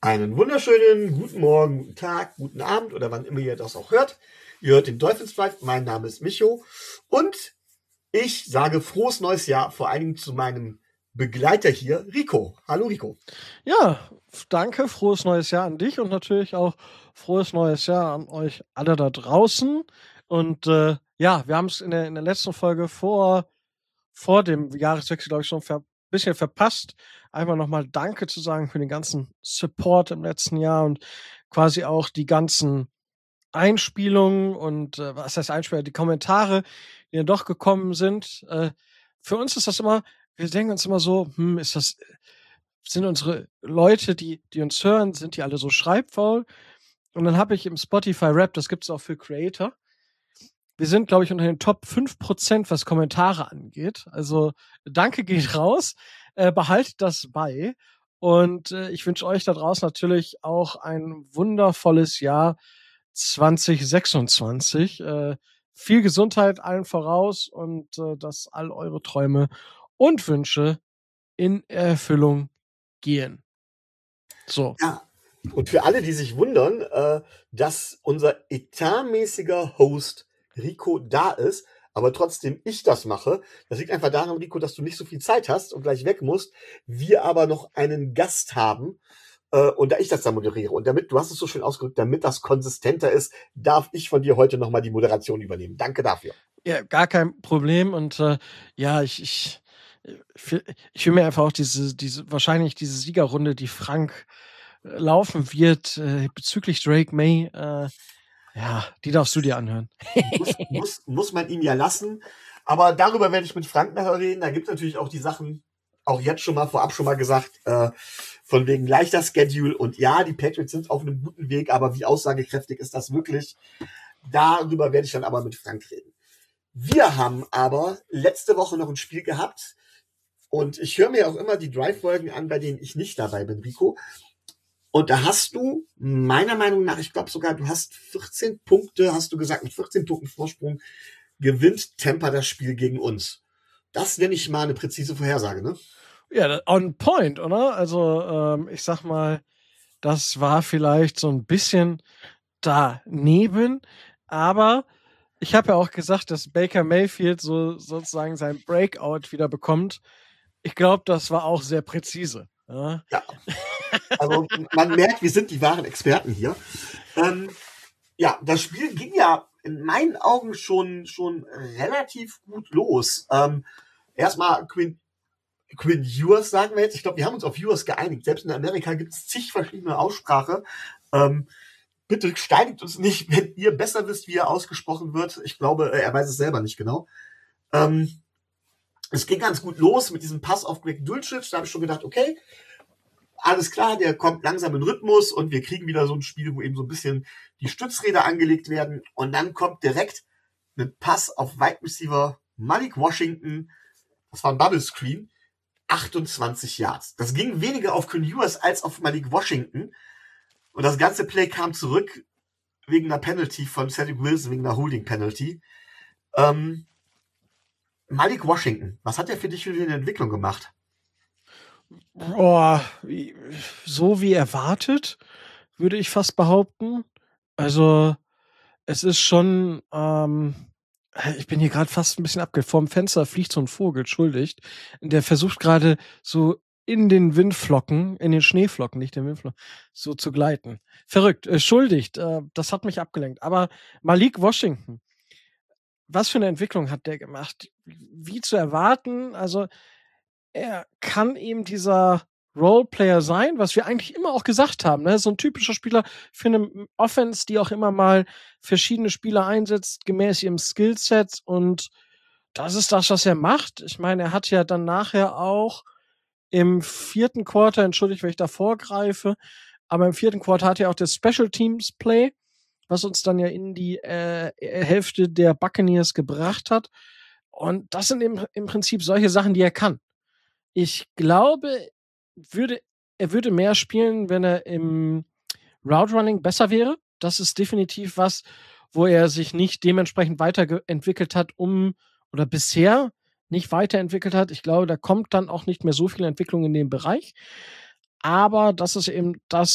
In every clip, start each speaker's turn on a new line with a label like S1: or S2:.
S1: Einen wunderschönen guten Morgen, guten Tag, guten Abend oder wann immer ihr das auch hört. Ihr hört den Dolphins Drive. Mein Name ist Micho und ich sage frohes neues Jahr, vor allen Dingen zu meinem Begleiter hier, Rico. Hallo Rico.
S2: Ja, danke, frohes neues Jahr an dich und natürlich auch frohes neues Jahr an euch alle da draußen. Und ja, wir haben es in der letzten Folge vor dem Jahreswechsel, glaube ich, schon ein bisschen verpasst. Einfach nochmal Danke zu sagen für den ganzen Support im letzten Jahr und quasi auch die ganzen Einspielungen und was heißt Einspieler, die Kommentare, die dann doch gekommen sind. Für uns ist das immer, wir denken uns immer so, sind unsere Leute, die uns hören, sind die alle so schreibfaul? Und dann habe ich im Spotify Rap, das gibt's auch für Creator. Wir sind, glaube ich, unter den Top 5%, was Kommentare angeht. Also danke geht raus. Behaltet das bei. Und ich wünsche euch da draußen natürlich auch ein wundervolles Jahr 2026. Viel Gesundheit allen voraus und dass all eure Träume und Wünsche in Erfüllung gehen. So.
S1: Ja, und für alle, die sich wundern, dass unser etatmäßiger Host Rico da ist, aber trotzdem ich das mache, das liegt einfach daran, Rico, dass du nicht so viel Zeit hast und gleich weg musst, wir aber noch einen Gast haben, und da ich das dann moderiere und damit, du hast es so schön ausgedrückt, damit das konsistenter ist, darf ich von dir heute nochmal die Moderation übernehmen. Danke dafür.
S2: Ja, gar kein Problem. Und ja, ich will mir einfach auch wahrscheinlich diese Siegerrunde, die Frank laufen wird, bezüglich Drake May, ja, die darfst du dir anhören.
S1: muss man ihm ja lassen. Aber darüber werde ich mit Frank nachher reden. Da gibt es natürlich auch die Sachen, auch jetzt vorab schon mal gesagt, von wegen leichter Schedule. Und ja, die Patriots sind auf einem guten Weg, aber wie aussagekräftig ist das wirklich? Darüber werde ich dann aber mit Frank reden. Wir haben aber letzte Woche noch ein Spiel gehabt. Und ich höre mir auch immer die Drive-Folgen an, bei denen ich nicht dabei bin, Rico. Und da hast du, meiner Meinung nach, ich glaube sogar, du hast 14 Punkte, hast du gesagt, mit 14 Punkten Vorsprung gewinnt Tampa das Spiel gegen uns. Das nenne ich mal eine präzise Vorhersage, ne?
S2: Ja, on point, oder? Also, ich sag mal, das war vielleicht so ein bisschen daneben, aber ich habe ja auch gesagt, dass Baker Mayfield so sozusagen sein Breakout wieder bekommt. Ich glaube, das war auch sehr präzise. Ja.
S1: Also man merkt, wir sind die wahren Experten hier. Ja, das Spiel ging ja in meinen Augen schon relativ gut los. Erstmal Quinn Ewers sagen wir jetzt. Ich glaube, wir haben uns auf Ewers geeinigt. Selbst in Amerika gibt es zig verschiedene Aussprache. Bitte steinigt uns nicht, wenn ihr besser wisst, wie er ausgesprochen wird. Ich glaube, er weiß es selber nicht genau. Es ging ganz gut los mit diesem Pass auf Greg Dulcich. Da habe ich schon gedacht, okay, alles klar, der kommt langsam in Rhythmus und wir kriegen wieder so ein Spiel, wo eben so ein bisschen die Stützräder angelegt werden. Und dann kommt direkt ein Pass auf Wide Receiver Malik Washington. Das war ein Bubble Screen. 28 Yards. Das ging weniger auf Quinn Ewers als auf Malik Washington. Und das ganze Play kam zurück wegen einer Penalty von Cedric Wilson, wegen einer Holding Penalty. Malik Washington, was hat er für dich für eine Entwicklung gemacht?
S2: Boah, so wie erwartet, würde ich fast behaupten. Also, es ist schon, ich bin hier gerade fast ein bisschen vorm Fenster fliegt so ein Vogel, entschuldigt. Der versucht gerade so in den Windflocken, in den Schneeflocken, nicht den Windflocken, so zu gleiten. Verrückt, entschuldigt, das hat mich abgelenkt. Aber Malik Washington, was für eine Entwicklung hat der gemacht? Wie zu erwarten, also er kann eben dieser Roleplayer sein, was wir eigentlich immer auch gesagt haben, ne? So ein typischer Spieler für eine Offense, die auch immer mal verschiedene Spieler einsetzt, gemäß ihrem Skillset. Und das ist das, was er macht. Ich meine, er hat ja dann nachher auch im 4. Quarter, entschuldigt, wenn ich da vorgreife, aber im 4. Quarter hat er auch das Special Teams Play, was uns dann ja in die Hälfte der Buccaneers gebracht hat. Und das sind im Prinzip solche Sachen, die er kann. Ich glaube, er würde mehr spielen, wenn er im Route Running besser wäre. Das ist definitiv was, wo er sich nicht dementsprechend weiterentwickelt hat, oder bisher nicht weiterentwickelt hat. Ich glaube, da kommt dann auch nicht mehr so viel Entwicklung in dem Bereich. Aber das ist eben das,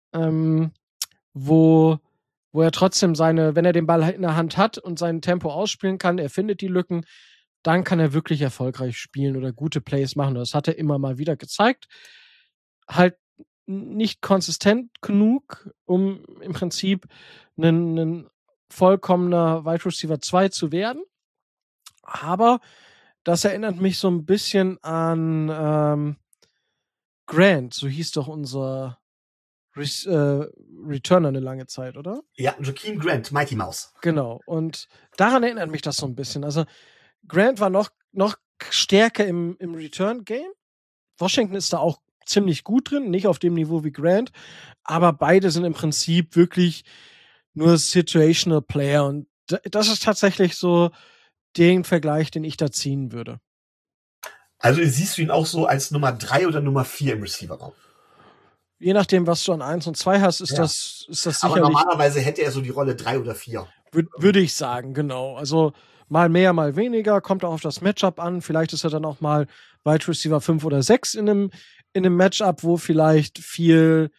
S2: wo er trotzdem wenn er den Ball in der Hand hat und sein Tempo ausspielen kann, er findet die Lücken, dann kann er wirklich erfolgreich spielen oder gute Plays machen. Das hat er immer mal wieder gezeigt. Halt nicht konsistent genug, um im Prinzip ein vollkommener Wide Receiver 2 zu werden. Aber das erinnert mich so ein bisschen an Grant, so hieß doch unser Returner eine lange Zeit, oder?
S1: Ja, Jakeem Grant, Mighty Mouse.
S2: Genau, und daran erinnert mich das so ein bisschen. Also Grant war noch stärker im Return-Game. Washington ist da auch ziemlich gut drin, nicht auf dem Niveau wie Grant, aber beide sind im Prinzip wirklich nur Situational Player und das ist tatsächlich so den Vergleich, den ich da ziehen würde.
S1: Also siehst du ihn auch so als Nummer 3 oder Nummer 4 im Receiver-Raum?
S2: Je nachdem, was du an 1 und 2 hast, ist das sicherlich.
S1: Aber normalerweise hätte er so die Rolle 3 oder 4.
S2: Würde ich sagen, genau. Also mal mehr, mal weniger, kommt auch auf das Matchup an. Vielleicht ist er dann auch mal Wide Receiver 5 oder 6 in einem Matchup, wo vielleicht viel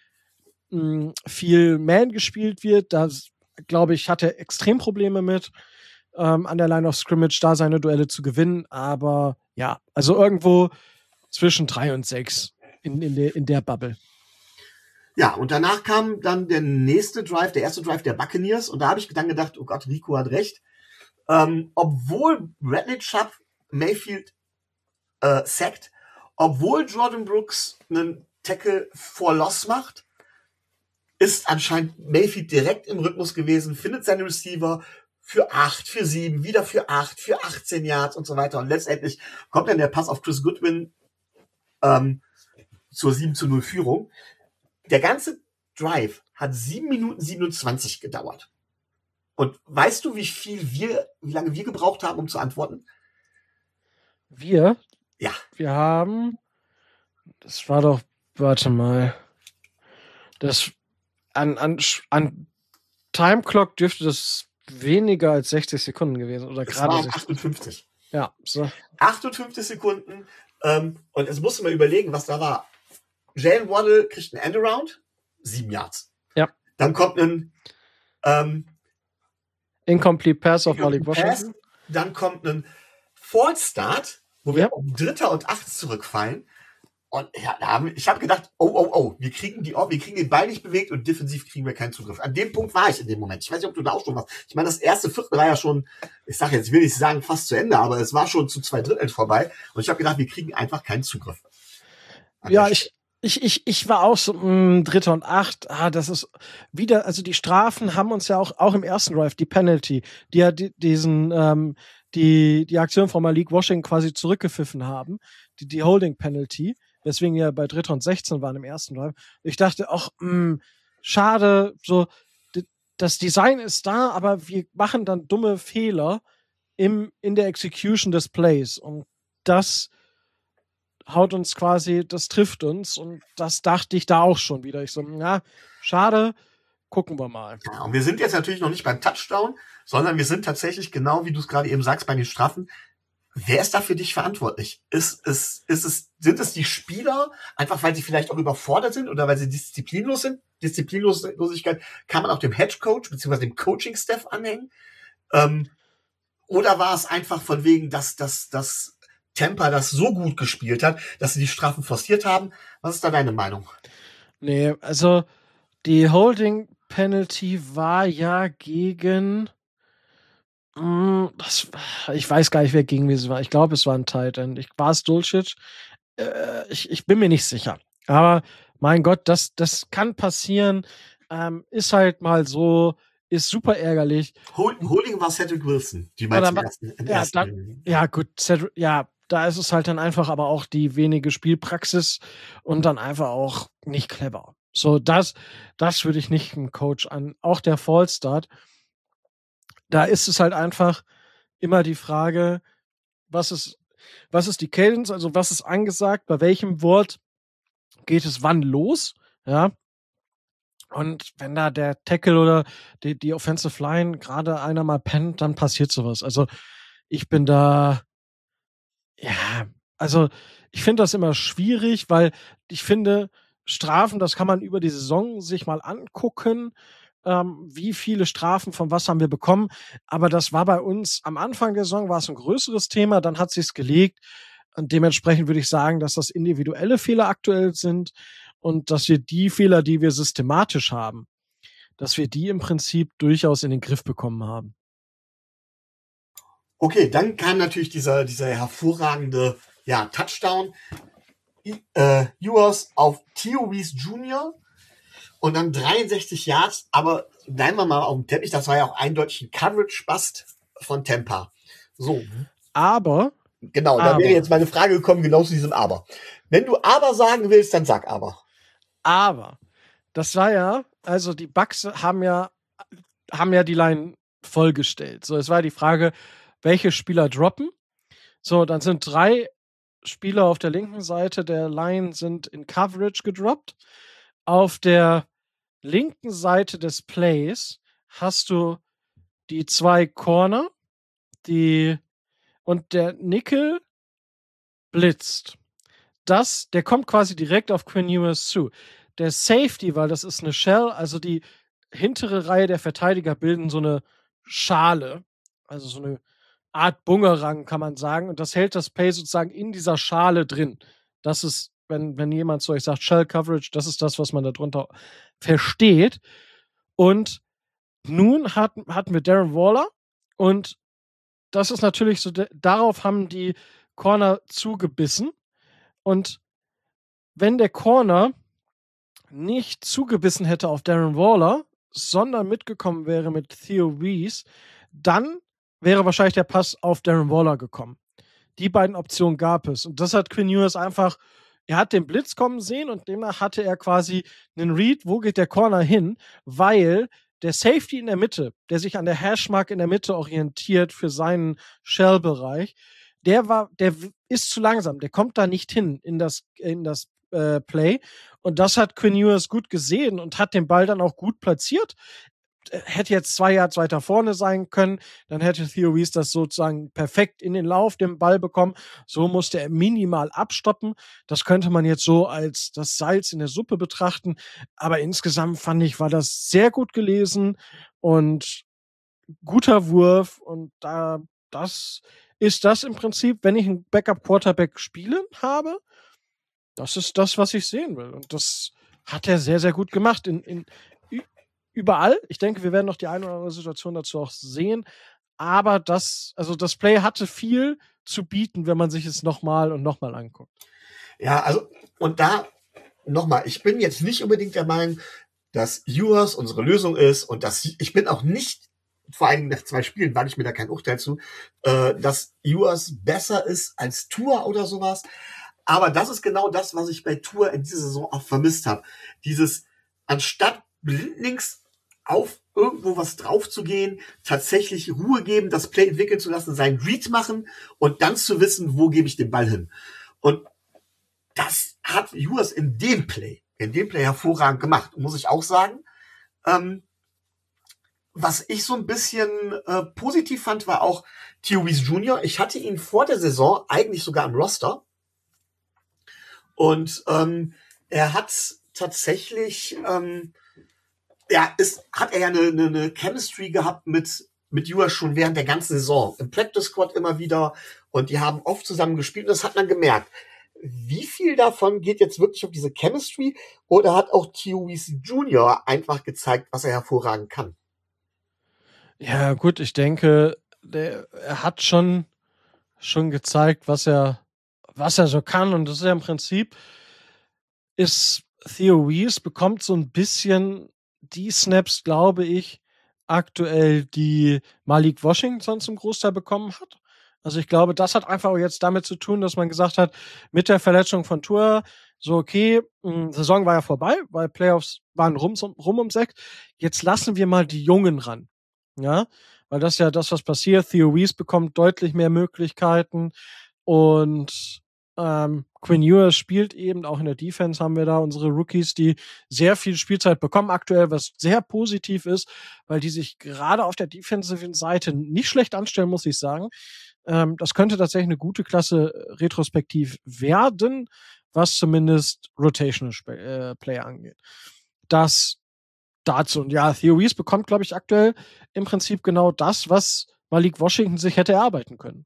S2: Man gespielt wird. Da, glaube ich, hat er extrem Probleme mit, an der Line of Scrimmage da seine Duelle zu gewinnen. Aber ja, also irgendwo zwischen 3 und 6 in der Bubble.
S1: Ja, und danach kam dann der nächste Drive, der erste Drive der Buccaneers. Und da habe ich dann gedacht, oh Gott, Rico hat recht. Obwohl Bradley Chubb Mayfield sackt, obwohl Jordan Brooks einen Tackle for Loss macht, ist anscheinend Mayfield direkt im Rhythmus gewesen, findet seine Receiver für 8, für 7, wieder für 8, für 18 Yards und so weiter. Und letztendlich kommt dann der Pass auf Chris Goodwin zur 7:0 Führung. Der ganze Drive hat 7 Minuten 27 gedauert. Und weißt du, wie lange wir gebraucht haben, um zu antworten?
S2: Wir?
S1: Ja.
S2: Wir haben, das war doch, warte mal, das an Timeclock dürfte das weniger als 60 Sekunden gewesen oder gerade
S1: 58.
S2: Ja, so.
S1: 58 Sekunden. Und jetzt musst du mal überlegen, was da war. Jalen Waddle kriegt einen Endaround, 7 Yards.
S2: Ja.
S1: Dann kommt ein
S2: Incomplete Pass auf Malik Washington.
S1: Dann kommt ein False Start, wo wir auf 3. und 8 zurückfallen. Und ja, ich habe gedacht, wir kriegen den Ball nicht bewegt und defensiv kriegen wir keinen Zugriff. An dem Punkt war ich in dem Moment. Ich weiß nicht, ob du da auch schon warst. Ich meine, das erste Viertel war ja schon, ich sage jetzt, will ich sagen, fast zu Ende, aber es war schon zu 2/3 vorbei. Und ich habe gedacht, wir kriegen einfach keinen Zugriff.
S2: Ja, ich war auch so 3. und 8. Das ist wieder, also die Strafen haben uns ja auch im ersten Drive, die Penalty, die ja die Aktion von Malik Washington quasi zurückgepfiffen haben, die Holding Penalty, weswegen wir bei 3. und 16 waren im ersten Drive. Ich dachte auch, schade, so das Design ist da, aber wir machen dann dumme Fehler in der Execution des Plays und das haut uns quasi, das trifft uns und das dachte ich da auch schon wieder. Ich so, schade, gucken wir mal.
S1: Ja, und wir sind jetzt natürlich noch nicht beim Touchdown, sondern wir sind tatsächlich genau, wie du es gerade eben sagst, bei den Strafen. Wer ist da für dich verantwortlich? Sind es die Spieler, einfach weil sie vielleicht auch überfordert sind oder weil sie disziplinlos sind? Disziplinlosigkeit kann man auch dem Headcoach bzw. dem Coaching-Staff anhängen. Oder war es einfach von wegen, dass Tampa das so gut gespielt hat, dass sie die Strafen forciert haben? Was ist da deine Meinung?
S2: Nee, also die Holding Penalty war ja gegen ich weiß gar nicht, wer gegen mich war. Ich glaube, es war ein Tight End. War es Dulcich? Ich bin mir nicht sicher. Aber mein Gott, das kann passieren. Ist halt mal so, ist super ärgerlich.
S1: Holding war Cedric Wilson. Die
S2: gut, Cedric, da ist es halt dann einfach aber auch die wenige Spielpraxis und dann einfach auch nicht clever. So, das würde ich nicht dem Coach an. Auch der Fallstart. Da ist es halt einfach immer die Frage, was ist die Cadence, also was ist angesagt, bei welchem Wort geht es wann los, ja. Und wenn da der Tackle oder die Offensive Line gerade einer mal pennt, dann passiert sowas. Also ich bin da, ich finde das immer schwierig, weil ich finde, Strafen, das kann man über die Saison sich mal angucken. Wie viele Strafen von was haben wir bekommen? Aber das war bei uns am Anfang der Saison war es ein größeres Thema, dann hat sich's gelegt. Und dementsprechend würde ich sagen, dass das individuelle Fehler aktuell sind und dass wir die Fehler, die wir systematisch haben, dass wir die im Prinzip durchaus in den Griff bekommen haben.
S1: Okay, dann kam natürlich dieser hervorragende Touchdown. Ewers auf Theo Reese Jr. und dann 63 Yards, aber bleiben wir mal auf dem Teppich, das war ja auch eindeutig ein Coverage-Bust von Tampa. So.
S2: Aber.
S1: Genau, da wäre jetzt meine Frage gekommen, genau zu diesem Aber. Wenn du Aber sagen willst, dann sag Aber.
S2: Aber. Das war ja, also die Bucks haben ja die Line vollgestellt. So, es war die Frage, welche Spieler droppen. So, dann sind 3 Spieler auf der linken Seite der Line sind in Coverage gedroppt. Auf der linken Seite des Plays hast du die 2 Corner, und der Nickel blitzt. Der kommt quasi direkt auf Quinn Ewers zu. Der Safety, weil das ist eine Shell, also die hintere Reihe der Verteidiger bilden so eine Schale, also so eine Art Bumerang, kann man sagen. Und das hält das Play sozusagen in dieser Schale drin. Das ist, wenn jemand zu euch sagt, Shell Coverage, das ist das, was man darunter versteht. Und nun hatten wir Darren Waller und das ist natürlich so, darauf haben die Corner zugebissen. Und wenn der Corner nicht zugebissen hätte auf Darren Waller, sondern mitgekommen wäre mit Theo Reese, dann wäre wahrscheinlich der Pass auf Darren Waller gekommen. Die beiden Optionen gab es. Und das hat Quinn Ewers einfach, er hat den Blitz kommen sehen und demnach hatte er quasi einen Read, wo geht der Corner hin, weil der Safety in der Mitte, der sich an der Hashmark in der Mitte orientiert für seinen Shell-Bereich, der ist zu langsam, der kommt da nicht hin in das Play. Und das hat Quinn Ewers gut gesehen und hat den Ball dann auch gut platziert. Hätte jetzt 2 Yards weiter vorne sein können, dann hätte Theo Reese das sozusagen perfekt in den Lauf, den Ball bekommen. So musste er minimal abstoppen. Das könnte man jetzt so als das Salz in der Suppe betrachten. Aber insgesamt fand ich, war das sehr gut gelesen und guter Wurf. Und das ist das im Prinzip, wenn ich einen Backup-Quarterback spielen habe, das ist das, was ich sehen will. Und das hat er sehr, sehr gut gemacht. Überall. Ich denke, wir werden noch die eine oder andere Situation dazu auch sehen. Aber das Play hatte viel zu bieten, wenn man sich es nochmal und nochmal anguckt.
S1: Ja, also, und da nochmal, ich bin jetzt nicht unbedingt der Meinung, dass Ewers unsere Lösung ist und ich bin auch nicht, vor allem nach 2 Spielen wage ich mir da kein Urteil zu, dass Ewers besser ist als Tua oder sowas. Aber das ist genau das, was ich bei Tua in dieser Saison auch vermisst habe. Dieses, anstatt blindlings auf irgendwo was drauf zu gehen, tatsächlich Ruhe geben, das Play entwickeln zu lassen, seinen Read machen und dann zu wissen, wo gebe ich den Ball hin. Und das hat Ewers in dem Play hervorragend gemacht, muss ich auch sagen. Was ich so ein bisschen positiv fand, war auch Theo Reese Jr. Ich hatte ihn vor der Saison eigentlich sogar am Roster. Und er hat tatsächlich hat er ja eine Chemistry gehabt mit Ewers schon während der ganzen Saison. Im Practice Squad immer wieder. Und die haben oft zusammen gespielt. Und das hat man gemerkt. Wie viel davon geht jetzt wirklich auf diese Chemistry? Oder hat auch Theo Reese Jr. einfach gezeigt, was er hervorragend kann?
S2: Ja, gut, ich denke, er hat schon gezeigt, was er so kann. Und das ist ja im Prinzip, Theo Reese bekommt so ein bisschen die Snaps, glaube ich, aktuell, die Malik Washington zum Großteil bekommen hat. Also ich glaube, das hat einfach jetzt damit zu tun, dass man gesagt hat, mit der Verletzung von Tua, so okay, Saison war ja vorbei, weil Playoffs waren rum um 6. Jetzt lassen wir mal die Jungen ran. Ja, weil das ist ja das, was passiert. Theo Reese bekommt deutlich mehr Möglichkeiten und Quinn Ewers spielt eben, auch in der Defense haben wir da unsere Rookies, die sehr viel Spielzeit bekommen aktuell, was sehr positiv ist, weil die sich gerade auf der defensiven Seite nicht schlecht anstellen, muss ich sagen. Das könnte tatsächlich eine gute Klasse retrospektiv werden, was zumindest Rotational Player angeht. Das dazu. Und ja, Theo Wease bekommt, glaube ich, aktuell im Prinzip genau das, was Malik Washington sich hätte erarbeiten können.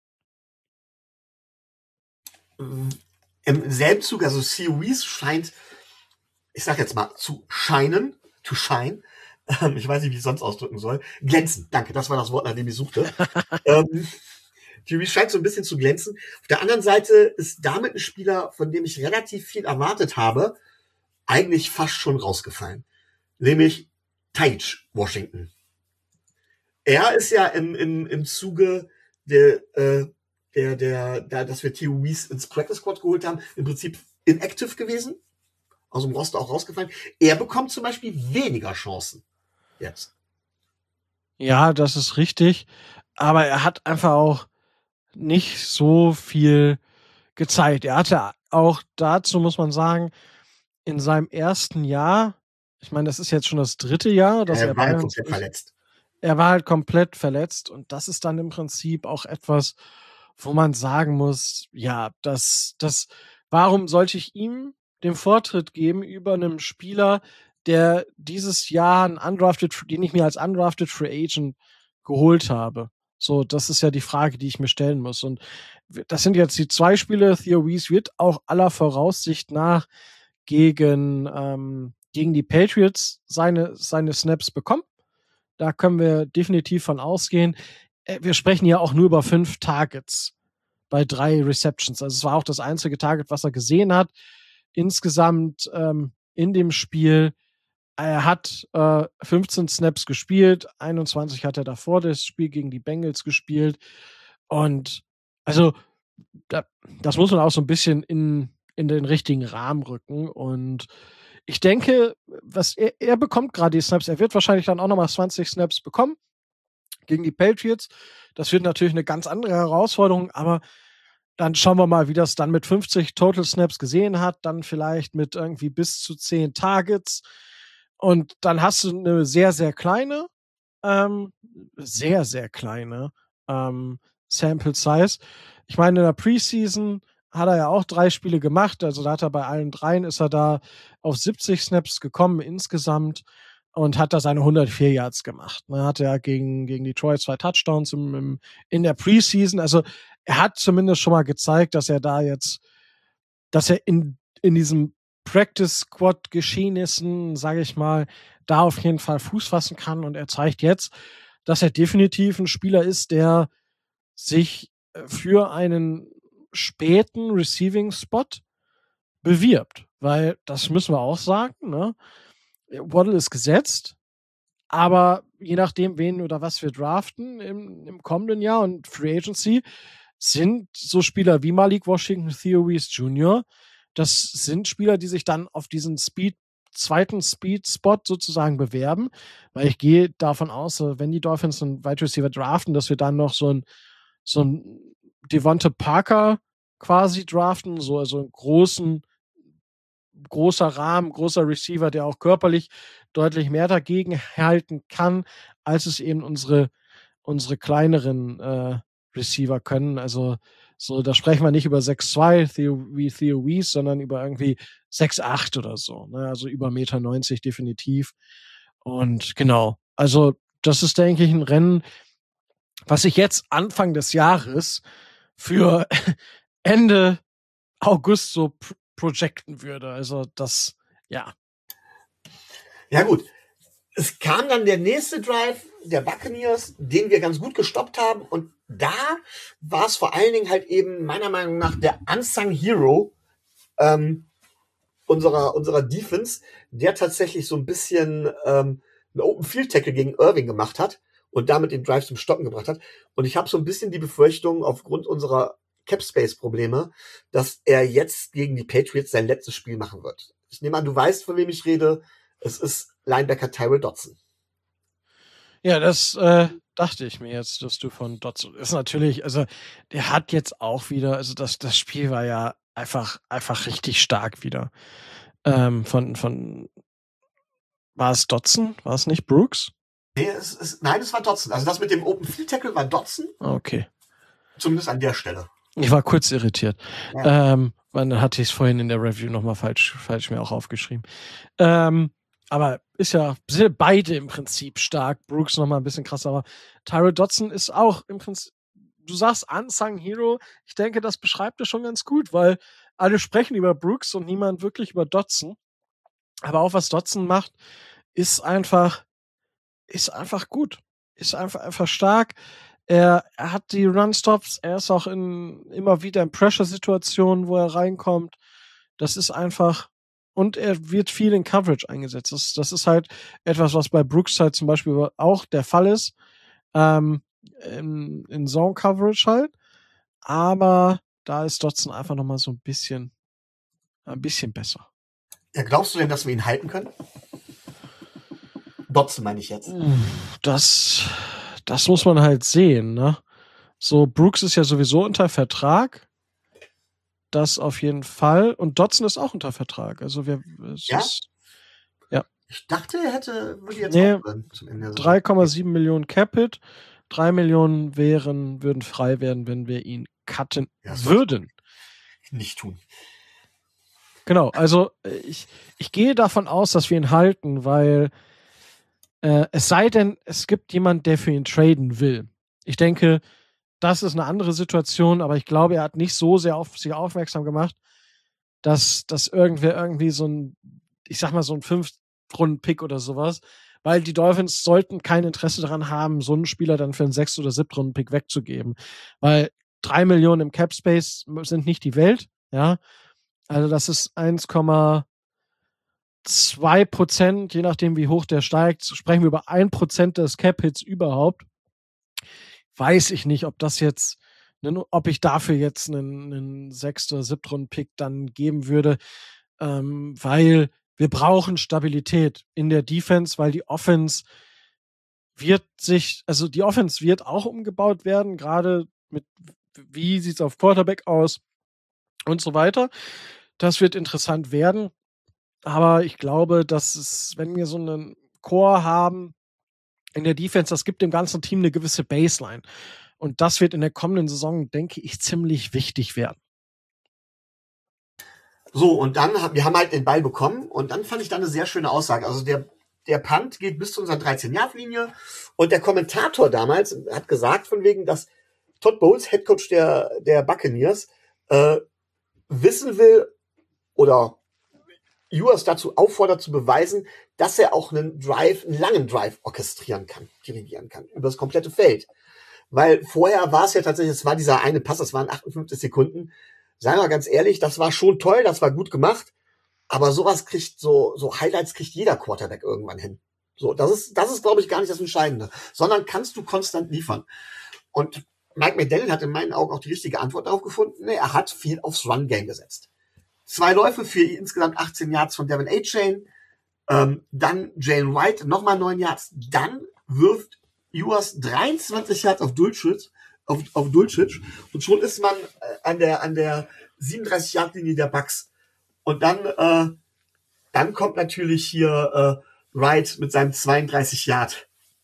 S1: Im selben Zug, also Theo Wease scheint, ich sag jetzt mal, to shine. Ich weiß nicht, wie ich sonst ausdrücken soll. Glänzen, danke, das war das Wort, nach dem ich suchte. Theo Wease scheint so ein bisschen zu glänzen. Auf der anderen Seite ist damit ein Spieler, von dem ich relativ viel erwartet habe, eigentlich fast schon rausgefallen. Nämlich Tage Washington. Er ist ja im Zuge dass wir Theo Wease ins Practice Squad geholt haben, im Prinzip inactive gewesen, aus dem Roster auch rausgefallen. Er bekommt zum Beispiel weniger Chancen jetzt.
S2: Ja, das ist richtig. Aber er hat einfach auch nicht so viel gezeigt. Er hatte auch dazu, muss man sagen, in seinem ersten Jahr, ich meine, das ist jetzt schon das 3. Jahr, dass er
S1: war
S2: bei
S1: halt
S2: uns
S1: komplett
S2: ist.
S1: verletzt.
S2: Er war halt komplett verletzt und das ist dann im Prinzip auch etwas, wo man sagen muss, ja, warum sollte ich ihm den Vortritt geben über einem Spieler, der dieses Jahr den ich mir als undrafted Free Agent geholt habe? So, das ist ja die Frage, die ich mir stellen muss. Und das sind jetzt die 2 Spiele. Theo Wease wird auch aller Voraussicht nach gegen die Patriots seine Snaps bekommen. Da können wir definitiv von ausgehen. Wir sprechen ja auch nur über 5 Targets bei 3 Receptions. Also es war auch das einzige Target, was er gesehen hat. Insgesamt in dem Spiel, er hat 15 Snaps gespielt, 21 hat er davor das Spiel gegen die Bengals gespielt. Und also das muss man auch so ein bisschen in den richtigen Rahmen rücken. Und ich denke, er bekommt gerade die Snaps. Er wird wahrscheinlich dann auch nochmal 20 Snaps bekommen gegen die Patriots. Das wird natürlich eine ganz andere Herausforderung, aber dann schauen wir mal, wie das dann mit 50 Total Snaps gesehen hat, dann vielleicht mit irgendwie bis zu 10 Targets. Und dann hast du eine sehr, sehr kleine, Sample Size. Ich meine, in der Preseason hat er ja auch 3 Spiele gemacht, also da hat er bei allen 3 ist er da auf 70 Snaps gekommen insgesamt und hat da seine 104 Yards gemacht. Er hatte ja gegen Detroit 2 Touchdowns in der Preseason. Also er hat zumindest schon mal gezeigt, dass er in diesem Practice Squad Geschehnissen, sage ich mal, da auf jeden Fall Fuß fassen kann. Und er zeigt jetzt, dass er definitiv ein Spieler ist, der sich für einen späten Receiving Spot bewirbt. Weil, das müssen wir auch sagen, ne? Waddle ist gesetzt, aber je nachdem, wen oder was wir draften im kommenden Jahr und Free Agency, sind so Spieler wie Malik Washington, Theo Wease Jr., das sind Spieler, die sich dann auf diesen zweiten Speed-Spot sozusagen bewerben, weil ich gehe davon aus, wenn die Dolphins einen Wide Receiver draften, dass wir dann noch so ein Devonta Parker quasi draften, so also einen großer Rahmen, großer Receiver, der auch körperlich deutlich mehr dagegen halten kann, als es eben unsere kleineren Receiver können. Also so, da sprechen wir nicht über 6'2 wie Theo Wease, sondern über irgendwie 6'8 oder so. Ne? Also über 1,90 Meter definitiv. Und genau, also das ist, denke ich, ein Rennen, was ich jetzt Anfang des Jahres für Ende August so projecten würde. Also das, ja.
S1: Ja gut, es kam dann der nächste Drive der Buccaneers, den wir ganz gut gestoppt haben. Und da war es vor allen Dingen halt eben meiner Meinung nach der Unsung Hero unserer Defense, der tatsächlich so ein bisschen einen Open Field Tackle gegen Irving gemacht hat und damit den Drive zum Stoppen gebracht hat. Und ich habe so ein bisschen die Befürchtung aufgrund unserer Cap-Space-Probleme, dass er jetzt gegen die Patriots sein letztes Spiel machen wird. Ich nehme an, du weißt, von wem ich rede. Es ist Linebacker Tyrell Dodson.
S2: Ja, das dachte ich mir jetzt, dass du von Dodson ist natürlich, also der hat jetzt auch wieder, also das Spiel war ja einfach richtig stark wieder. Von war es Dodson? War es nicht Brooks?
S1: Nee, nein, es war Dodson. Also das mit dem Open Field Tackle war Dodson.
S2: Okay.
S1: Zumindest an der Stelle.
S2: Ich war kurz irritiert.
S1: Ja.
S2: Weil dann hatte ich es vorhin in der Review nochmal falsch mir auch aufgeschrieben. Aber ist ja, sind beide im Prinzip stark. Brooks nochmal ein bisschen krasser, aber Tyrell Dodson ist auch im Prinzip, du sagst Unsung Hero, ich denke, das beschreibt es schon ganz gut, weil alle sprechen über Brooks und niemand wirklich über Dodson. Aber auch was Dodson macht, ist einfach gut. Ist einfach stark. Er hat die Run-Stops, er ist auch immer wieder in Pressure-Situationen, wo er reinkommt. Das ist einfach, und er wird viel in Coverage eingesetzt. Das ist halt etwas, was bei Brooks halt zum Beispiel auch der Fall ist. In Zone-Coverage halt. Aber da ist Dodson einfach nochmal so ein bisschen besser.
S1: Ja, glaubst du denn, dass wir ihn halten können? Dodson meine ich jetzt.
S2: Das muss man halt sehen, ne? So, Brooks ist ja sowieso unter Vertrag. Das auf jeden Fall. Und Dodson ist auch unter Vertrag. Also
S1: Ja? Ich dachte, würde jetzt aufhören zum Ende.
S2: 3,7 Millionen Capit. 3 Millionen würden frei werden, wenn wir ihn cutten würden.
S1: Nicht tun.
S2: Genau, also ich gehe davon aus, dass wir ihn halten, weil es sei denn, es gibt jemand, der für ihn traden will. Ich denke, das ist eine andere Situation, aber ich glaube, er hat nicht so sehr auf sich aufmerksam gemacht, dass irgendwer irgendwie so ein, ich sag mal, so ein 5-Runden-Pick oder sowas, weil die Dolphins sollten kein Interesse daran haben, so einen Spieler dann für einen 6- oder 7-Runden-Pick wegzugeben. Weil 3 Millionen im Cap-Space sind nicht die Welt, ja. Also das ist 1,2%, je nachdem wie hoch der steigt, sprechen wir über 1% des Cap-Hits überhaupt. Weiß ich nicht, ob ich dafür jetzt einen 6- oder 7-Runden-Pick dann geben würde, weil wir brauchen Stabilität in der Defense, weil die Offense wird auch umgebaut werden, gerade mit wie sieht es auf Quarterback aus und so weiter. Das wird interessant werden. Aber ich glaube, dass wenn wir so einen Core haben in der Defense, das gibt dem ganzen Team eine gewisse Baseline. Und das wird in der kommenden Saison, denke ich, ziemlich wichtig werden.
S1: So, und dann, wir haben halt den Ball bekommen und dann fand ich da eine sehr schöne Aussage. Also der Punt geht bis zu unserer 13-Yard-Linie und der Kommentator damals hat gesagt von wegen, dass Todd Bowles, Headcoach der Buccaneers, wissen will oder Ewers dazu auffordert zu beweisen, dass er auch einen langen Drive dirigieren kann, über das komplette Feld. Weil vorher war es ja tatsächlich, es war dieser eine Pass, das waren 58 Sekunden. Sagen wir ganz ehrlich, das war schon toll, das war gut gemacht, aber sowas so Highlights kriegt jeder Quarterback irgendwann hin. So, das ist, glaube ich, gar nicht das Entscheidende, sondern kannst du konstant liefern. Und Mike McDaniel hat in meinen Augen auch die richtige Antwort darauf gefunden. Er hat viel aufs Run-Game gesetzt. 2 Läufe für insgesamt 18 Yards von Devin A-Chain, dann Jalen White nochmal 9 Yards, dann wirft Ewers 23 Yards auf Dulcich und schon ist man an der 37-Yard-Linie der Bucks. Und dann kommt natürlich hier Wright mit seinem 32 Yard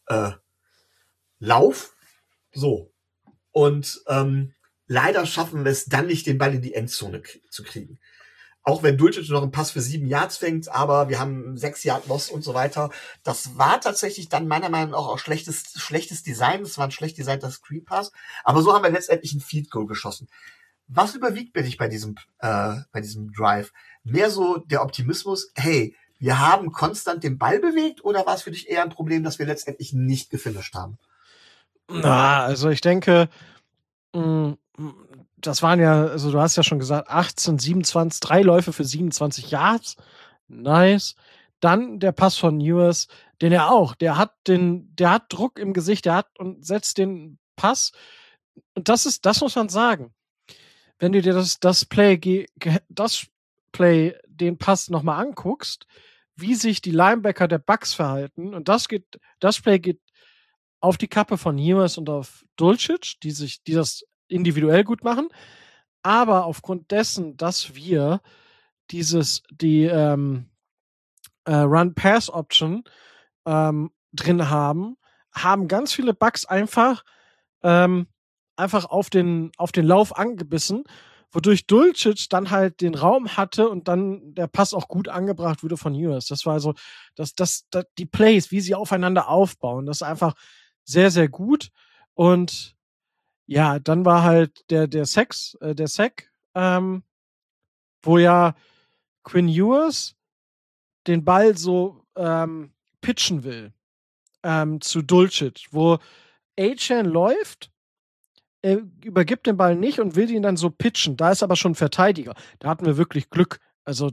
S1: Lauf. So. Und leider schaffen wir es dann nicht, den Ball in die Endzone zu kriegen. Auch wenn Dulcich noch einen Pass für 7 Yards fängt, aber wir haben 6 Yard Loss und so weiter. Das war tatsächlich dann meiner Meinung nach auch schlechtes Design. Das war ein schlecht designter Screen Pass. Aber so haben wir letztendlich ein Field Goal geschossen. Was überwiegt bei dich bei diesem Drive? Mehr so der Optimismus, hey, wir haben konstant den Ball bewegt, oder war es für dich eher ein Problem, dass wir letztendlich nicht gefinisht haben?
S2: Also ich denke, das waren ja, also du hast ja schon gesagt, 18, 27, 3 Läufe für 27 Yards. Nice. Dann der Pass von Ewers, der hat Druck im Gesicht, und setzt den Pass. Und das muss man sagen. Wenn du dir das Play, den Pass nochmal anguckst, wie sich die Linebacker der Bucks verhalten, und das Play geht auf die Kappe von Ewers und auf Dulcich, die das individuell gut machen, aber aufgrund dessen, dass wir die Run-Pass-Option drin haben ganz viele Bucks einfach einfach auf den Lauf angebissen, wodurch Dulcich dann halt den Raum hatte und dann der Pass auch gut angebracht wurde von Ewers. Das war so, die Plays, wie sie aufeinander aufbauen, das ist einfach sehr, sehr gut. Und ja, dann war halt der Sack, wo ja Quinn Ewers den Ball so pitchen will zu Dulcich, wo A-Chan läuft, er übergibt den Ball nicht und will ihn dann so pitchen. Da ist aber schon ein Verteidiger. Da hatten wir wirklich Glück. Also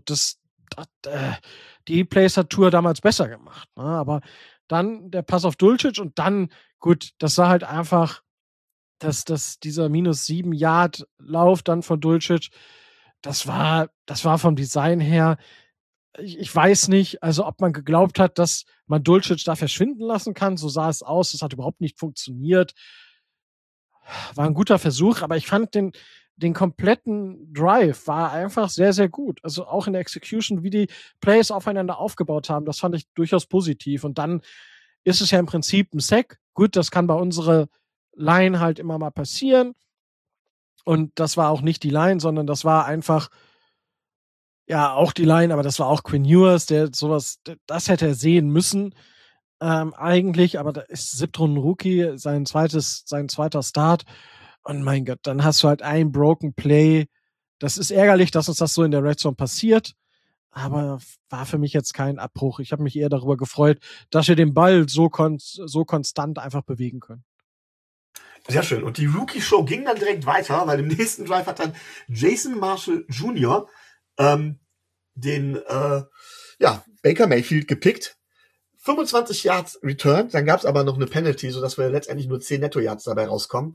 S2: die Plays hat Tour damals besser gemacht. Ne? Aber dann der Pass auf Dulcich und dann, gut, das war halt einfach, dass dieser -7-Yard-Lauf dann von Dulcich, das war vom Design her, ich weiß nicht, also ob man geglaubt hat, dass man Dulcich da verschwinden lassen kann. So sah es aus. Das hat überhaupt nicht funktioniert. War ein guter Versuch, aber ich fand den kompletten Drive war einfach sehr, sehr gut. Also auch in der Execution, wie die Plays aufeinander aufgebaut haben, das fand ich durchaus positiv. Und dann ist es ja im Prinzip ein Sack. Gut, das kann bei unserer Line halt immer mal passieren. Und das war auch nicht die Line, sondern das war einfach, ja, auch die Line, aber das war auch Quinn Ewers, der sowas, das hätte er sehen müssen, eigentlich, aber da ist Siebtrunden-Rookie, sein zweiter Start. Und mein Gott, dann hast du halt ein Broken Play. Das ist ärgerlich, dass uns das so in der Red Zone passiert, aber war für mich jetzt kein Abbruch. Ich habe mich eher darüber gefreut, dass wir den Ball so konstant einfach bewegen können.
S1: Sehr schön. Und die Rookie-Show ging dann direkt weiter, weil im nächsten Drive hat dann Jason Marshall Jr. Den Baker Mayfield gepickt. 25 Yards Return, dann gab es aber noch eine Penalty, sodass wir letztendlich nur 10 Netto-Yards dabei rauskommen.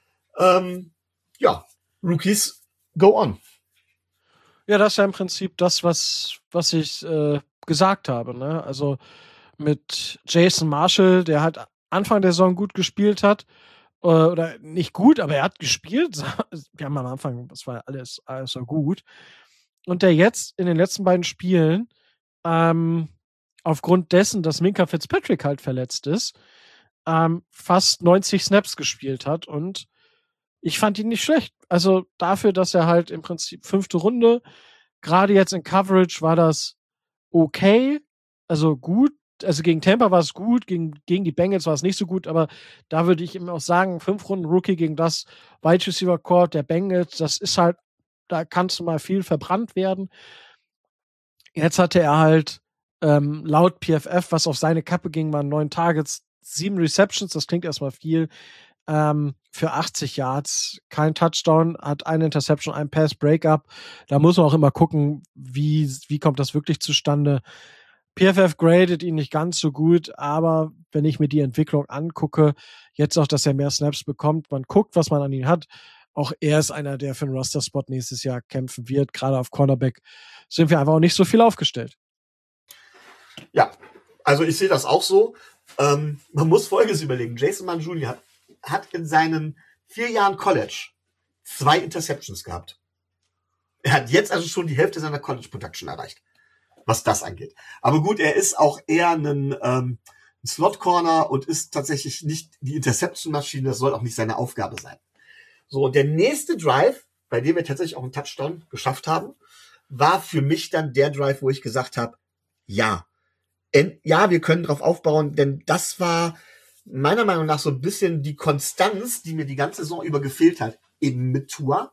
S1: Rookies, go on.
S2: Ja, das ist ja im Prinzip das, was ich gesagt habe. Ne? Also mit Jason Marshall, der halt Anfang der Saison gut gespielt hat, oder nicht gut, aber er hat gespielt. Wir haben am Anfang, das war alles so gut. Und der jetzt in den letzten beiden Spielen aufgrund dessen, dass Minkah Fitzpatrick halt verletzt ist, fast 90 Snaps gespielt hat und ich fand ihn nicht schlecht. Also dafür, dass er halt im Prinzip 5. Runde, gerade jetzt in Coverage war das okay, also gut. Also gegen Tampa war es gut, gegen die Bengals war es nicht so gut, aber da würde ich ihm auch sagen, 5 Runden Rookie gegen das Wide Receiver Core der Bengals, das ist halt, da kannst du mal viel verbrannt werden. Jetzt hatte er halt laut PFF, was auf seine Kappe ging, waren 9 Targets, 7 Receptions, das klingt erstmal viel, für 80 Yards, kein Touchdown, hat eine Interception, ein Pass, Breakup. Da muss man auch immer gucken, wie kommt das wirklich zustande. PFF gradet ihn nicht ganz so gut, aber wenn ich mir die Entwicklung angucke, jetzt auch, dass er mehr Snaps bekommt, man guckt, was man an ihn hat. Auch er ist einer, der für einen Roster-Spot nächstes Jahr kämpfen wird. Gerade auf Cornerback sind wir einfach auch nicht so viel aufgestellt.
S1: Ja, also ich sehe das auch so. Man muss Folgendes überlegen. Jason Mann Jr. hat in seinen 4 Jahren College 2 Interceptions gehabt. Er hat jetzt also schon die Hälfte seiner College-Production erreicht, was das angeht. Aber gut, er ist auch eher ein Slot-Corner und ist tatsächlich nicht die Interception-Maschine. Das soll auch nicht seine Aufgabe sein. So, und der nächste Drive, bei dem wir tatsächlich auch einen Touchdown geschafft haben, war für mich dann der Drive, wo ich gesagt habe, ja, wir können drauf aufbauen, denn das war meiner Meinung nach so ein bisschen die Konstanz, die mir die ganze Saison über gefehlt hat, eben mit Tour.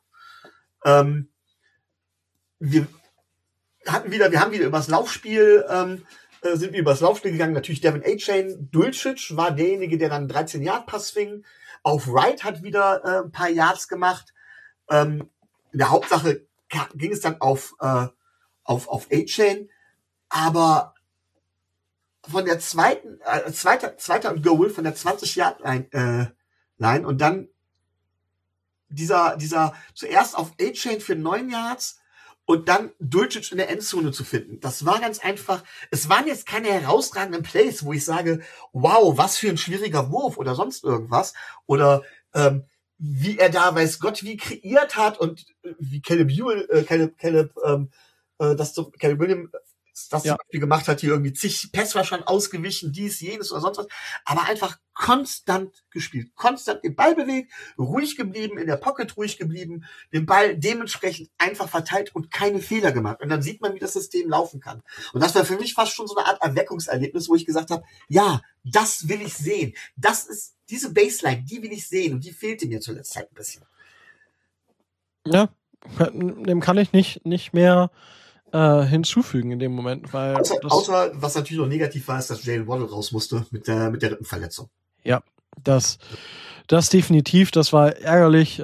S1: Wir haben wieder übers Laufspiel, sind wir übers Laufspiel gegangen. Natürlich Devin A-Chain, Dulcich war derjenige, der dann 13-Yard-Pass fing. Auf Wright hat wieder ein paar Yards gemacht. In der Hauptsache ging es dann auf A-Chain, aber von der zweiter und Goal von der 20-Yard-Line und dann dieser zuerst auf A-Chain für 9 Yards und dann Dulcich in der Endzone zu finden. Das war ganz einfach. Es waren jetzt keine herausragenden Plays, wo ich sage, wow, was für ein schwieriger Wurf oder sonst irgendwas. Oder wie er da, weiß Gott, wie kreiert hat und wie Caleb Williams das zum Beispiel gemacht hat, hier irgendwie zig Pässe schon ausgewichen, dies, jenes oder sonst was, aber einfach konstant gespielt, konstant den Ball bewegt, ruhig geblieben, in der Pocket ruhig geblieben, den Ball dementsprechend einfach verteilt und keine Fehler gemacht. Und dann sieht man, wie das System laufen kann. Und das war für mich fast schon so eine Art Erweckungserlebnis, wo ich gesagt habe, ja, das will ich sehen. Das ist diese Baseline, die will ich sehen und die fehlte mir zuletzt halt ein bisschen.
S2: Ja, dem kann ich nicht mehr hinzufügen in dem Moment, weil
S1: außer was natürlich noch negativ war, ist, dass Jalen Waddle raus musste mit der Rippenverletzung.
S2: Ja, das definitiv, das war ärgerlich,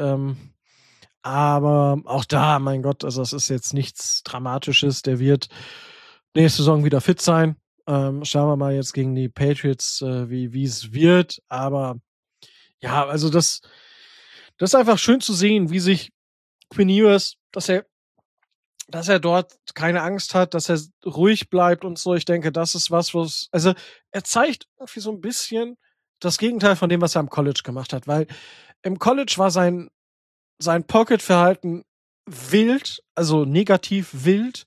S2: aber auch da, mein Gott, also es ist jetzt nichts Dramatisches, der wird nächste Saison wieder fit sein. Schauen wir mal jetzt gegen die Patriots, wie es wird, aber ja, also das ist einfach schön zu sehen, wie sich Quinn Ewers, dass er dort keine Angst hat, dass er ruhig bleibt und so. Ich denke, das ist also er zeigt irgendwie so ein bisschen das Gegenteil von dem, was er am College gemacht hat, weil im College war sein Pocket-Verhalten wild, also negativ wild.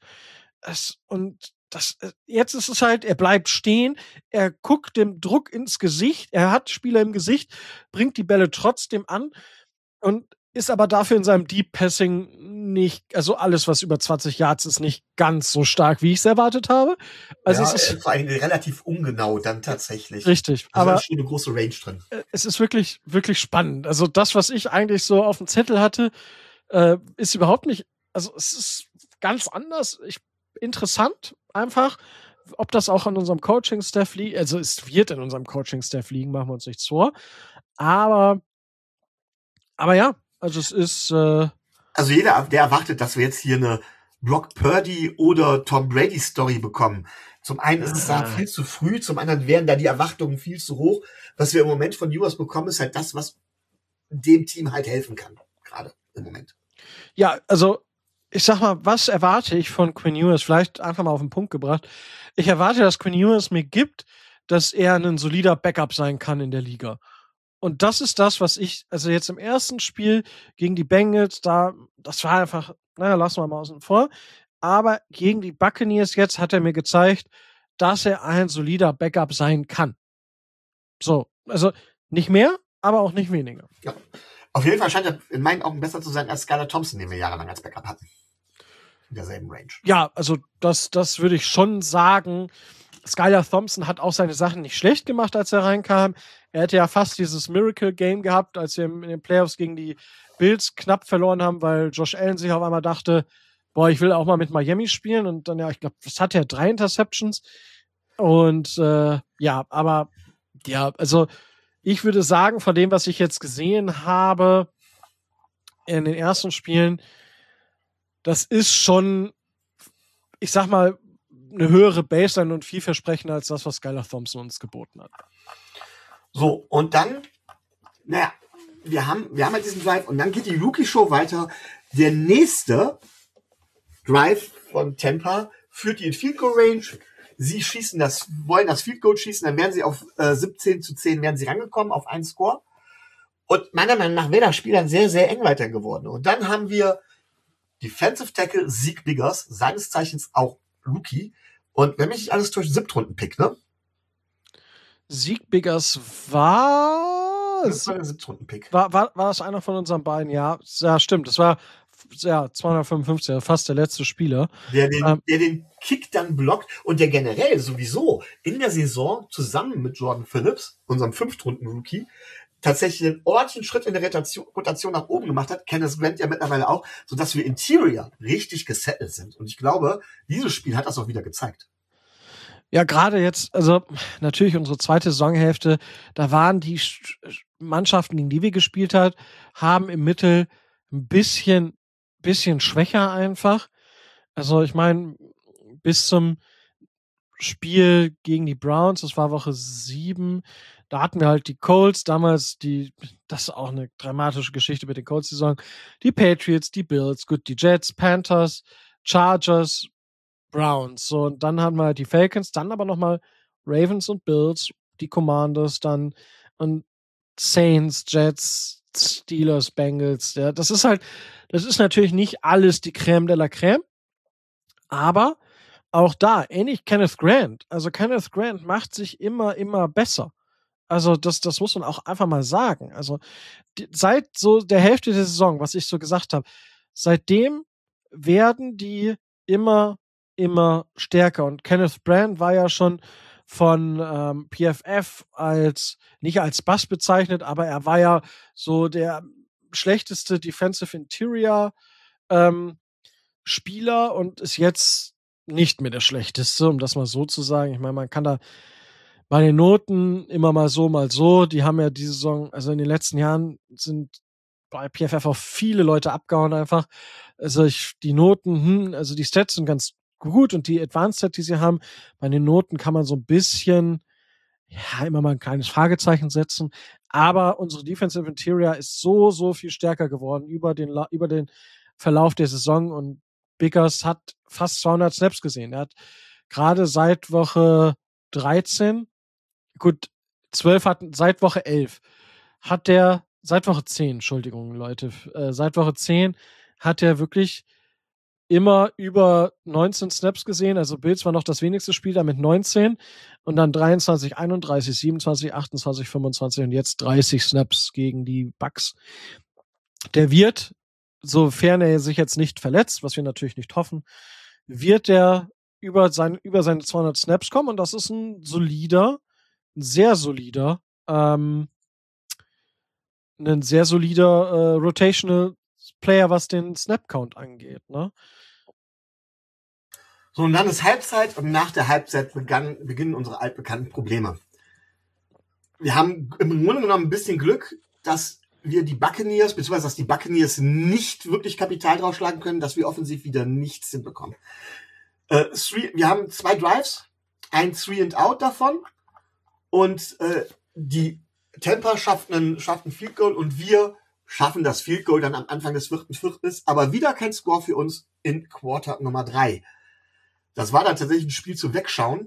S2: Jetzt ist es halt, er bleibt stehen, er guckt dem Druck ins Gesicht, er hat Spieler im Gesicht, bringt die Bälle trotzdem an und ist aber dafür in seinem Deep Passing nicht, also alles, was über 20 Yards ist, nicht ganz so stark, wie ich es erwartet habe. Also
S1: es ist vor allem relativ ungenau dann tatsächlich.
S2: Richtig.
S1: Also
S2: aber
S1: da ist schon eine große Range drin.
S2: Es ist wirklich, wirklich spannend. Also das, was ich eigentlich so auf dem Zettel hatte, ist überhaupt nicht, also es ist ganz anders. Interessant einfach, ob das auch an unserem Coaching-Staff liegt. Also es wird in unserem Coaching-Staff liegen, machen wir uns nichts vor. Aber ja, also es ist.
S1: Also jeder, der erwartet, dass wir jetzt hier eine Brock Purdy oder Tom Brady Story bekommen. Zum einen ist es da viel zu früh, zum anderen wären da die Erwartungen viel zu hoch. Was wir im Moment von Ewers bekommen, ist halt das, was dem Team halt helfen kann. Gerade im Moment.
S2: Ja, also ich sag mal, was erwarte ich von Quinn Ewers? Vielleicht einfach mal auf den Punkt gebracht. Ich erwarte, dass Quinn Ewers mir gibt, dass er ein solider Backup sein kann in der Liga. Und das ist das, was also jetzt im ersten Spiel gegen die Bengals, das war einfach, naja, lassen wir mal außen vor. Aber gegen die Buccaneers jetzt hat er mir gezeigt, dass er ein solider Backup sein kann. So, also nicht mehr, aber auch nicht weniger.
S1: Ja. Auf jeden Fall scheint er in meinen Augen besser zu sein als Skylar Thompson, den wir jahrelang als Backup hatten. In derselben Range.
S2: Ja, also das würde ich schon sagen. Skylar Thompson hat auch seine Sachen nicht schlecht gemacht, als er reinkam. Er hätte ja fast dieses Miracle-Game gehabt, als wir in den Playoffs gegen die Bills knapp verloren haben, weil Josh Allen sich auf einmal dachte, boah, ich will auch mal mit Miami spielen. Und dann, ja, ich glaube, was hat er? 3 Interceptions. Und ja, aber ja, also ich würde sagen, von dem, was ich jetzt gesehen habe in den ersten Spielen, das ist schon, ich sag mal, eine höhere Baseline und vielversprechender als das, was Skylar Thompson uns geboten hat.
S1: So, und dann, naja, wir haben halt diesen Drive und dann geht die Rookie-Show weiter. Der nächste Drive von Tampa führt die in Field Goal Range. Sie wollen das Field Goal schießen, dann wären sie auf 17-10 wären sie rangekommen, auf einen Score. Und meiner Meinung nach wäre das Spiel dann sehr, sehr eng weiter geworden. Und dann haben wir Defensive Tackle Zeke Biggers, seines Zeichens auch Rookie. Und wenn mich nicht alles täuscht, 7-Runden-Pick, ne?
S2: Zeke Biggers war...
S1: Das war der 7-Runden-Pick.
S2: War das einer von unseren beiden? Ja, stimmt. Das war 255, fast der letzte Spieler.
S1: Der den Kick dann blockt und der generell sowieso in der Saison zusammen mit Jordan Phillips, unserem 5-Runden-Rookie, tatsächlich einen ordentlichen Schritt in der Rotation nach oben gemacht hat. Kenneth Grant ja mittlerweile auch, sodass wir Interior richtig gesettelt sind. Und ich glaube, dieses Spiel hat das auch wieder gezeigt.
S2: Ja, gerade jetzt, also natürlich unsere zweite Saisonhälfte, da waren die Mannschaften, gegen die wir gespielt haben im Mittel ein bisschen schwächer einfach. Also ich meine, bis zum Spiel gegen die Browns, das war Woche 7, da hatten wir halt die Colts, damals das ist auch eine dramatische Geschichte mit den Colts-Saison, die Patriots, die Bills, gut, die Jets, Panthers, Chargers, Browns, so, und dann hatten wir halt die Falcons, dann aber nochmal Ravens und Bills, die Commanders dann und Saints, Jets, Steelers, Bengals, ja, das ist natürlich nicht alles die Crème de la Crème, aber auch da, ähnlich Kenneth Grant. Also Kenneth Grant macht sich immer besser. Also das muss man auch einfach mal sagen. Also seit so der Hälfte der Saison, was ich so gesagt habe, seitdem werden die immer stärker. Und Kenneth Brand war ja schon von PFF nicht als Bass bezeichnet, aber er war ja so der schlechteste Defensive Interior Spieler und ist jetzt nicht mehr der schlechteste, um das mal so zu sagen. Ich meine, man kann da bei den Noten immer mal so. Die haben ja diese Saison, also in den letzten Jahren sind bei PFF auch viele Leute abgehauen einfach. Also die Noten, also die Stats sind ganz gut und die Advanced Stats, die sie haben, bei den Noten kann man so ein bisschen, ja, immer mal ein kleines Fragezeichen setzen. Aber unsere Defensive Interior ist so viel stärker geworden über den Verlauf der Saison und Biggers hat fast 200 Snaps gesehen. Er hat gerade seit Woche 13, gut, 12 seit Woche 11 hat der, seit Woche 10, Entschuldigung, Leute, seit Woche 10 hat er wirklich immer über 19 Snaps gesehen. Also Bills war noch das wenigste Spiel da mit 19 und dann 23, 31, 27, 28, 25 und jetzt 30 Snaps gegen die Bucks. Der wird, sofern er sich jetzt nicht verletzt, was wir natürlich nicht hoffen, wird er über seine 200 Snaps kommen und das ist ein sehr solider Rotational Player, was den Snap-Count angeht, ne?
S1: So, und dann ist Halbzeit und nach der Halbzeit beginnen unsere altbekannten Probleme. Wir haben im Grunde genommen ein bisschen Glück, dass wir die Buccaneers, beziehungsweise dass die Buccaneers nicht wirklich Kapital draufschlagen können, dass wir offensiv wieder nichts hinbekommen. Wir haben 2 Drives, ein 3-and-out davon und die Tampa schafft ein Field Goal und wir schaffen das Field Goal dann am Anfang des 4. Viertels, aber wieder kein Score für uns in Quarter Nummer 3. Das war dann tatsächlich ein Spiel zu wegschauen.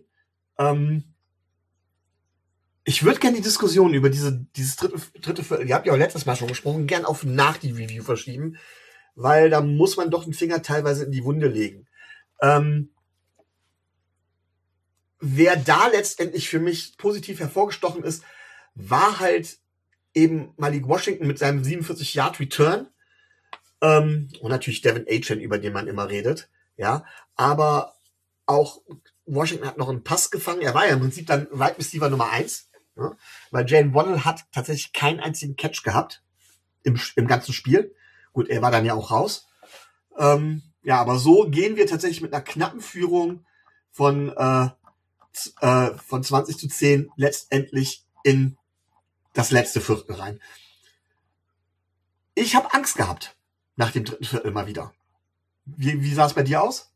S1: Ich würde gerne die Diskussion über dieses dritte Viertel, ihr habt ja auch letztes Mal schon gesprochen, gern auf nach die Review verschieben, weil da muss man doch den Finger teilweise in die Wunde legen. Wer da letztendlich für mich positiv hervorgestochen ist, war halt eben Malik Washington mit seinem 47-Yard-Return und natürlich Devin Achane, über den man immer redet, ja, aber auch Washington hat noch einen Pass gefangen, er war ja im Prinzip dann Wide Receiver Nummer 1, ja, weil Jalen Waddle hat tatsächlich keinen einzigen Catch gehabt im ganzen Spiel. Gut, er war dann ja auch raus. Ja, aber so gehen wir tatsächlich mit einer knappen Führung von 20-10 letztendlich in das letzte Viertel rein. Ich habe Angst gehabt nach dem dritten Viertel mal wieder. Wie sah es bei dir aus?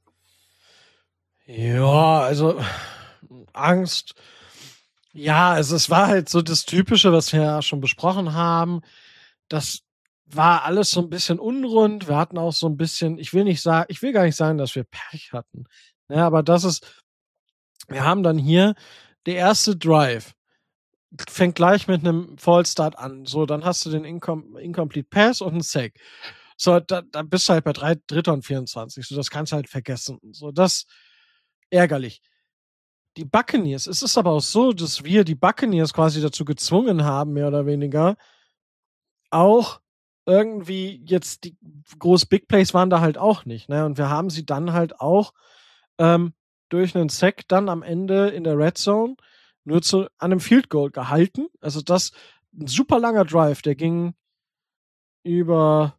S2: Ja, also Angst. Ja, also es war halt so das Typische, was wir ja schon besprochen haben. Das war alles so ein bisschen unrund. Wir hatten auch so ein bisschen, ich will gar nicht sagen, dass wir Pech hatten. Ja, aber wir haben dann hier der erste Drive. Fängt gleich mit einem False Start an. So, dann hast du den Incomplete Pass und einen Sack. So, da bist du halt bei 3. und 24. So, das kannst du halt vergessen. So, das ärgerlich. Die Buccaneers, es ist aber auch so, dass wir die Buccaneers quasi dazu gezwungen haben, mehr oder weniger, auch irgendwie jetzt die groß Big Plays waren da halt auch nicht, ne? Und wir haben sie dann halt auch durch einen Sack dann am Ende in der Red Zone nur an einem Field Goal gehalten. Also das ein super langer Drive, der ging über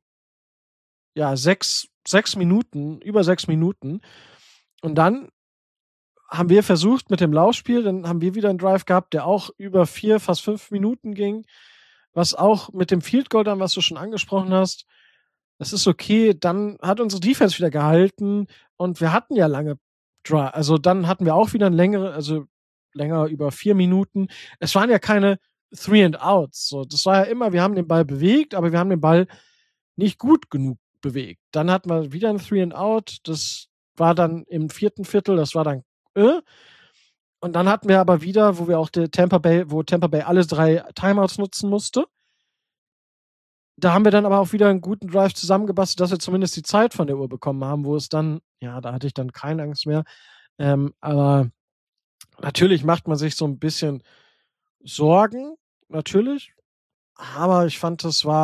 S2: 6 Minuten, über 6 Minuten. Und dann haben wir versucht mit dem Laufspiel, dann haben wir wieder einen Drive gehabt, der auch über 4, fast 5 Minuten ging. Was auch mit dem Field Goal dann, was du schon angesprochen hast, das ist okay. Dann hat unsere Defense wieder gehalten und wir hatten ja lange Drive. Also dann hatten wir auch wieder länger über 4 Minuten. Es waren ja keine 3-and-Outs. So, das war ja immer, wir haben den Ball bewegt, aber wir haben den Ball nicht gut genug bewegt. Dann hatten wir wieder ein 3-and-Out. Das war dann im 4. Viertel, das war dann und dann hatten wir aber wieder, wo Tampa Bay alle 3 Timeouts nutzen musste. Da haben wir dann aber auch wieder einen guten Drive zusammengebastelt, dass wir zumindest die Zeit von der Uhr bekommen haben, wo es dann, ja, da hatte ich dann keine Angst mehr, Aber natürlich macht man sich so ein bisschen Sorgen, natürlich. Aber ich fand,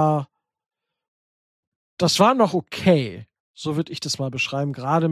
S2: das war noch okay. So würde ich das mal beschreiben. Gerade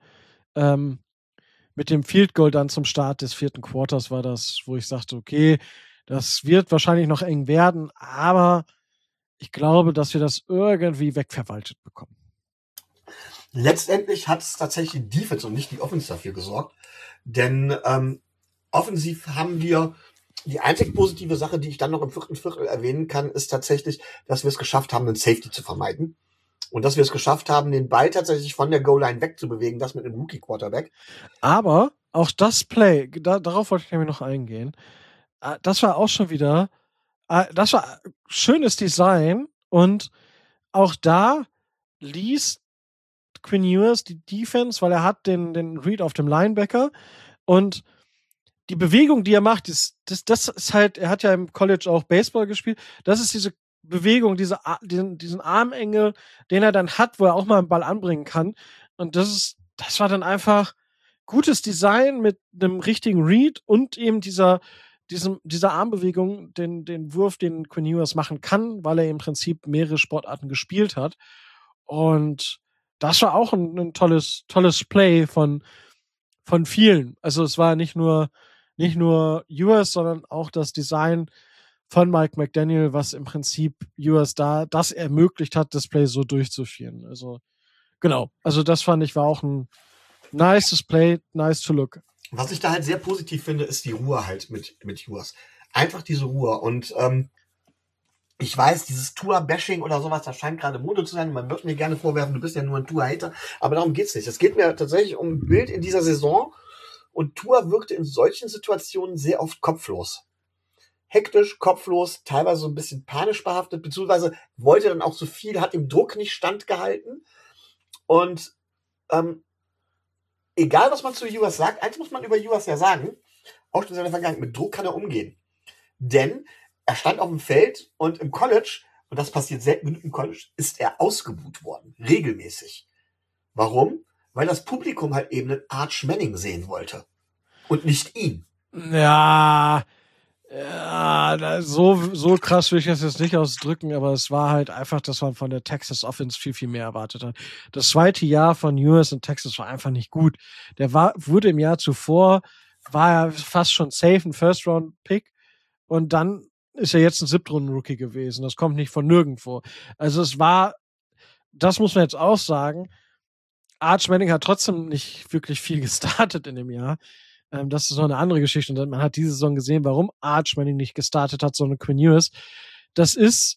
S2: mit dem Field Goal dann zum Start des 4. Quarters war das, wo ich sagte, okay, das wird wahrscheinlich noch eng werden, aber ich glaube, dass wir das irgendwie wegverwaltet bekommen.
S1: Letztendlich hat es tatsächlich die Defense und nicht die Offense dafür gesorgt. Denn offensiv haben wir die einzig positive Sache, die ich dann noch im 4. Viertel erwähnen kann, ist tatsächlich, dass wir es geschafft haben, einen Safety zu vermeiden. Und dass wir es geschafft haben, den Ball tatsächlich von der Goal-Line wegzubewegen, das mit einem Rookie-Quarterback.
S2: Aber auch das Play, darauf wollte ich nämlich noch eingehen, das war auch schon wieder, das war schönes Design und auch da ließ Quinn Ewers die Defense, weil er hat den Read auf dem Linebacker und die Bewegung, die er macht, das ist halt, er hat ja im College auch Baseball gespielt, das ist diese Bewegung, diesen Armengel, den er dann hat, wo er auch mal einen Ball anbringen kann. Und das war dann einfach gutes Design mit einem richtigen Read und eben dieser Armbewegung, den Wurf, den Quinn Ewers machen kann, weil er im Prinzip mehrere Sportarten gespielt hat. Und das war auch ein tolles Play von vielen. Also es war nicht nur Ewers, sondern auch das Design von Mike McDaniel, was im Prinzip Ewers das ermöglicht hat, das Play so durchzuführen. Also genau. Also das fand ich war auch ein nice Play, nice to look.
S1: Was ich da halt sehr positiv finde, ist die Ruhe halt mit Ewers. Einfach diese Ruhe. Und ich weiß, dieses Tua-Bashing oder sowas, das scheint gerade Mode zu sein. Man wird mir gerne vorwerfen, du bist ja nur ein Tua-Hater. Aber darum geht's nicht. Es geht mir tatsächlich um ein Bild in dieser Saison. Und Tua wirkte in solchen Situationen sehr oft kopflos. Hektisch, kopflos, teilweise so ein bisschen panisch behaftet, beziehungsweise wollte dann auch so viel, hat dem Druck nicht standgehalten. Und egal, was man zu Ewers sagt, eins muss man über Ewers ja sagen, auch schon in seiner Vergangenheit, mit Druck kann er umgehen. Denn er stand auf dem Feld und im College, und das passiert selten genug im College, ist er ausgebuht worden. Regelmäßig. Warum? Weil das Publikum halt eben einen Arch Manning sehen wollte. Und nicht ihn.
S2: Ja, so krass will ich das jetzt nicht ausdrücken, aber es war halt einfach, dass man von der Texas Offense viel, viel mehr erwartet hat. Das zweite Jahr von Ewers in Texas war einfach nicht gut. Wurde im Jahr zuvor, war er fast schon safe, ein First-Round-Pick und dann ist er jetzt ein 7-Runden-Rookie gewesen. Das kommt nicht von nirgendwo. Also das muss man jetzt auch sagen, Arch Manning hat trotzdem nicht wirklich viel gestartet in dem Jahr. Das ist noch eine andere Geschichte. Und man hat diese Saison gesehen, warum Arch Manning nicht gestartet hat, sondern Quinn Ewers. Das ist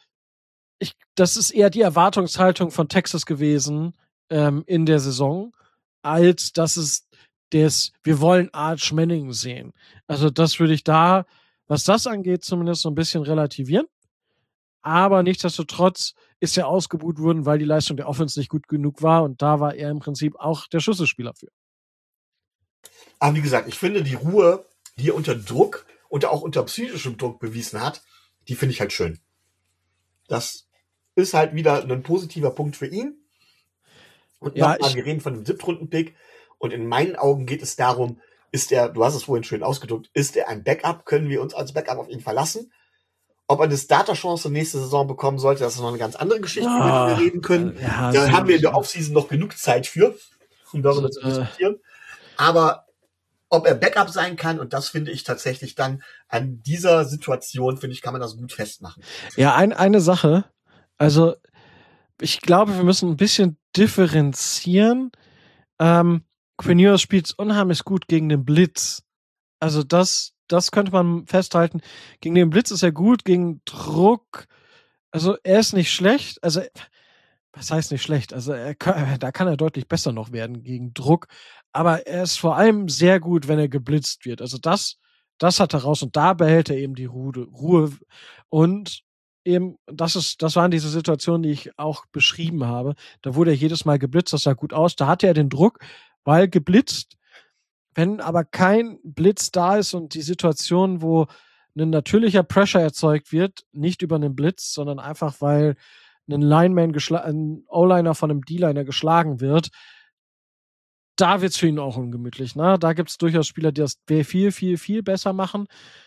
S2: eher die Erwartungshaltung von Texas gewesen in der Saison, als dass wir wollen Arch Manning sehen. Also das würde ich da, was das angeht, zumindest so ein bisschen relativieren. Aber nichtsdestotrotz ist er ausgebuht worden, weil die Leistung der Offense nicht gut genug war. Und da war er im Prinzip auch der Schlüsselspieler für.
S1: Aber wie gesagt, ich finde die Ruhe, die er unter Druck und auch unter psychischem Druck bewiesen hat, die finde ich halt schön. Das ist halt wieder ein positiver Punkt für ihn. Und
S2: Ja,
S1: nochmal, wir reden von einem 7-Runden-Pick. Und in meinen Augen geht es darum, du hast es vorhin schön ausgedrückt, ist er ein Backup? Können wir uns als Backup auf ihn verlassen? Ob er eine Starter-Chance nächste Saison bekommen sollte, das ist noch eine ganz andere Geschichte, über die wir reden können. Da haben wir in der Offseason noch genug Zeit für, um darüber zu diskutieren. Aber ob er Backup sein kann, und das finde ich tatsächlich dann an dieser Situation, finde ich, kann man das gut festmachen.
S2: Ja, eine Sache. Also, ich glaube, wir müssen ein bisschen differenzieren. Quinn Ewers spielt unheimlich gut gegen den Blitz. Also, das könnte man festhalten. Gegen den Blitz ist er gut, gegen Druck. Also, er ist nicht schlecht. Also, was heißt nicht schlecht? Also, da kann er deutlich besser noch werden gegen Druck. Aber er ist vor allem sehr gut, wenn er geblitzt wird. Also, das hat er raus und da behält er eben die Ruhe. Und eben, das waren diese Situationen, die ich auch beschrieben habe. Da wurde er jedes Mal geblitzt, das sah gut aus. Da hatte er den Druck, weil geblitzt. Wenn aber kein Blitz da ist und die Situation, wo ein natürlicher Pressure erzeugt wird, nicht über einen Blitz, sondern einfach, weil ein O-Liner von einem D-Liner geschlagen wird, da wird's für ihn auch ungemütlich. Ne? Da gibt's durchaus Spieler, die das viel, viel, viel besser machen.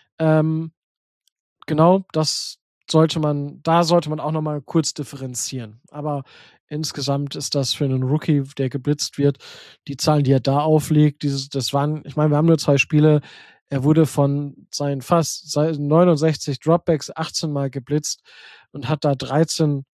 S2: Genau, da sollte man auch noch mal kurz differenzieren. Aber insgesamt ist das für einen Rookie, der geblitzt wird, die Zahlen, die er da auflegt, wir haben nur 2 Spiele. Er wurde von seinen fast 69 Dropbacks 18 Mal geblitzt und hat da 13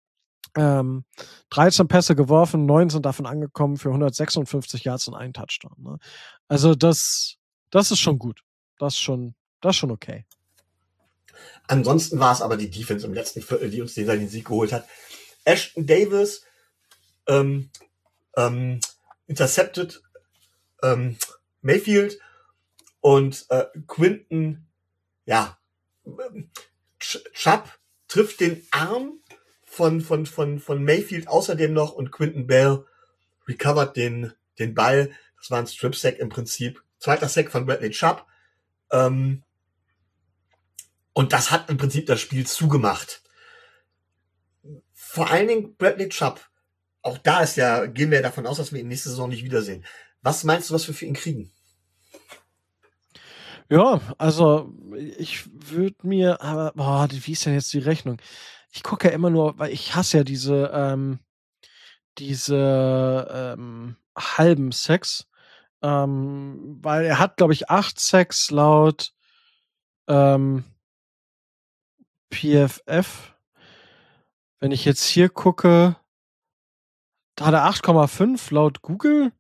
S2: Pässe geworfen, 9 sind davon angekommen für 156 Yards und einen Touchdown. Ne? Also das ist schon gut. Das ist schon okay.
S1: Ansonsten war es aber die Defense im letzten Viertel, die uns den Sieg geholt hat. Ashton Davis intercepted Mayfield und Quinton, Chubb trifft den Arm von Mayfield außerdem noch und Quinton Bell recovert den Ball. Das war ein Strip-Sack im Prinzip. 2. Sack von Bradley Chubb. Und das hat im Prinzip das Spiel zugemacht. Vor allen Dingen Bradley Chubb. Auch da gehen wir davon aus, dass wir ihn nächste Saison nicht wiedersehen. Was meinst du, was wir für ihn kriegen?
S2: Ja, also ich würde mir, wie ist denn jetzt die Rechnung? Ich gucke ja immer nur, weil ich hasse ja diese halben Sacks, weil er hat, glaube ich, 8 Sacks laut PFF. Wenn ich jetzt hier gucke, da hat er 8,5 laut Google.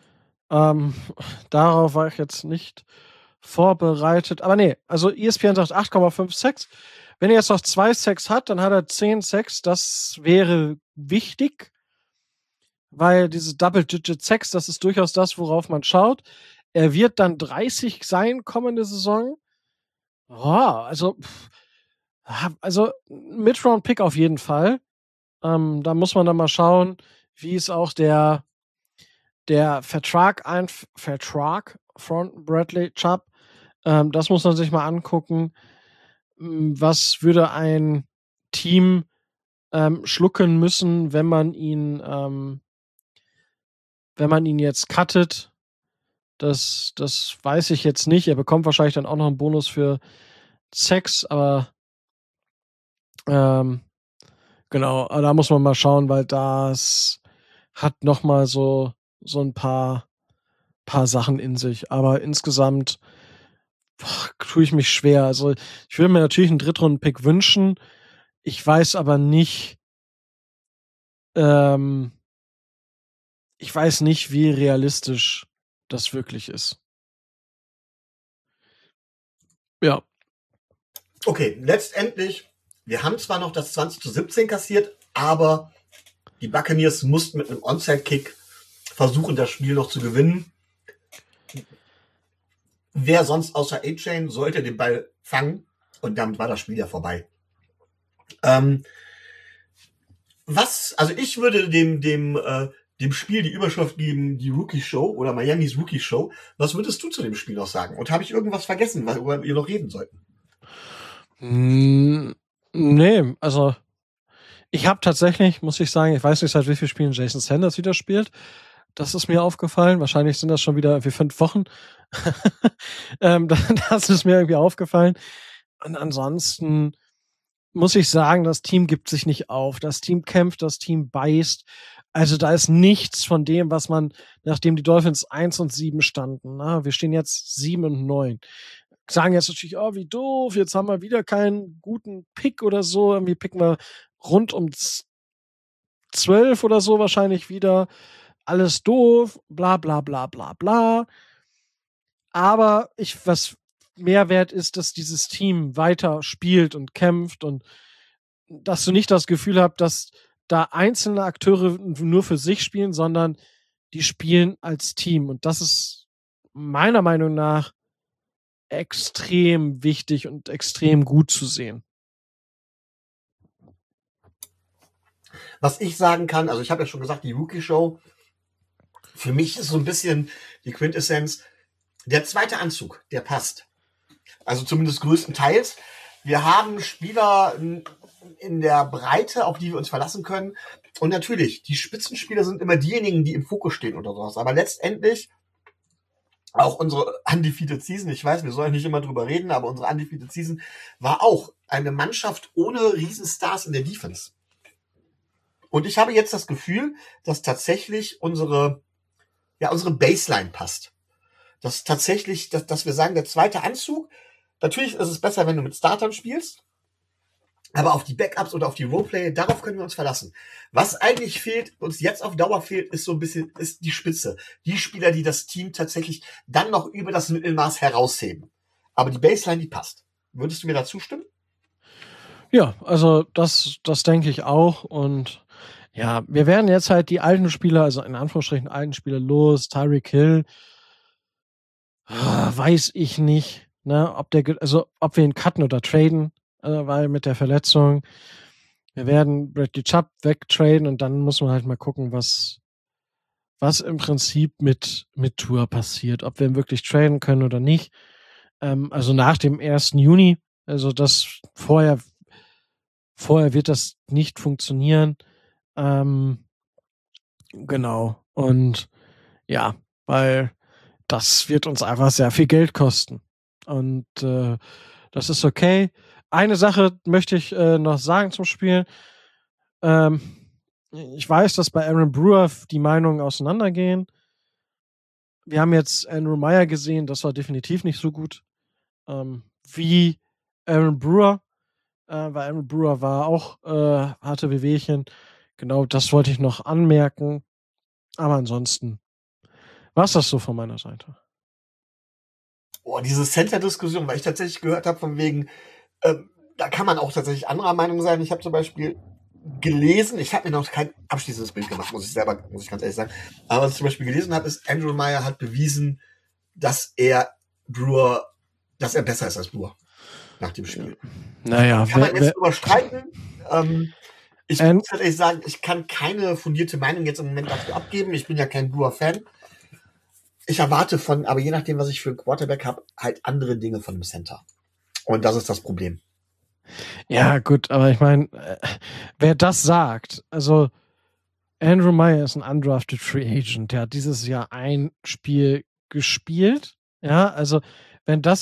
S2: Darauf war ich jetzt nicht vorbereitet. Aber nee, also ESPN sagt 8,5 Sacks. Wenn er jetzt noch 2 Sacks hat, dann hat er 10 Sacks. Das wäre wichtig, weil diese Double-Digit-Sacks, das ist durchaus das, worauf man schaut. Er wird dann 30 sein kommende Saison. Also Mid-Round-Pick auf jeden Fall. Da muss man dann mal schauen, wie es auch der Vertrag von Bradley Chubb, das muss man sich mal angucken. Was würde ein Team schlucken müssen, wenn man ihn jetzt cuttet? Das weiß ich jetzt nicht. Er bekommt wahrscheinlich dann auch noch einen Bonus für Sex, aber genau, da muss man mal schauen, weil das hat noch mal so ein paar Sachen in sich. Aber insgesamt tue ich mich schwer. Also ich würde mir natürlich einen Drittrunden-Pick wünschen. Ich weiß aber nicht, wie realistisch das wirklich ist. Ja.
S1: Okay, letztendlich, wir haben zwar noch das 20-17 kassiert, aber die Buccaneers mussten mit einem Onside-Kick versuchen, das Spiel noch zu gewinnen. Wer sonst außer A-Chain sollte den Ball fangen und damit war das Spiel ja vorbei. Also ich würde dem Spiel die Überschrift geben, die Rookie Show oder Miamis Rookie Show. Was würdest du zu dem Spiel noch sagen? Und habe ich irgendwas vergessen, worüber wir noch reden sollten?
S2: Nee, also ich habe tatsächlich, muss ich sagen, ich weiß nicht, seit wie vielen Spielen Jason Sanders wieder spielt. Das ist mir aufgefallen. Wahrscheinlich sind das schon wieder irgendwie 5 Wochen. Das ist mir irgendwie aufgefallen. Und ansonsten muss ich sagen, das Team gibt sich nicht auf. Das Team kämpft, das Team beißt. Also da ist nichts von dem, was man, nachdem die Dolphins 1 und 7 standen. Na, wir stehen jetzt 7 und 9. Sagen jetzt natürlich, oh, wie doof, jetzt haben wir wieder keinen guten Pick oder so. Irgendwie picken wir rund um 12 oder so wahrscheinlich wieder. Alles doof, bla bla bla bla bla. Aber was mehr wert ist, dass dieses Team weiter spielt und kämpft und dass du nicht das Gefühl hast, dass da einzelne Akteure nur für sich spielen, sondern die spielen als Team. Und das ist meiner Meinung nach extrem wichtig und extrem gut zu sehen.
S1: Was ich sagen kann, also ich habe ja schon gesagt, die Rookie-Show, für mich ist so ein bisschen die Quintessenz, der zweite Anzug, der passt. Also zumindest größtenteils. Wir haben Spieler in der Breite, auf die wir uns verlassen können. Und natürlich, die Spitzenspieler sind immer diejenigen, die im Fokus stehen oder sowas. Aber letztendlich auch unsere Undefeated Season, ich weiß, wir sollen nicht immer drüber reden, aber unsere Undefeated Season war auch eine Mannschaft ohne Riesenstars in der Defense. Und ich habe jetzt das Gefühl, dass tatsächlich unsere Baseline passt. Dass tatsächlich, dass wir sagen, der zweite Anzug, natürlich ist es besser, wenn du mit Startern spielst, aber auf die Backups oder auf die Roleplay, darauf können wir uns verlassen. Was eigentlich fehlt, uns jetzt auf Dauer fehlt, ist so ein bisschen, ist die Spitze. Die Spieler, die das Team tatsächlich dann noch über das Mittelmaß herausheben. Aber die Baseline, die passt. Würdest du mir dazu stimmen?
S2: Ja, also das denke ich auch. Und ja, wir werden jetzt halt die alten Spieler, also in Anführungsstrichen alten Spieler los, Tyreek Hill, weiß ich nicht, ne, ob wir ihn cutten oder traden, weil mit der Verletzung, wir werden Bradley Chubb wegtraden und dann muss man halt mal gucken, was im Prinzip mit Tour passiert, ob wir ihn wirklich traden können oder nicht. Also nach dem 1. Juni, also das vorher wird das nicht funktionieren. Genau. Und ja, weil das wird uns einfach sehr viel Geld kosten. Und das ist okay. Eine Sache möchte ich noch sagen zum Spiel. Ich weiß, dass bei Aaron Brewer die Meinungen auseinandergehen. Wir haben jetzt Andrew Meyer gesehen, das war definitiv nicht so gut wie Aaron Brewer. Weil Aaron Brewer war auch, hatte Wehwehchen. Genau, das wollte ich noch anmerken. Aber ansonsten war's das so von meiner Seite.
S1: Diese Center-Diskussion, weil ich tatsächlich gehört habe, von wegen, da kann man auch tatsächlich anderer Meinung sein. Ich habe zum Beispiel gelesen, ich habe mir noch kein abschließendes Bild gemacht, muss ich ganz ehrlich sagen. Aber was ich zum Beispiel gelesen habe, ist, Andrew Meyer hat bewiesen, dass er besser ist als Brewer nach dem Spiel.
S2: Naja,
S1: kann man jetzt überstreiten. Ich muss tatsächlich sagen, ich kann keine fundierte Meinung jetzt im Moment dafür abgeben. Ich bin ja kein Brewer-Fan. Ich erwarte aber je nachdem, was ich für einen Quarterback habe, halt andere Dinge von dem Center. Und das ist das Problem.
S2: Ja, gut, aber ich meine, wer das sagt, also Andrew Meyer ist ein undrafted Free Agent, der hat dieses Jahr ein Spiel gespielt. Ja, also wenn das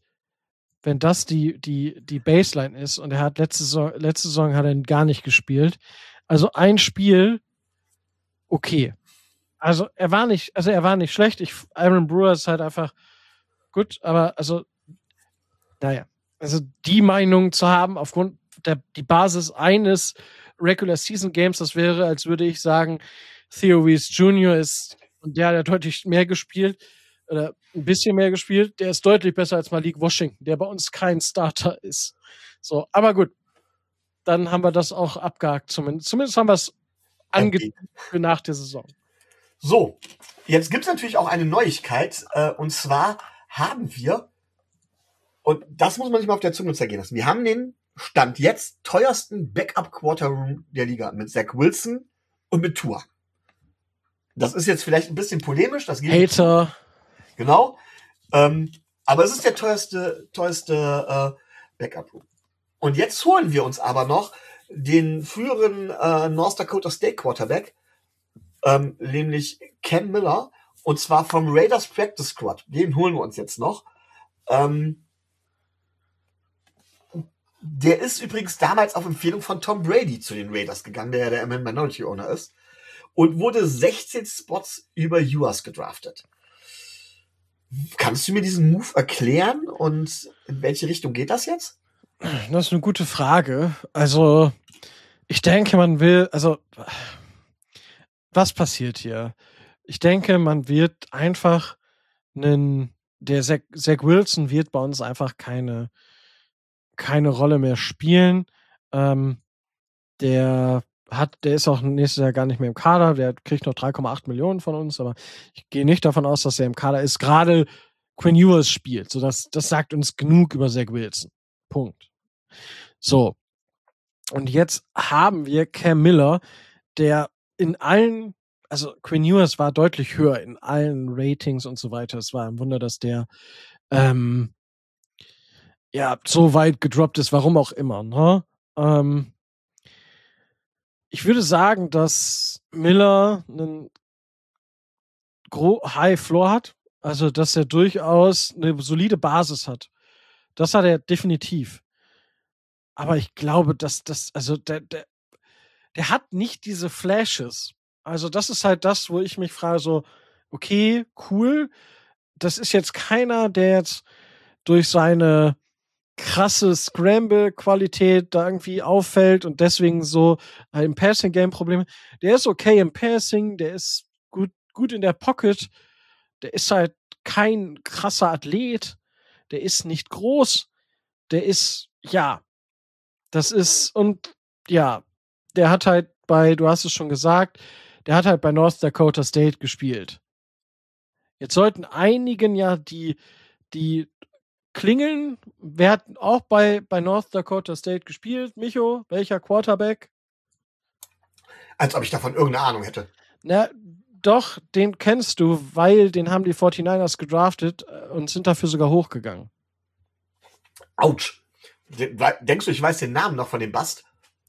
S2: die Baseline ist und er hat letzte Saison hat er gar nicht gespielt. Also ein Spiel, okay. Also er war nicht schlecht. Aaron Brewer ist halt einfach gut, aber also, naja. Also die Meinung zu haben, aufgrund die Basis eines Regular Season Games, das wäre, als würde ich sagen, Theo Wees Jr. ist, und der hat deutlich mehr gespielt, oder ein bisschen mehr gespielt, der ist deutlich besser als Malik Washington, der bei uns kein Starter ist. So, aber gut. Dann haben wir das auch abgehakt, zumindest haben wir es angegeben nach der Saison.
S1: So, jetzt gibt es natürlich auch eine Neuigkeit, und zwar haben wir, und das muss man sich mal auf der Zunge zergehen lassen, wir haben den Stand jetzt teuersten Backup-Quarterroom der Liga mit Zach Wilson und mit Tua. Das ist jetzt vielleicht ein bisschen polemisch. Das
S2: Hater.
S1: Genau. Aber es ist der teuerste Backup-Room. Und jetzt holen wir uns aber noch den früheren North Dakota State Quarterback, nämlich Cam Miller, und zwar vom Raiders Practice Squad. Den holen wir uns jetzt noch. Der ist übrigens damals auf Empfehlung von Tom Brady zu den Raiders gegangen, der Minority Owner ist, und wurde 16 Spots über UAS gedraftet. Kannst du mir diesen Move erklären und in welche Richtung geht das jetzt?
S2: Das ist eine gute Frage. Also, ich denke, was passiert hier? Ich denke, man wird einfach der Zach Wilson wird bei uns einfach keine Rolle mehr spielen. Der ist auch nächstes Jahr gar nicht mehr im Kader. Der kriegt noch 3,8 Millionen von uns, aber ich gehe nicht davon aus, dass er im Kader ist. Gerade Quinn Ewers spielt. So, das sagt uns genug über Zach Wilson. Punkt. So. Und jetzt haben wir Cam Miller, der in allen, also Quinn Ewers war deutlich höher in allen Ratings und so weiter. Es war ein Wunder, dass der so weit gedroppt ist, warum auch immer. Ne? Ich würde sagen, dass Miller einen High Floor hat. Also, dass er durchaus eine solide Basis hat. Das hat er definitiv. Aber ich glaube, also der hat nicht diese Flashes. Also, das ist halt das, wo ich mich frage, so, okay, cool. Das ist jetzt keiner, der jetzt durch seine krasse Scramble-Qualität da irgendwie auffällt und deswegen so im Passing-Game Probleme. Der ist okay im Passing, der ist gut in der Pocket, der ist halt kein krasser Athlet, der ist nicht groß, der ist, ja, das ist, und ja, der hat halt du hast es schon gesagt, der hat halt bei North Dakota State gespielt. Jetzt sollten einigen ja die klingeln. Wer hat auch bei North Dakota State gespielt? Micho, welcher Quarterback?
S1: Als ob ich davon irgendeine Ahnung hätte.
S2: Na, doch, den kennst du, weil den haben die 49ers gedraftet und sind dafür sogar hochgegangen.
S1: Autsch. Denkst du, ich weiß den Namen noch von dem Bast?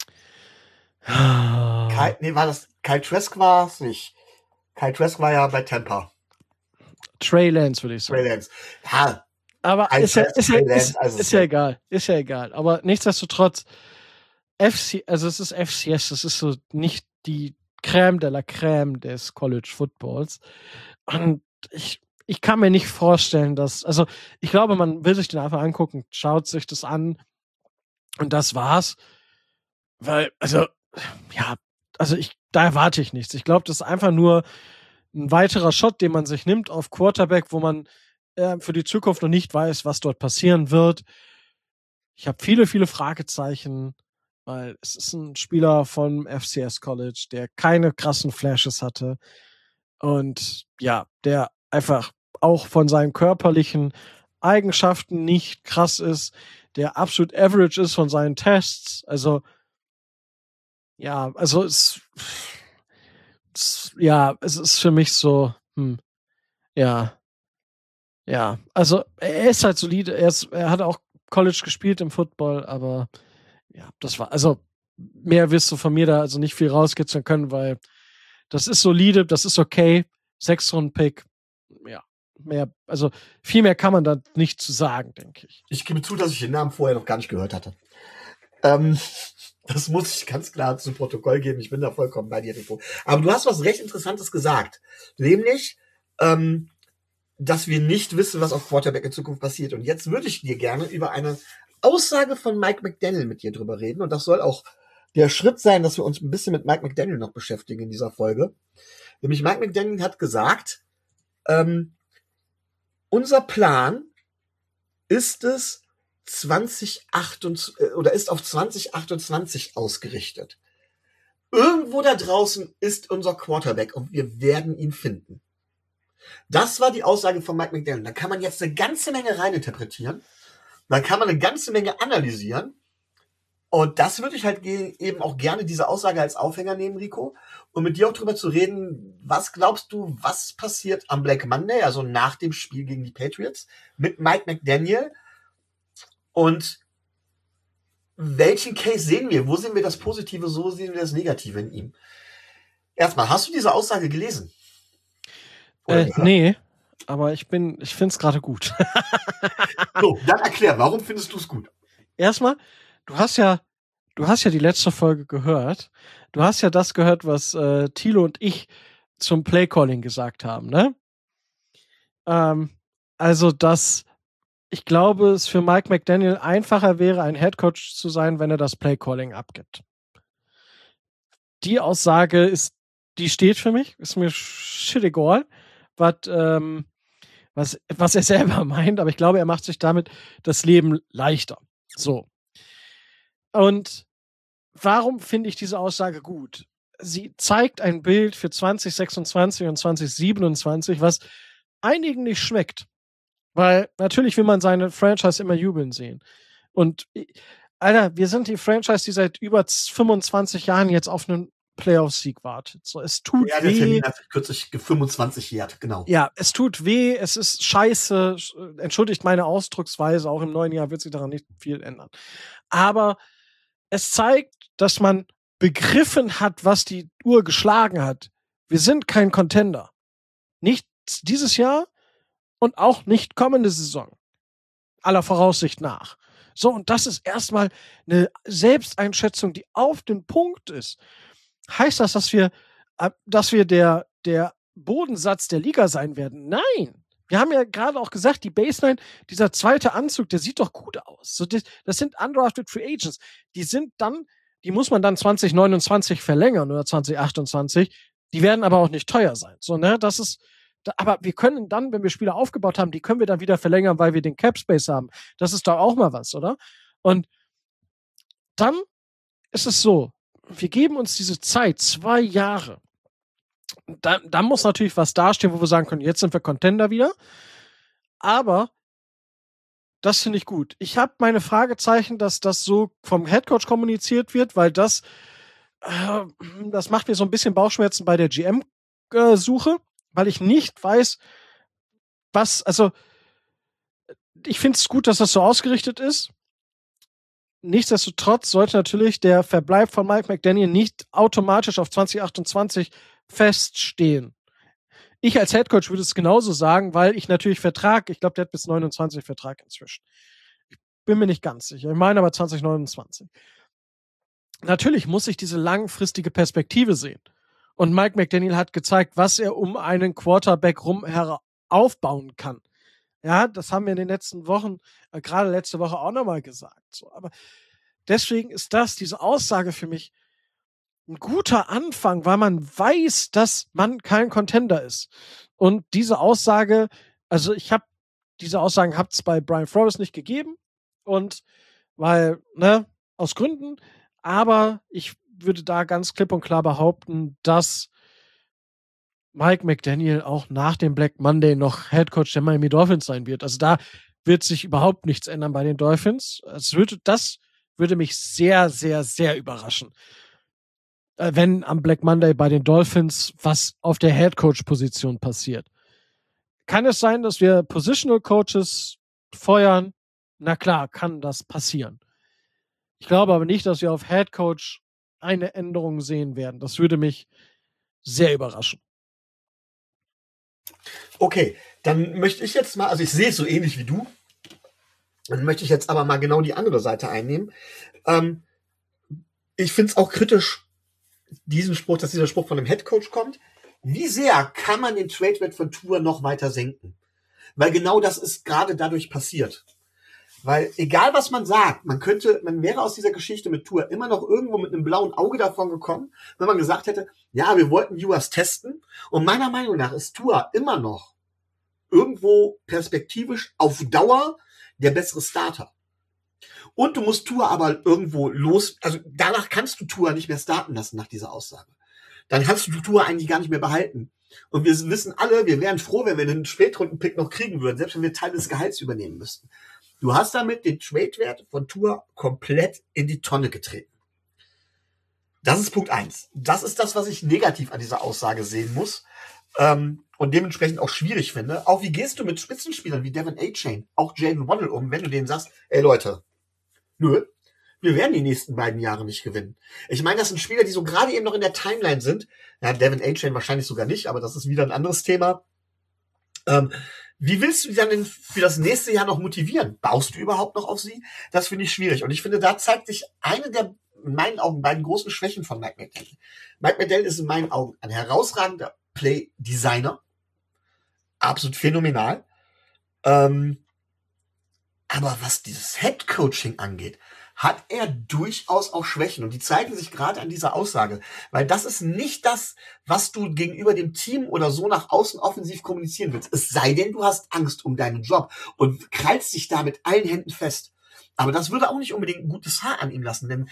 S1: War das Kyle Trask war es nicht. Kyle Trask war ja bei Tampa.
S2: Trey Lance, würde ich sagen.
S1: Trey Lance. Ja.
S2: Aber ist ja egal. Ist ja egal. Aber nichtsdestotrotz, also es ist FCS, das ist so nicht die Crème de la Crème des College Footballs. Und ich kann mir nicht vorstellen, also ich glaube, man will sich den einfach angucken, schaut sich das an und das war's. Weil, also, ja, da erwarte ich nichts. Ich glaube, das ist einfach nur ein weiterer Shot, den man sich nimmt auf Quarterback, wo man für die Zukunft noch nicht weiß, was dort passieren wird. Ich habe viele, viele Fragezeichen, weil es ist ein Spieler vom FCS College, der keine krassen Flashes hatte und ja, der einfach auch von seinen körperlichen Eigenschaften nicht krass ist, der absolut average ist von seinen Tests. Also ja, also es ist für mich so, ja, also er ist halt solide, er hat auch College gespielt im Football, aber ja, das war, also mehr wirst du von mir da also nicht viel rauskitzeln können, weil das ist solide, das ist okay, 6-Runden-Pick, ja, also viel mehr kann man da nicht zu sagen, denke ich.
S1: Ich gebe zu, dass ich den Namen vorher noch gar nicht gehört hatte. Das muss ich ganz klar zu Protokoll geben. Ich bin da vollkommen bei dir, Rico. Aber du hast was recht Interessantes gesagt. Nämlich, dass wir nicht wissen, was auf Quarterback in Zukunft passiert. Und jetzt würde ich dir gerne über eine Aussage von Mike McDaniel mit dir drüber reden. Und das soll auch der Schritt sein, dass wir uns ein bisschen mit Mike McDaniel noch beschäftigen in dieser Folge. Nämlich Mike McDaniel hat gesagt, unser Plan ist es, 2028 oder ist auf 2028 ausgerichtet. Irgendwo da draußen ist unser Quarterback und wir werden ihn finden. Das war die Aussage von Mike McDaniel. Da kann man jetzt eine ganze Menge reininterpretieren. Da kann man eine ganze Menge analysieren. Und das würde ich halt eben auch gerne diese Aussage als Aufhänger nehmen, Rico, und mit dir auch drüber zu reden, was glaubst du, was passiert am Black Monday, also nach dem Spiel gegen die Patriots, mit Mike McDaniel? Und welchen Case sehen wir? Wo sehen wir das Positive, so sehen wir das Negative in ihm? Erstmal, hast du diese Aussage gelesen?
S2: Nee, aber ich finde es gerade gut.
S1: So, dann erklär, warum findest du es gut?
S2: Erstmal, du hast ja die letzte Folge gehört. Du hast ja das gehört, was Thilo und ich zum Playcalling gesagt haben, ne? Also, dass ich glaube, es für Mike McDaniel einfacher wäre, ein Headcoach zu sein, wenn er das Playcalling abgibt. Die Aussage die steht für mich, ist mir shit egal, was er selber meint, aber ich glaube, er macht sich damit das Leben leichter. So. Und warum finde ich diese Aussage gut? Sie zeigt ein Bild für 2026 und 2027, was einigen nicht schmeckt. Weil natürlich will man seine Franchise immer jubeln sehen. Und Alter, wir sind die Franchise, die seit über 25 Jahren jetzt auf einen Playoff-Sieg wartet. So, es tut
S1: weh. Der Termin hat kürzlich 25 jährt, genau.
S2: Ja, es tut weh, es ist scheiße. Entschuldigt meine Ausdrucksweise, auch im neuen Jahr wird sich daran nicht viel ändern. Aber es zeigt, dass man begriffen hat, was die Uhr geschlagen hat. Wir sind kein Contender. Nicht dieses Jahr und auch nicht kommende Saison. Aller Voraussicht nach. So, und das ist erstmal eine Selbsteinschätzung, die auf den Punkt ist. Heißt das, dass wir der Bodensatz der Liga sein werden? Nein. Wir haben ja gerade auch gesagt, die Baseline, dieser zweite Anzug, der sieht doch gut aus. So, das sind undrafted Free Agents. Die muss man dann 2029 verlängern oder 2028. Die werden aber auch nicht teuer sein. So, ne, aber wir können dann, wenn wir Spieler aufgebaut haben, die können wir dann wieder verlängern, weil wir den Cap Space haben. Das ist doch auch mal was, oder? Und dann ist es so, wir geben uns diese Zeit, 2 Jahre. Da muss natürlich was dastehen, wo wir sagen können, jetzt sind wir Contender wieder. Aber das finde ich gut. Ich habe meine Fragezeichen, dass das so vom Headcoach kommuniziert wird, weil das macht mir so ein bisschen Bauchschmerzen bei der GM-Suche, weil ich nicht weiß, ich finde es gut, dass das so ausgerichtet ist. Nichtsdestotrotz sollte natürlich der Verbleib von Mike McDaniel nicht automatisch auf 2028 feststehen. Ich als Headcoach würde es genauso sagen, weil ich natürlich ich glaube, der hat bis 29 Vertrag inzwischen. Ich bin mir nicht ganz sicher. Ich meine aber 2029. Natürlich muss ich diese langfristige Perspektive sehen. Und Mike McDaniel hat gezeigt, was er um einen Quarterback aufbauen kann. Ja, das haben wir in den letzten Wochen, gerade letzte Woche auch nochmal gesagt. So, aber deswegen ist diese Aussage für mich ein guter Anfang, weil man weiß, dass man kein Contender ist. Und diese Aussage, diese Aussagen hat es bei Brian Flores nicht gegeben. Und aus Gründen. Aber ich würde da ganz klipp und klar behaupten, dass Mike McDaniel auch nach dem Black Monday noch Headcoach der Miami Dolphins sein wird. Also da wird sich überhaupt nichts ändern bei den Dolphins. Das würde mich sehr, sehr, sehr überraschen, wenn am Black Monday bei den Dolphins was auf der Headcoach-Position passiert. Kann es sein, dass wir Positional Coaches feuern? Na klar, kann das passieren. Ich glaube aber nicht, dass wir auf Headcoach eine Änderung sehen werden. Das würde mich sehr überraschen.
S1: Okay, dann möchte ich jetzt mal, also ich sehe es so ähnlich wie du, dann möchte ich jetzt aber mal genau die andere Seite einnehmen. Ich finde es auch kritisch, dass dieser Spruch von einem Headcoach kommt. Wie sehr kann man den Trade-Wert von Tua noch weiter senken? Weil genau das ist gerade dadurch passiert. Weil egal was man sagt, man wäre aus dieser Geschichte mit Tua immer noch irgendwo mit einem blauen Auge davon gekommen, wenn man gesagt hätte, ja, wir wollten Ewers testen. Und meiner Meinung nach ist Tua immer noch irgendwo perspektivisch auf Dauer der bessere Starter. Und du musst Tua aber irgendwo also danach kannst du Tua nicht mehr starten lassen nach dieser Aussage. Dann kannst du Tua eigentlich gar nicht mehr behalten. Und wir wissen alle, wir wären froh, wenn wir einen Spätrunden-Pick noch kriegen würden, selbst wenn wir Teil des Gehalts übernehmen müssten. Du hast damit den Trade-Wert von Tua komplett in die Tonne getreten. Das ist Punkt 1. Das ist das, was ich negativ an dieser Aussage sehen muss. Und dementsprechend auch schwierig finde. Auch wie gehst du mit Spitzenspielern wie Devin A-Chain, auch Jayden Waddle wenn du denen sagst, ey Leute, nö, wir werden die nächsten beiden Jahre nicht gewinnen. Ich meine, das sind Spieler, die so gerade eben noch in der Timeline sind. Ja, Devin A-Chain wahrscheinlich sogar nicht, aber das ist wieder ein anderes Thema. Wie willst du die dann für das nächste Jahr noch motivieren? Baust du überhaupt noch auf sie? Das finde ich schwierig. Und ich finde, da zeigt sich eine der, in meinen Augen, beiden großen Schwächen von Mike McDaniel. Mike McDaniel ist in meinen Augen ein herausragender Play-Designer. Absolut phänomenal. Aber was dieses Head-Coaching angeht, hat er durchaus auch Schwächen. Und die zeigen sich gerade an dieser Aussage. Weil das ist nicht das, was du gegenüber dem Team oder so nach außen offensiv kommunizieren willst. Es sei denn, du hast Angst um deinen Job und krallst dich da mit allen Händen fest. Aber das würde auch nicht unbedingt ein gutes Haar an ihm lassen, denn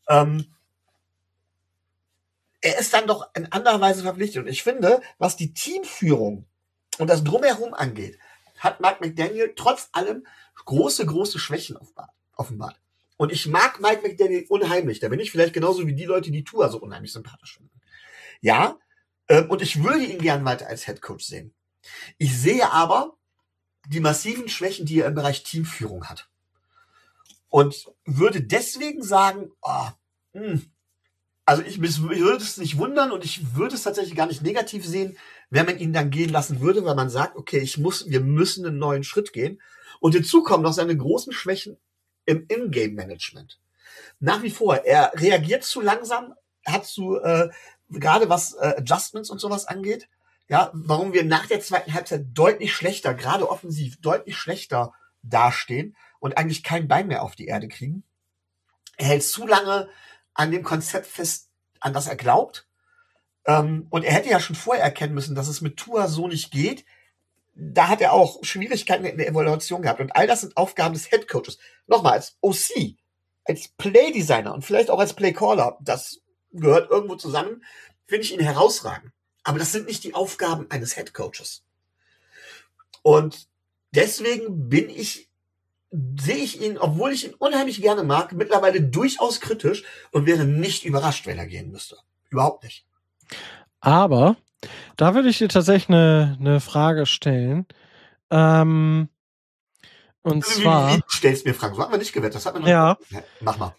S1: er ist dann doch in anderer Weise verpflichtet. Und ich finde, was die Teamführung und das Drumherum angeht, hat Mike McDaniel trotz allem große, große Schwächen offenbart. Und ich mag Mike McDaniel unheimlich. Da bin ich vielleicht genauso wie die Leute, die Tua so unheimlich sympathisch finden. Ja, und ich würde ihn gern weiter als Headcoach sehen. Ich sehe aber die massiven Schwächen, die er im Bereich Teamführung hat. Und würde deswegen sagen, Also ich würde es nicht wundern und ich würde es tatsächlich gar nicht negativ sehen, wenn man ihn dann gehen lassen würde, weil man sagt, okay, wir müssen einen neuen Schritt gehen. Und hinzu kommen noch seine großen Schwächen im In-Game-Management. Nach wie vor, er reagiert zu langsam, hat gerade was Adjustments und sowas angeht, ja, warum wir nach der zweiten Halbzeit deutlich schlechter, gerade offensiv, deutlich schlechter dastehen und eigentlich kein Bein mehr auf die Erde kriegen. Er hält zu lange an dem Konzept fest, an das er glaubt. Und er hätte ja schon vorher erkennen müssen, dass es mit Tua so nicht geht. Da hat er auch Schwierigkeiten in der Evaluation gehabt. Und all das sind Aufgaben des Headcoaches. Nochmal, als OC, als Playdesigner und vielleicht auch als Playcaller, das gehört irgendwo zusammen, finde ich ihn herausragend. Aber das sind nicht die Aufgaben eines Headcoaches. Und deswegen sehe ich ihn, obwohl ich ihn unheimlich gerne mag, mittlerweile durchaus kritisch und wäre nicht überrascht, wenn er gehen müsste. Überhaupt nicht.
S2: Aber da würde ich dir tatsächlich eine Frage stellen. Und zwar.
S1: Wie du stellst mir Fragen? So hatten wir nicht gewettet. Das hat man noch
S2: Ja.
S1: Ja, mach mal.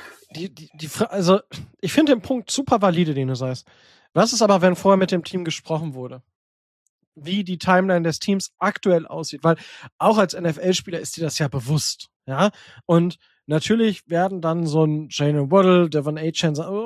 S2: Also, ich finde den Punkt super valide, den du sagst. Was ist aber, wenn vorher mit dem Team gesprochen wurde? Wie die Timeline des Teams aktuell aussieht, weil auch als NFL-Spieler ist dir das ja bewusst, ja, und natürlich werden dann so ein Jalen Waddle, Devon Achane sagen,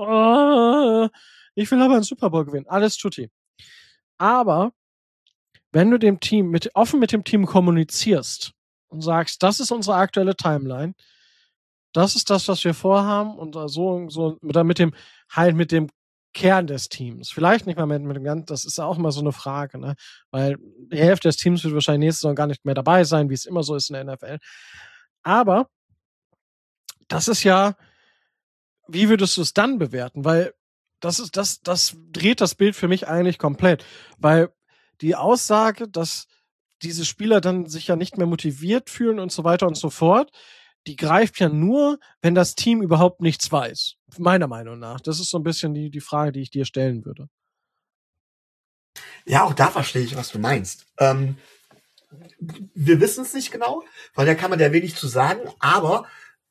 S2: ich will aber einen Super Bowl gewinnen, alles tutti. Aber wenn du dem Team offen mit dem Team kommunizierst und sagst, das ist unsere aktuelle Timeline, das ist das, was wir vorhaben und so mit dem Kern des Teams. Vielleicht nicht mal mit dem ganzen, das ist ja auch immer so eine Frage, ne? Weil die Hälfte des Teams wird wahrscheinlich nächstes Jahr gar nicht mehr dabei sein, wie es immer so ist in der NFL. Aber das ist ja, wie würdest du es dann bewerten? Weil das dreht das Bild für mich eigentlich komplett. Weil die Aussage, dass diese Spieler dann sich ja nicht mehr motiviert fühlen und so weiter und so fort, die greift ja nur, wenn das Team überhaupt nichts weiß. Meiner Meinung nach. Das ist so ein bisschen die Frage, die ich dir stellen würde.
S1: Ja, auch da verstehe ich, was du meinst. Wir wissen es nicht genau, weil da kann man ja wenig zu sagen, aber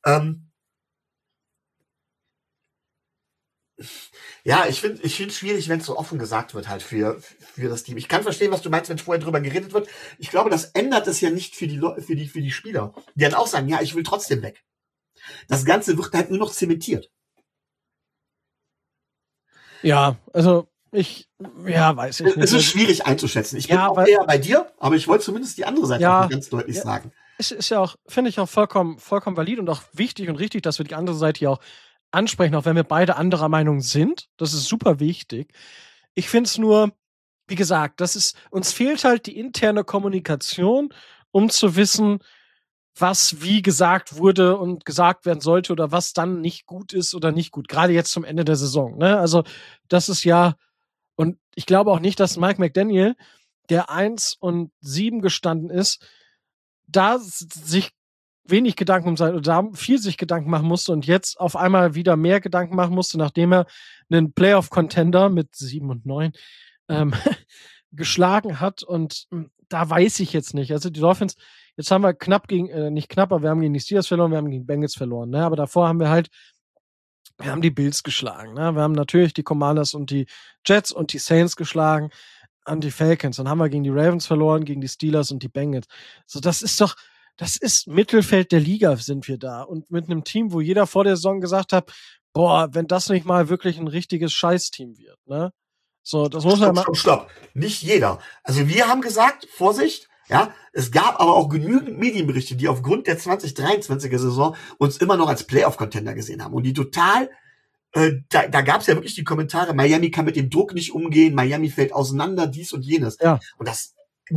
S1: ja, ich finde es schwierig, wenn es so offen gesagt wird halt für das Team. Ich kann verstehen, was du meinst, wenn vorher drüber geredet wird. Ich glaube, das ändert es ja nicht für die Spieler, die dann auch sagen, ja, ich will trotzdem weg. Das Ganze wird halt nur noch zementiert.
S2: Ja, also weiß ich nicht.
S1: Es ist schwierig einzuschätzen. Ich bin auch eher bei dir, aber ich wollte zumindest die andere Seite auch ganz deutlich sagen.
S2: Es ist ja auch, finde ich auch vollkommen valid und auch wichtig und richtig, dass wir die andere Seite hier auch ansprechen, auch wenn wir beide anderer Meinung sind. Das ist super wichtig. Ich finde es nur, wie gesagt, uns fehlt halt die interne Kommunikation, um zu wissen, was wie gesagt wurde und gesagt werden sollte oder was dann nicht gut ist oder nicht gut. Gerade jetzt zum Ende der Saison. Ne? Also das ist ja, und ich glaube auch nicht, dass Mike McDaniel, der 1-7 gestanden ist, da sich wenig Gedanken oder da viel sich Gedanken machen musste und jetzt auf einmal wieder mehr Gedanken machen musste, nachdem er einen Playoff-Contender mit 7-9 geschlagen hat. Und da weiß ich jetzt nicht. Also die Dolphins, jetzt haben wir nicht knapp, aber wir haben gegen die Steelers verloren, wir haben gegen die Bengals verloren. Ne? Aber davor haben wir haben die Bills geschlagen. Ne? Wir haben natürlich die Commanders und die Jets und die Saints geschlagen an die Falcons. Dann haben wir gegen die Ravens verloren, gegen die Steelers und die Bengals. So, das ist Mittelfeld der Liga sind wir da. Und mit einem Team, wo jeder vor der Saison gesagt hat, boah, wenn das nicht mal wirklich ein richtiges Scheißteam wird, ne? So, das muss man mal.
S1: Stopp. Nicht jeder. Also wir haben gesagt, Vorsicht, ja, es gab aber auch genügend Medienberichte, die aufgrund der 2023er Saison uns immer noch als Playoff-Contender gesehen haben. Und die total, da gab es ja wirklich die Kommentare, Miami kann mit dem Druck nicht umgehen, Miami fällt auseinander, dies und jenes.
S2: Ja.
S1: Und das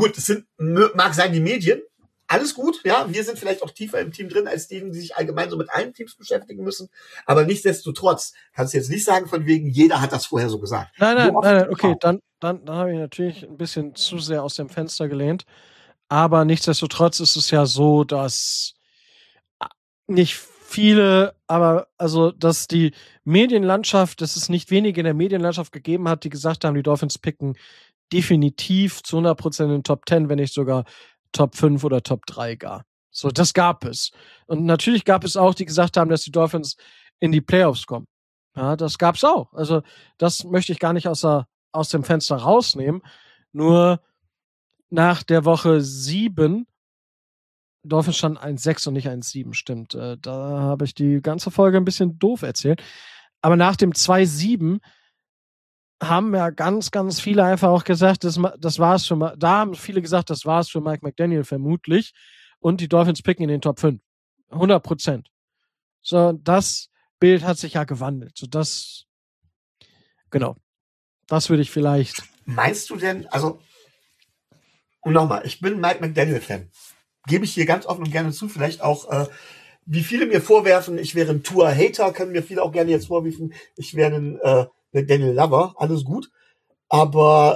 S1: mag sein, die Medien, alles gut, ja, wir sind vielleicht auch tiefer im Team drin als die sich allgemein so mit allen Teams beschäftigen müssen, aber nichtsdestotrotz kannst du jetzt nicht sagen von wegen, jeder hat das vorher so gesagt.
S2: Nein, okay, dann habe ich natürlich ein bisschen zu sehr aus dem Fenster gelehnt, aber nichtsdestotrotz ist es ja so, dass nicht viele, aber also, dass die Medienlandschaft, dass es nicht wenige in der Medienlandschaft gegeben hat, die gesagt haben, die Dolphins picken definitiv zu 100% in den Top 10, wenn nicht sogar Top 5 oder Top 3 gar. So, das gab es. Und natürlich gab es auch, die gesagt haben, dass die Dolphins in die Playoffs kommen. Ja, das gab's auch. Also, das möchte ich gar nicht aus dem Fenster rausnehmen. Nur nach der Woche 7, Dolphins stand 1-6 und nicht 1-7, stimmt. Da habe ich die ganze Folge ein bisschen doof erzählt. Aber nach dem 2-7 haben ja ganz, ganz viele einfach auch gesagt, das war's da haben viele gesagt, das war's für Mike McDaniel vermutlich. Und die Dolphins picken in den Top 5. 100%. So, das Bild hat sich ja gewandelt. So, genau. Das würde ich vielleicht.
S1: Meinst du denn, also, und nochmal, ich bin Mike McDaniel-Fan. Gebe ich hier ganz offen und gerne zu, vielleicht auch, wie viele mir vorwerfen, ich wäre ein Tour-Hater, können mir viele auch gerne jetzt vorwerfen, ich wäre ein McDaniel-Lover, alles gut. Aber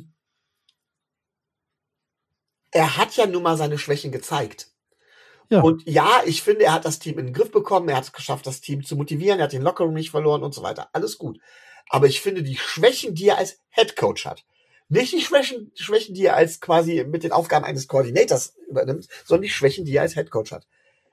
S1: er hat ja nun mal seine Schwächen gezeigt.
S2: Ja.
S1: Und ja, ich finde, er hat das Team in den Griff bekommen, er hat es geschafft, das Team zu motivieren, er hat den Lockerroom nicht verloren und so weiter. Alles gut. Aber ich finde, die Schwächen, die er als Headcoach hat, nicht die Schwächen, die er als quasi mit den Aufgaben eines Koordinators übernimmt, sondern die Schwächen, die er als Headcoach hat.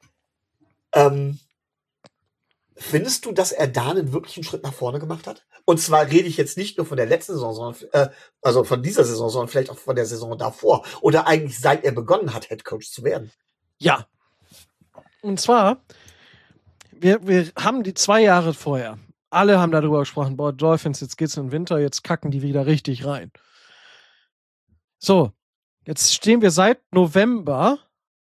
S1: Findest du, dass er da einen wirklichen Schritt nach vorne gemacht hat? Und zwar rede ich jetzt nicht nur von der letzten Saison, sondern also von dieser Saison, sondern vielleicht auch von der Saison davor. Oder eigentlich seit er begonnen hat, Headcoach zu werden.
S2: Ja. Und zwar, wir haben die 2 Jahre vorher, alle haben darüber gesprochen, boah, Dolphins, jetzt geht's in den Winter, jetzt kacken die wieder richtig rein. So, jetzt stehen wir seit November,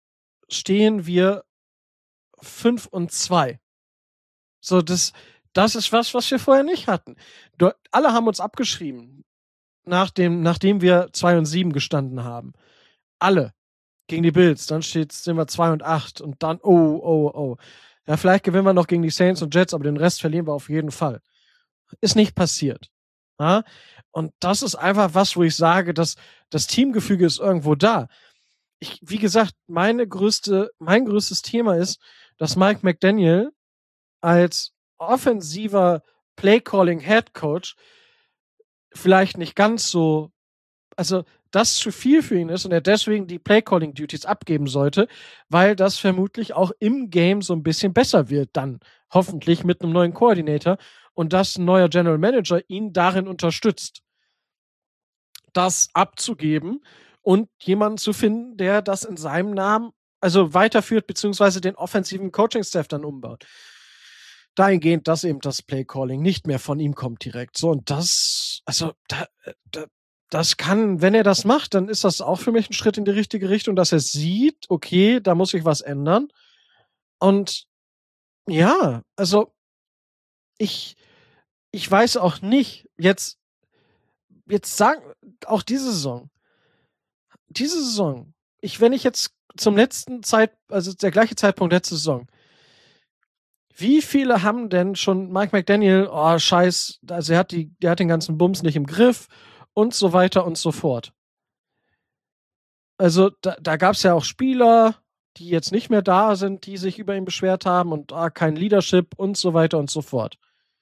S2: 5-2. So, das ist was wir vorher nicht hatten. Alle haben uns abgeschrieben, nachdem wir 2-7 gestanden haben. Alle. Gegen die Bills, dann sind wir 2-8 und dann, oh. Ja, vielleicht gewinnen wir noch gegen die Saints und Jets, aber den Rest verlieren wir auf jeden Fall. Ist nicht passiert. Ja? Und das ist einfach was, wo ich sage, dass das Teamgefüge ist irgendwo da. Wie gesagt, mein größtes Thema ist, dass Mike McDaniel als offensiver Play-Calling-Head-Coach vielleicht nicht ganz so, also das zu viel für ihn ist und er deswegen die Play-Calling-Duties abgeben sollte, weil das vermutlich auch im Game so ein bisschen besser wird dann, hoffentlich mit einem neuen Koordinator und dass ein neuer General Manager ihn darin unterstützt, das abzugeben und jemanden zu finden, der das in seinem Namen also weiterführt, beziehungsweise den offensiven Coaching-Staff dann umbaut. Dahingehend, dass eben das Play-Calling nicht mehr von ihm kommt direkt. So, und das, also, das kann, wenn er das macht, dann ist das auch für mich ein Schritt in die richtige Richtung, dass er sieht, okay, da muss ich was ändern. Und ja, also ich weiß auch nicht, jetzt sagen, auch diese Saison, wenn ich jetzt zum letzten also der gleiche Zeitpunkt letzte Saison, wie viele haben denn schon Mike McDaniel, oh scheiß, also der hat den ganzen Bums nicht im Griff und so weiter und so fort. Also da gab es ja auch Spieler, die jetzt nicht mehr da sind, die sich über ihn beschwert haben und kein Leadership und so weiter und so fort.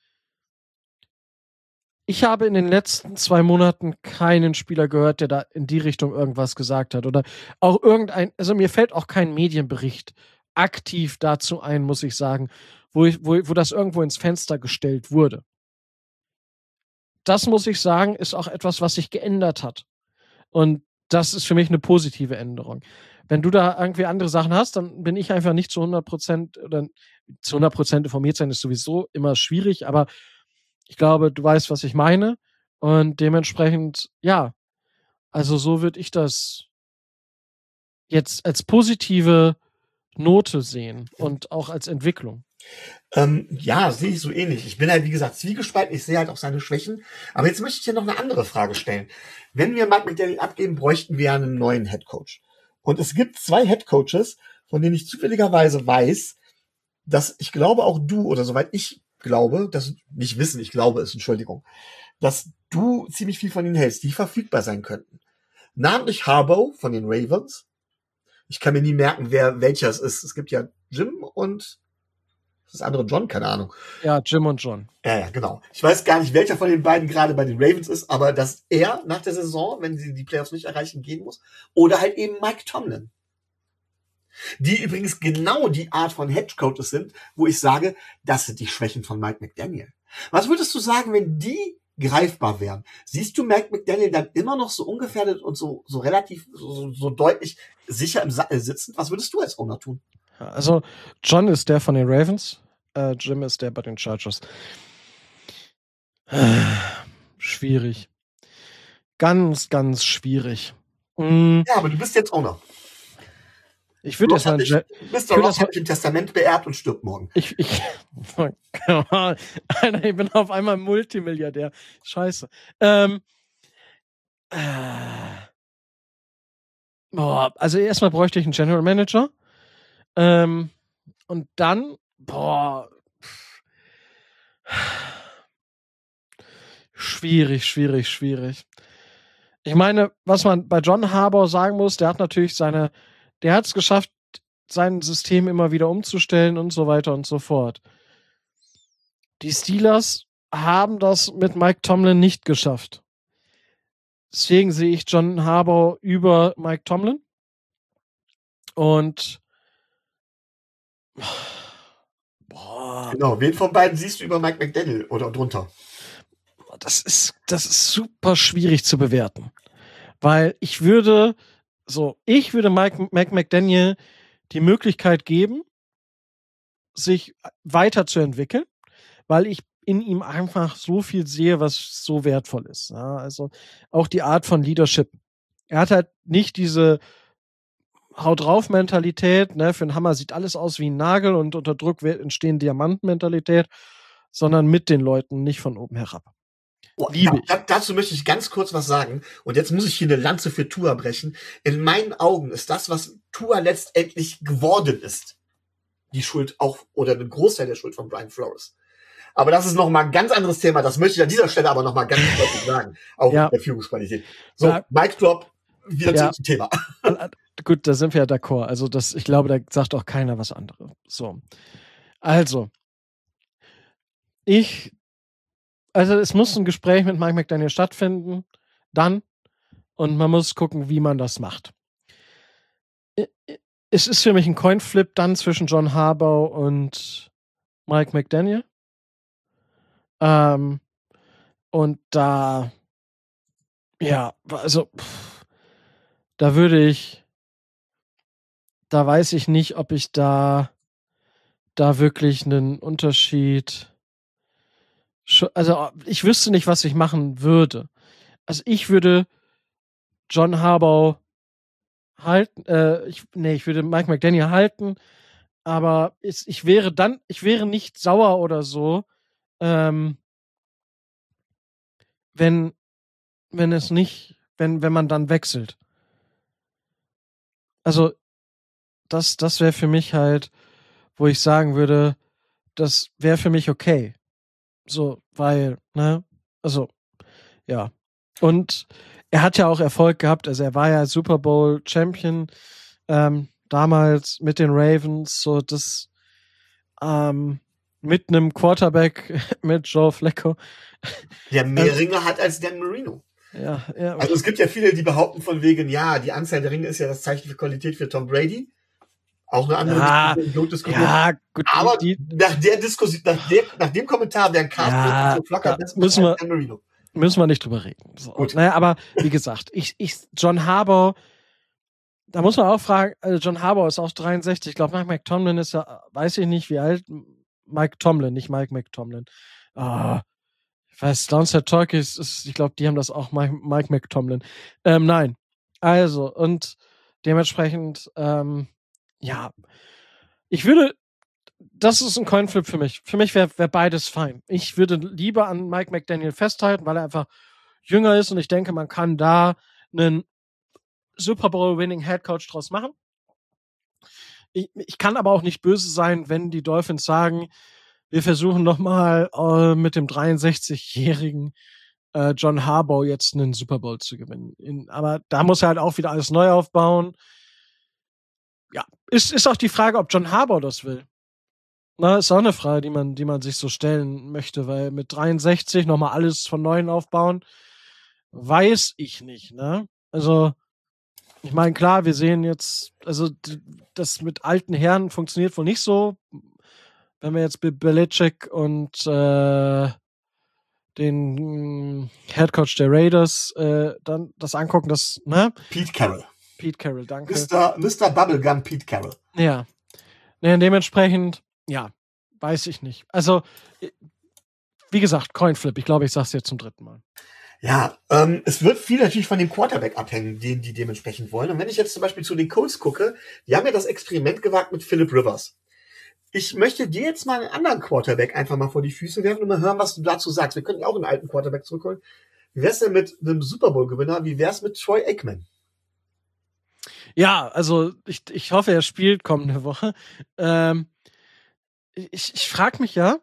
S2: Ich habe in den letzten 2 Monaten keinen Spieler gehört, der da in die Richtung irgendwas gesagt hat. Oder auch also mir fällt auch kein Medienbericht aktiv dazu ein, muss ich sagen, wo das irgendwo ins Fenster gestellt wurde. Das muss ich sagen, ist auch etwas, was sich geändert hat. Und das ist für mich eine positive Änderung. Wenn du da irgendwie andere Sachen hast, dann bin ich einfach nicht zu 100% oder zu 100% informiert sein ist sowieso immer schwierig, aber ich glaube, du weißt, was ich meine. Und dementsprechend, ja, also so würde ich das jetzt als positive Note sehen und auch als Entwicklung.
S1: Ja, sehe ich so ähnlich. Ich bin halt, wie gesagt, zwiegespalten. Ich sehe halt auch seine Schwächen. Aber jetzt möchte ich dir noch eine andere Frage stellen. Wenn wir Mike McDaniel abgeben, bräuchten wir einen neuen Headcoach. Und es gibt 2 Headcoaches, von denen ich zufälligerweise weiß, dass ich glaube, auch du, oder soweit ich glaube, ich glaube es, Entschuldigung, dass du ziemlich viel von ihnen hältst, die verfügbar sein könnten. Namentlich Harbaugh von den Ravens. Ich kann mir nie merken, welcher es ist. Es gibt ja Jim und das andere John, keine Ahnung.
S2: Ja, Jim und John.
S1: Ja, genau. Ich weiß gar nicht, welcher von den beiden gerade bei den Ravens ist, aber dass er nach der Saison, wenn sie die Playoffs nicht erreichen, gehen muss. Oder halt eben Mike Tomlin. Die übrigens genau die Art von Headcoaches sind, wo ich sage, das sind die Schwächen von Mike McDaniel. Was würdest du sagen, wenn die greifbar wären? Siehst du Mike McDaniel dann immer noch so ungefährdet und so relativ, so deutlich sicher im Sattel sitzend? Was würdest du als Owner tun?
S2: Also, John ist der von den Ravens, Jim ist der bei den Chargers. Schwierig. Ganz, ganz schwierig.
S1: Ja, aber du bist jetzt Owner.
S2: Ich würde erstmal.
S1: Bist doch noch im Testament beerbt und stirbt morgen.
S2: Alter, ich bin auf einmal Multimilliardär. Scheiße. Also erstmal bräuchte ich einen General Manager. Und dann, schwierig. Ich meine, was man bei John Harbaugh sagen muss, der hat natürlich der hat es geschafft, sein System immer wieder umzustellen und so weiter und so fort. Die Steelers haben das mit Mike Tomlin nicht geschafft. Deswegen sehe ich John Harbaugh über Mike Tomlin. Und
S1: genau, wen von beiden siehst du über Mike McDaniel oder drunter?
S2: Das ist super schwierig zu bewerten. Weil ich würde Mike McDaniel die Möglichkeit geben, sich weiterzuentwickeln, weil ich in ihm einfach so viel sehe, was so wertvoll ist. Ja, also auch die Art von Leadership. Er hat halt nicht diese Haut drauf Mentalität, ne, für einen Hammer sieht alles aus wie ein Nagel und unter Druck entstehen Diamanten-Mentalität, sondern mit den Leuten, nicht von oben herab.
S1: Dazu möchte ich ganz kurz was sagen. Und jetzt muss ich hier eine Lanze für Tua brechen. In meinen Augen ist das, was Tua letztendlich geworden ist, die Schuld auch, oder ein Großteil der Schuld von Brian Flores. Aber das ist noch mal ein ganz anderes Thema. Das möchte ich an dieser Stelle aber noch mal ganz deutlich sagen. Auch der Führungsqualität. So, Mic Drop, wieder zum Thema.
S2: Gut, da sind wir ja d'accord. Also ich glaube, da sagt auch keiner was anderes. So. Also, es muss ein Gespräch mit Mike McDaniel stattfinden, dann, und man muss gucken, wie man das macht. Es ist für mich ein Coinflip dann zwischen John Harbaugh und Mike McDaniel. Und da, also, da weiß ich nicht, ob ich da wirklich einen Unterschied. Also, ich wüsste nicht, was ich machen würde. Also, ich würde John Harbaugh halten, ich würde Mike McDaniel halten, aber ich wäre nicht sauer oder so, wenn man dann wechselt. Also, das wäre für mich halt, wo ich sagen würde, das wäre für mich okay. So, weil, ne, also, ja. Und er hat ja auch Erfolg gehabt, also er war ja Super Bowl Champion, damals mit den Ravens, so das, mit einem Quarterback, mit Joe Flacco.
S1: Der mehr Ringe hat als Dan Marino.
S2: Ja.
S1: Also es gibt ja viele, die behaupten von wegen, ja, die Anzahl der Ringe ist ja das Zeichen für Qualität für Tom Brady. Auch eine andere Diskussion.
S2: Ja, gut.
S1: Aber nach der Diskussion, nach dem Kommentar werden Carsten und Flocker besser als Dan Marino.
S2: Müssen wir nicht drüber reden. So. Gut. Naja, aber wie gesagt, John Harbaugh, da muss man auch fragen, also John Harbaugh ist auch 63. Ich glaube, Mike McTomlin ist ja, weiß ich nicht, wie alt. Mike Tomlin, nicht Mike McTomlin. Ich weiß, Downset Talk ich glaube, die haben das auch, Mike McTomlin. Nein. Also, und dementsprechend, ich würde, das ist ein Coinflip für mich. Für mich wäre beides fein. Ich würde lieber an Mike McDaniel festhalten, weil er einfach jünger ist und ich denke, man kann da einen Super Bowl-winning Headcoach draus machen. Ich kann aber auch nicht böse sein, wenn die Dolphins sagen, wir versuchen nochmal mit dem 63-jährigen John Harbaugh jetzt einen Super Bowl zu gewinnen. Aber da muss er halt auch wieder alles neu aufbauen. Ja, ist auch die Frage, ob John Harbaugh das will. Na, ist auch eine Frage, die man sich so stellen möchte, weil mit 63 nochmal alles von Neuem aufbauen, weiß ich nicht, ne? Also, ich meine, klar, wir sehen jetzt, also das mit alten Herren funktioniert wohl nicht so. wenn wir jetzt Belichick und den Headcoach der Raiders dann das angucken, das, ne?
S1: Pete Carroll.
S2: Pete Carroll, danke.
S1: Mr. Bubblegum Pete Carroll.
S2: Ja. Ne, dementsprechend, ja, weiß ich nicht. Also, wie gesagt, Coinflip. Ich glaube, ich sag's jetzt zum 3. Mal.
S1: Ja, es wird viel natürlich von dem Quarterback abhängen, den die dementsprechend wollen. Und wenn ich jetzt zum Beispiel zu den Colts gucke, die haben ja das Experiment gewagt mit Philip Rivers. Ich möchte dir jetzt mal einen anderen Quarterback einfach mal vor die Füße werfen und mal hören, was du dazu sagst. Wir könnten ja auch einen alten Quarterback zurückholen. Wie wär's denn mit einem Super Bowl-Gewinner? Wie wär's mit Troy Aikman?
S2: Ja, also ich hoffe, er spielt kommende Woche. Ich frage mich ja,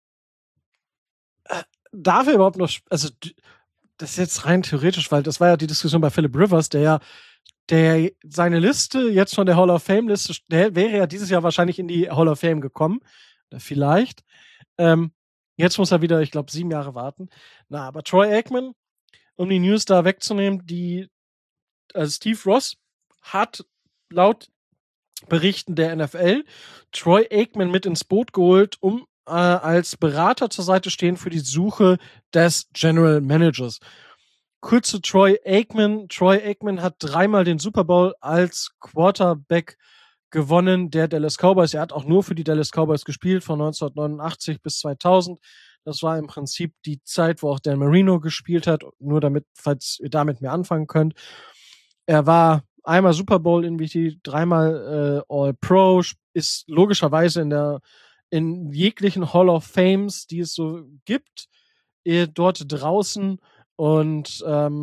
S2: darf er überhaupt noch, also das ist jetzt rein theoretisch, weil das war ja die Diskussion bei Philip Rivers, der seine Liste jetzt von der Hall of Fame Liste, der wäre ja dieses Jahr wahrscheinlich in die Hall of Fame gekommen. Vielleicht. Jetzt muss er wieder, ich glaube, 7 Jahre warten. Na, aber Troy Aikman, um die News da wegzunehmen, also Steve Ross hat laut Berichten der NFL Troy Aikman mit ins Boot geholt, um als Berater zur Seite stehen für die Suche des General Managers. Kurz zu Troy Aikman. Troy Aikman hat 3-mal den Super Bowl als Quarterback gewonnen der Dallas Cowboys. Er hat auch nur für die Dallas Cowboys gespielt, von 1989 bis 2000. Das war im Prinzip die Zeit, wo auch Dan Marino gespielt hat, nur damit, falls ihr damit mehr anfangen könnt. Er war einmal Super Bowl MVP, 3-mal All-Pro, ist logischerweise in jeglichen Hall of Fames, die es so gibt, dort draußen. Und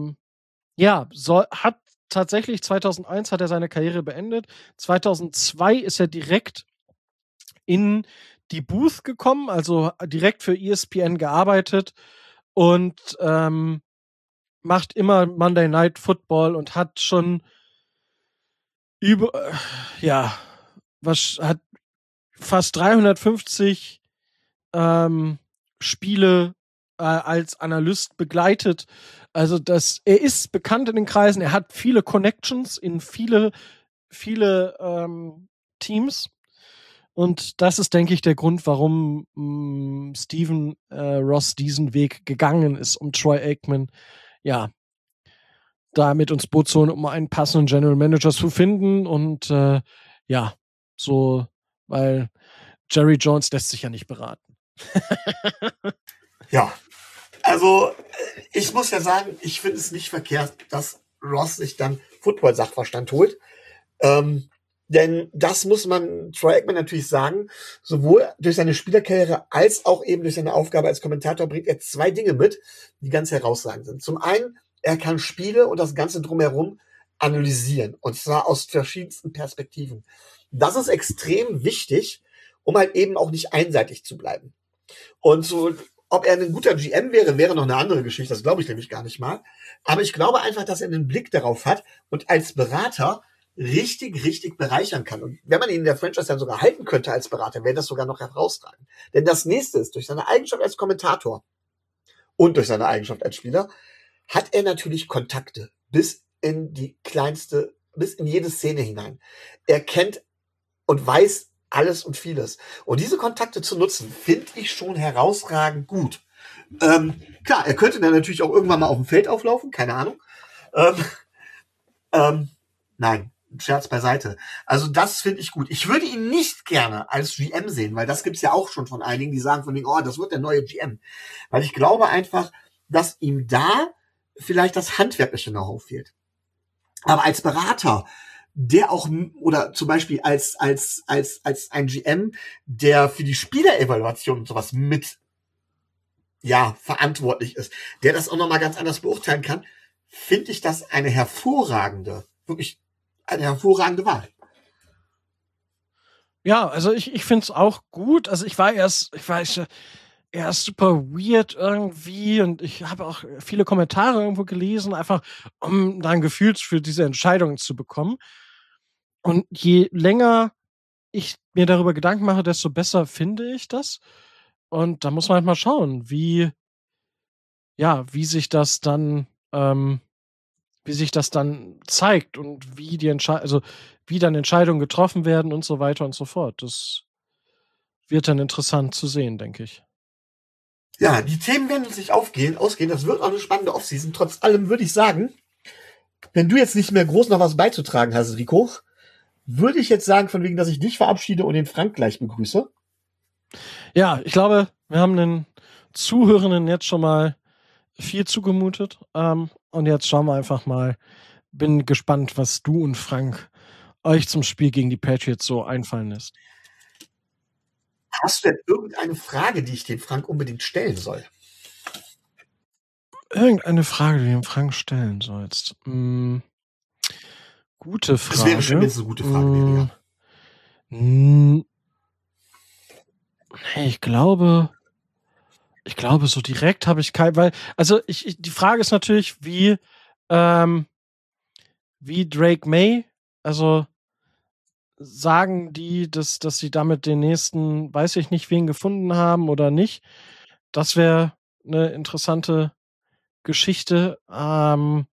S2: hat tatsächlich 2001 hat er seine Karriere beendet. 2002 ist er direkt in die Booth gekommen, also direkt für ESPN gearbeitet und macht immer Monday Night Football und hat schon hat fast 350 Spiele als Analyst begleitet. Also er ist bekannt in den Kreisen, er hat viele Connections in viele Teams. Und das ist, denke ich, der Grund, warum Stephen Ross diesen Weg gegangen ist, um Troy Aikman, da mit ins Boot zu holen, um einen passenden General Manager zu finden. Und weil Jerry Jones lässt sich ja nicht beraten.
S1: Ja, also ich muss ja sagen, ich finde es nicht verkehrt, dass Ross sich dann Football-Sachverstand holt. Denn das muss man Troy Aikman natürlich sagen, sowohl durch seine Spielerkarriere als auch eben durch seine Aufgabe als Kommentator bringt er 2 Dinge mit, die ganz herausragend sind. Zum einen, er kann Spiele und das Ganze drumherum analysieren, und zwar aus verschiedensten Perspektiven. Das ist extrem wichtig, um halt eben auch nicht einseitig zu bleiben. Und so, ob er ein guter GM wäre noch eine andere Geschichte, das glaube ich nämlich gar nicht mal. Aber ich glaube einfach, dass er einen Blick darauf hat und als Berater richtig bereichern kann. Und wenn man ihn in der Franchise dann sogar halten könnte als Berater, wäre das sogar noch herausragend. Denn das nächste ist, durch seine Eigenschaft als Kommentator und durch seine Eigenschaft als Spieler, hat er natürlich Kontakte bis in jede Szene hinein. Er kennt und weiß alles und vieles. Und diese Kontakte zu nutzen, finde ich schon herausragend gut. Klar, er könnte dann natürlich auch irgendwann mal auf dem Feld auflaufen, keine Ahnung. Nein, Scherz beiseite. Also das finde ich gut. Ich würde ihn nicht gerne als GM sehen, weil das gibt's ja auch schon von einigen, die sagen von wegen, oh, das wird der neue GM. Weil ich glaube einfach, dass ihm da vielleicht das handwerkliche Know-how fehlt. Aber als Berater, der auch, oder zum Beispiel als ein GM, der für die Spielerevaluation und sowas mit, verantwortlich ist, der das auch nochmal ganz anders beurteilen kann, finde ich das wirklich eine hervorragende Wahl.
S2: Ja, also ich finde es auch gut. Also ich war erst super weird irgendwie und ich habe auch viele Kommentare irgendwo gelesen, einfach um da ein Gefühl für diese Entscheidungen zu bekommen. Und je länger ich mir darüber Gedanken mache, desto besser finde ich das. Und da muss man halt mal schauen, wie sich das dann zeigt und wie dann Entscheidungen getroffen werden und so weiter und so fort. Das wird dann interessant zu sehen, denke ich.
S1: Ja, die Themen werden uns nicht ausgehen. Das wird auch eine spannende Offseason. Trotz allem würde ich sagen, wenn du jetzt nicht mehr groß noch was beizutragen hast, Rico, würde ich jetzt sagen, von wegen, dass ich dich verabschiede und den Frank gleich begrüße.
S2: Ja, ich glaube, wir haben den Zuhörenden jetzt schon mal viel zugemutet. Und jetzt schauen wir einfach mal. Bin gespannt, was du und Frank euch zum Spiel gegen die Patriots so einfallen lässt.
S1: Hast du denn irgendeine Frage, die ich dem Frank unbedingt stellen soll?
S2: Irgendeine Frage, die du dem Frank stellen sollst? Gute Frage.
S1: Das wäre schön, wenn es eine gute Frage wäre, ja.
S2: Ich glaube, so direkt habe ich kein, weil, also die Frage ist natürlich, wie Drake May, also sagen die, dass sie damit den nächsten, weiß ich nicht, wen gefunden haben oder nicht. Das wäre eine interessante Geschichte. Aber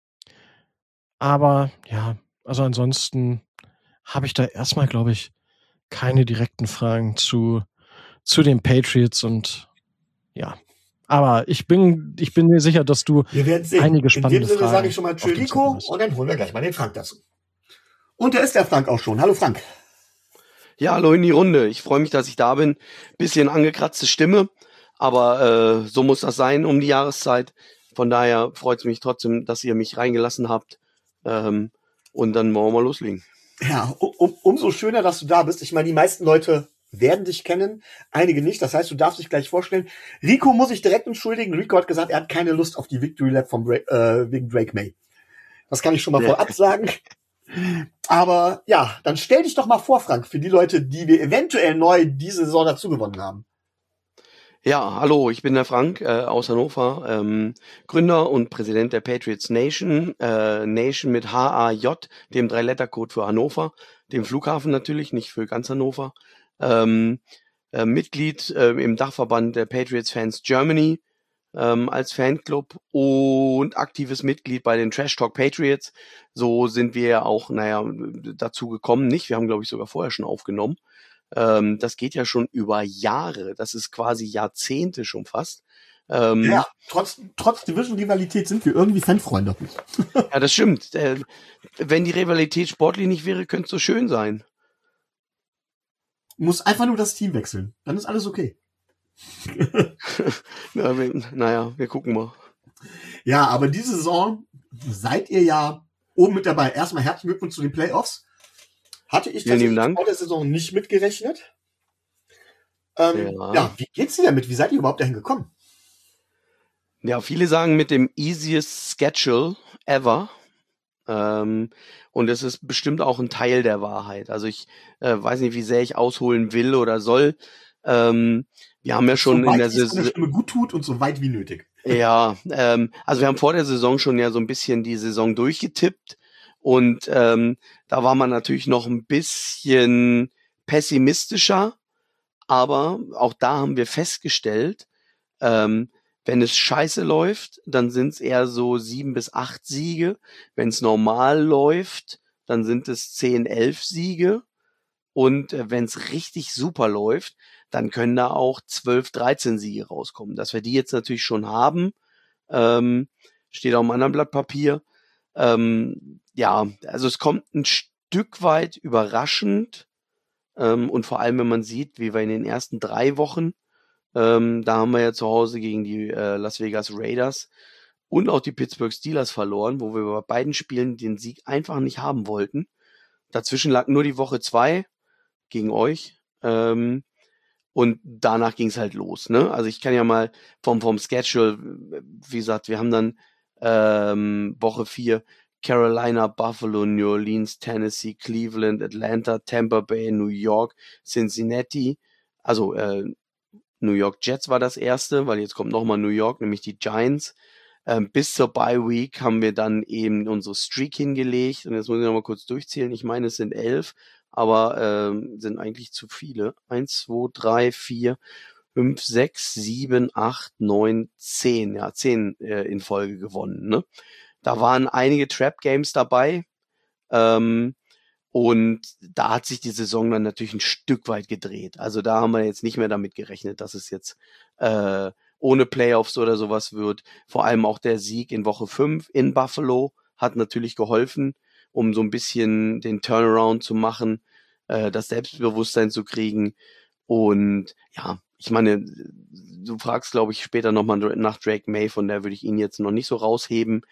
S2: ja, also ansonsten habe ich da erstmal, glaube ich, keine direkten Fragen zu den Patriots und ja. Aber ich bin mir sicher, dass du einige spannende Fragen. In dem Sinne
S1: sage ich schon mal tschüss, Rico, und dann holen wir gleich mal den Frank dazu. Und da ist der Frank auch schon. Hallo Frank.
S3: Ja, hallo in die Runde. Ich freue mich, dass ich da bin. Bisschen angekratzte Stimme, aber so muss das sein um die Jahreszeit. Von daher freut es mich trotzdem, dass ihr mich reingelassen habt. Und dann wollen wir mal loslegen.
S1: Ja, umso schöner, dass du da bist. Ich meine, die meisten Leute werden dich kennen, einige nicht. Das heißt, du darfst dich gleich vorstellen. Rico muss ich direkt entschuldigen. Rico hat gesagt, er hat keine Lust auf die Victory Lap wegen Drake May. Das kann ich schon mal vorab sagen. Aber ja, dann stell dich doch mal vor, Frank, für die Leute, die wir eventuell neu diese Saison dazu gewonnen haben.
S3: Ja, hallo, ich bin der Frank aus Hannover, Gründer und Präsident der Patriots Nation, Nation mit HAJ, dem 3-Letter-Code für Hannover, dem Flughafen natürlich, nicht für ganz Hannover, Mitglied im Dachverband der Patriots Fans Germany als Fanclub und aktives Mitglied bei den Trash Talk Patriots. So sind wir auch, dazu gekommen, nicht? Wir haben, glaube ich, sogar vorher schon aufgenommen. Das geht ja schon über Jahre. Das ist quasi Jahrzehnte schon fast.
S1: Ja, trotz Division-Rivalität sind wir irgendwie Fanfreunde.
S3: Ja, das stimmt. Wenn die Rivalität sportlich nicht wäre, könnte es so schön sein.
S1: Muss einfach nur das Team wechseln. Dann ist alles okay.
S3: Wir gucken mal.
S1: Ja, aber diese Saison seid ihr ja oben mit dabei. Erstmal herzlichen Glückwunsch zu den Playoffs. Hatte ich tatsächlich vor der Saison nicht mitgerechnet. Ja, wie geht's dir damit? Wie seid ihr überhaupt dahin gekommen?
S3: Ja, viele sagen mit dem easiest schedule ever. Und das ist bestimmt auch ein Teil der Wahrheit. Also ich weiß nicht, wie sehr ich ausholen will oder soll. Wir haben ja schon in der Saison
S1: Stimme gut tut und so weit wie nötig.
S3: Ja, also wir haben vor der Saison schon ja so ein bisschen die Saison durchgetippt und da war man natürlich noch ein bisschen pessimistischer, aber auch da haben wir festgestellt, wenn es scheiße läuft, dann sind es eher so 7 bis 8 Siege. Wenn es normal läuft, dann sind es 10, 11 Siege. Und wenn es richtig super läuft, dann können da auch 12, 13 Siege rauskommen. Dass wir die jetzt natürlich schon haben, steht auf einem anderen Blatt Papier. Ja, also es kommt ein Stück weit überraschend. Und vor allem, wenn man sieht, wie wir in den ersten 3 Wochen, da haben wir ja zu Hause gegen die Las Vegas Raiders und auch die Pittsburgh Steelers verloren, wo wir bei beiden Spielen den Sieg einfach nicht haben wollten. Dazwischen lag nur die Woche 2 gegen euch. Und danach ging es halt los. Ne? Also ich kann ja mal vom Schedule, wie gesagt, wir haben dann Woche 4 Carolina, Buffalo, New Orleans, Tennessee, Cleveland, Atlanta, Tampa Bay, New York, Cincinnati. Also New York Jets war das erste, weil jetzt kommt nochmal New York, nämlich die Giants. Bis zur Bye Week haben wir dann eben unsere Streak hingelegt. Und jetzt muss ich nochmal kurz durchzählen. Ich meine, es sind 11, aber sind eigentlich zu viele. 1, 2, 3, 4, 5, 6, 7, 8, 9, 10. Ja, 10 in Folge gewonnen. Ne? Da waren einige Trap-Games dabei. Und da hat sich die Saison dann natürlich ein Stück weit gedreht. Also da haben wir jetzt nicht mehr damit gerechnet, dass es jetzt ohne Playoffs oder sowas wird. Vor allem auch der Sieg in Woche 5 in Buffalo hat natürlich geholfen, um so ein bisschen den Turnaround zu machen, das Selbstbewusstsein zu kriegen. Und ja, ich meine, du fragst, glaube ich, später nochmal nach Drake May, von der würde ich ihn jetzt noch nicht so rausheben.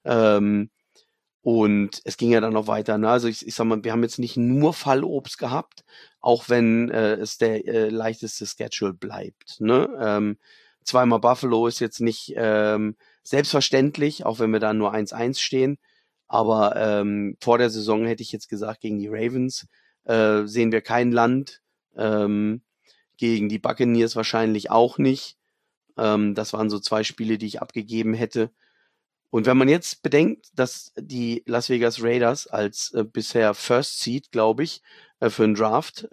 S3: Und es ging ja dann noch weiter. Ne? Also ich sag mal, wir haben jetzt nicht nur Fallobst gehabt, auch wenn es der leichteste Schedule bleibt. Ne? Zweimal Buffalo ist jetzt nicht selbstverständlich, auch wenn wir da nur 1-1 stehen. Aber vor der Saison hätte ich jetzt gesagt, gegen die Ravens sehen wir kein Land. Gegen die Buccaneers wahrscheinlich auch nicht. Das waren so 2 Spiele, die ich abgegeben hätte. Und wenn man jetzt bedenkt, dass die Las Vegas Raiders als bisher First Seed, glaube ich, für einen Draft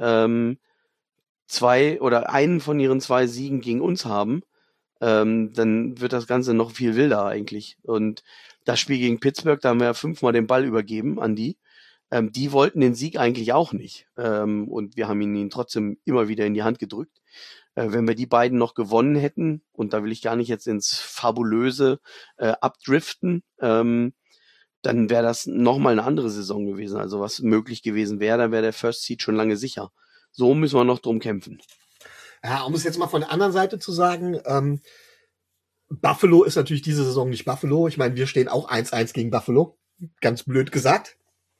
S3: 2 oder einen von ihren 2 Siegen gegen uns haben, dann wird das Ganze noch viel wilder eigentlich. Und das Spiel gegen Pittsburgh, da haben wir ja 5-mal den Ball übergeben an die. Die wollten den Sieg eigentlich auch nicht. Und wir haben ihn trotzdem immer wieder in die Hand gedrückt. Wenn wir die beiden noch gewonnen hätten, und da will ich gar nicht jetzt ins Fabulöse abdriften, dann wäre das nochmal eine andere Saison gewesen. Also was möglich gewesen wäre, dann wäre der First Seed schon lange sicher. So müssen wir noch drum kämpfen.
S1: Ja, um es jetzt mal von der anderen Seite zu sagen, Buffalo ist natürlich diese Saison nicht Buffalo. Ich meine, wir stehen auch 1-1 gegen Buffalo. Ganz blöd gesagt.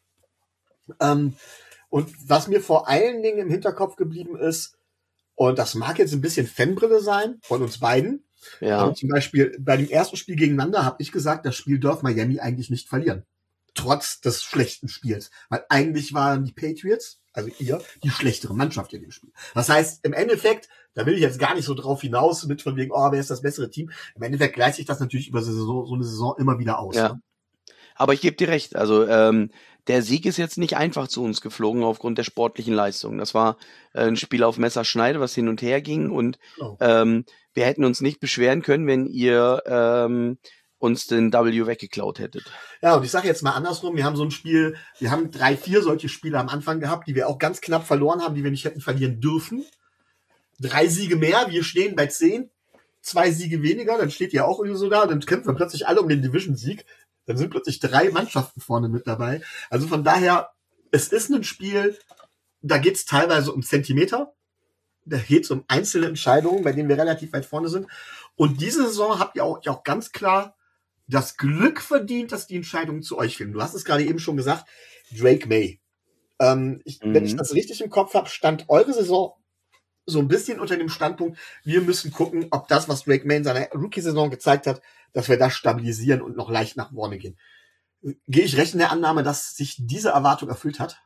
S1: Und was mir vor allen Dingen im Hinterkopf geblieben ist, und das mag jetzt ein bisschen Fanbrille sein von uns beiden,
S3: Ja.
S1: aber zum Beispiel bei dem ersten Spiel gegeneinander habe ich gesagt, das Spiel darf Miami eigentlich nicht verlieren. Trotz des schlechten Spiels. Weil eigentlich waren die Patriots, also ihr, die schlechtere Mannschaft in dem Spiel. Das heißt, im Endeffekt, da will ich jetzt gar nicht so drauf hinaus mit von wegen, wer ist das bessere Team. Im Endeffekt gleicht sich das natürlich über so eine Saison immer wieder aus.
S3: Ja.
S1: Ne?
S3: Aber ich gebe dir recht, also der Sieg ist jetzt nicht einfach zu uns geflogen aufgrund der sportlichen Leistung. Das war ein Spiel auf Messerschneide, was hin und her ging, und
S1: Genau.
S3: wir hätten uns nicht beschweren können, wenn ihr uns den W weggeklaut hättet.
S1: Ja, und ich sage jetzt mal andersrum, wir haben so ein Spiel, wir haben 3-4 solche Spiele am Anfang gehabt, die wir auch ganz knapp verloren haben, die wir nicht hätten verlieren dürfen. 3 Siege mehr, wir stehen bei 10, 2 Siege weniger, dann steht ihr auch irgendwie so da, dann kämpfen wir plötzlich alle um den Division-Sieg. Dann sind plötzlich 3 Mannschaften vorne mit dabei. Also von daher, es ist ein Spiel, da geht es teilweise um Zentimeter, da geht es um einzelne Entscheidungen, bei denen wir relativ weit vorne sind. Und diese Saison habt ihr auch ganz klar das Glück verdient, dass die Entscheidungen zu euch finden. Du hast es gerade eben schon gesagt, Drake May. Wenn ich das richtig im Kopf habe, stand eure Saison so ein bisschen unter dem Standpunkt, wir müssen gucken, ob das, was Drake May in seiner Rookie-Saison gezeigt hat, dass wir das stabilisieren und noch leicht nach vorne gehen. Gehe ich recht in der Annahme, dass sich diese Erwartung erfüllt hat?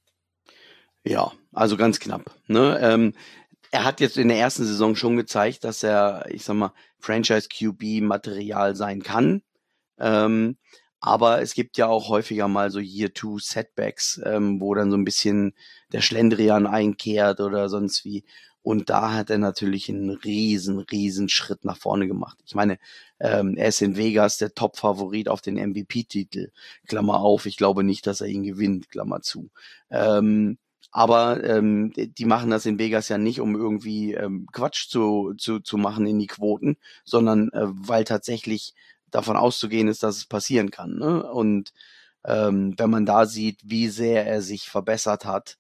S3: Ja, also ganz knapp. Ne? Er hat jetzt in der ersten Saison schon gezeigt, dass er, ich sag mal, Franchise-QB-Material sein kann. Aber es gibt ja auch häufiger mal so Year-2-Setbacks, wo dann so ein bisschen der Schlendrian einkehrt oder sonst wie. Und da hat er natürlich einen riesen Schritt nach vorne gemacht. Ich meine, er ist in Vegas der Top-Favorit auf den MVP-Titel. Klammer auf, ich glaube nicht, dass er ihn gewinnt, Klammer zu. Aber die machen das in Vegas ja nicht, um irgendwie Quatsch zu machen in die Quoten, sondern weil tatsächlich davon auszugehen ist, dass es passieren kann. Ne? Und wenn man da sieht, wie sehr er sich verbessert hat,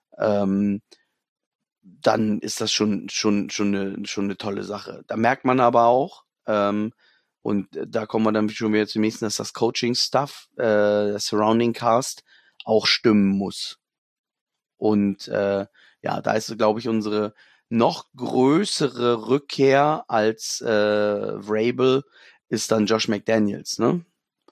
S3: dann ist das schon eine tolle Sache. Da merkt man aber auch, und da kommen wir dann schon wieder zum nächsten, dass das Coaching-Stuff, das Surrounding-Cast auch stimmen muss. Und ja, da ist, glaube ich, unsere noch größere Rückkehr als Vrabel ist dann Josh McDaniels, ne?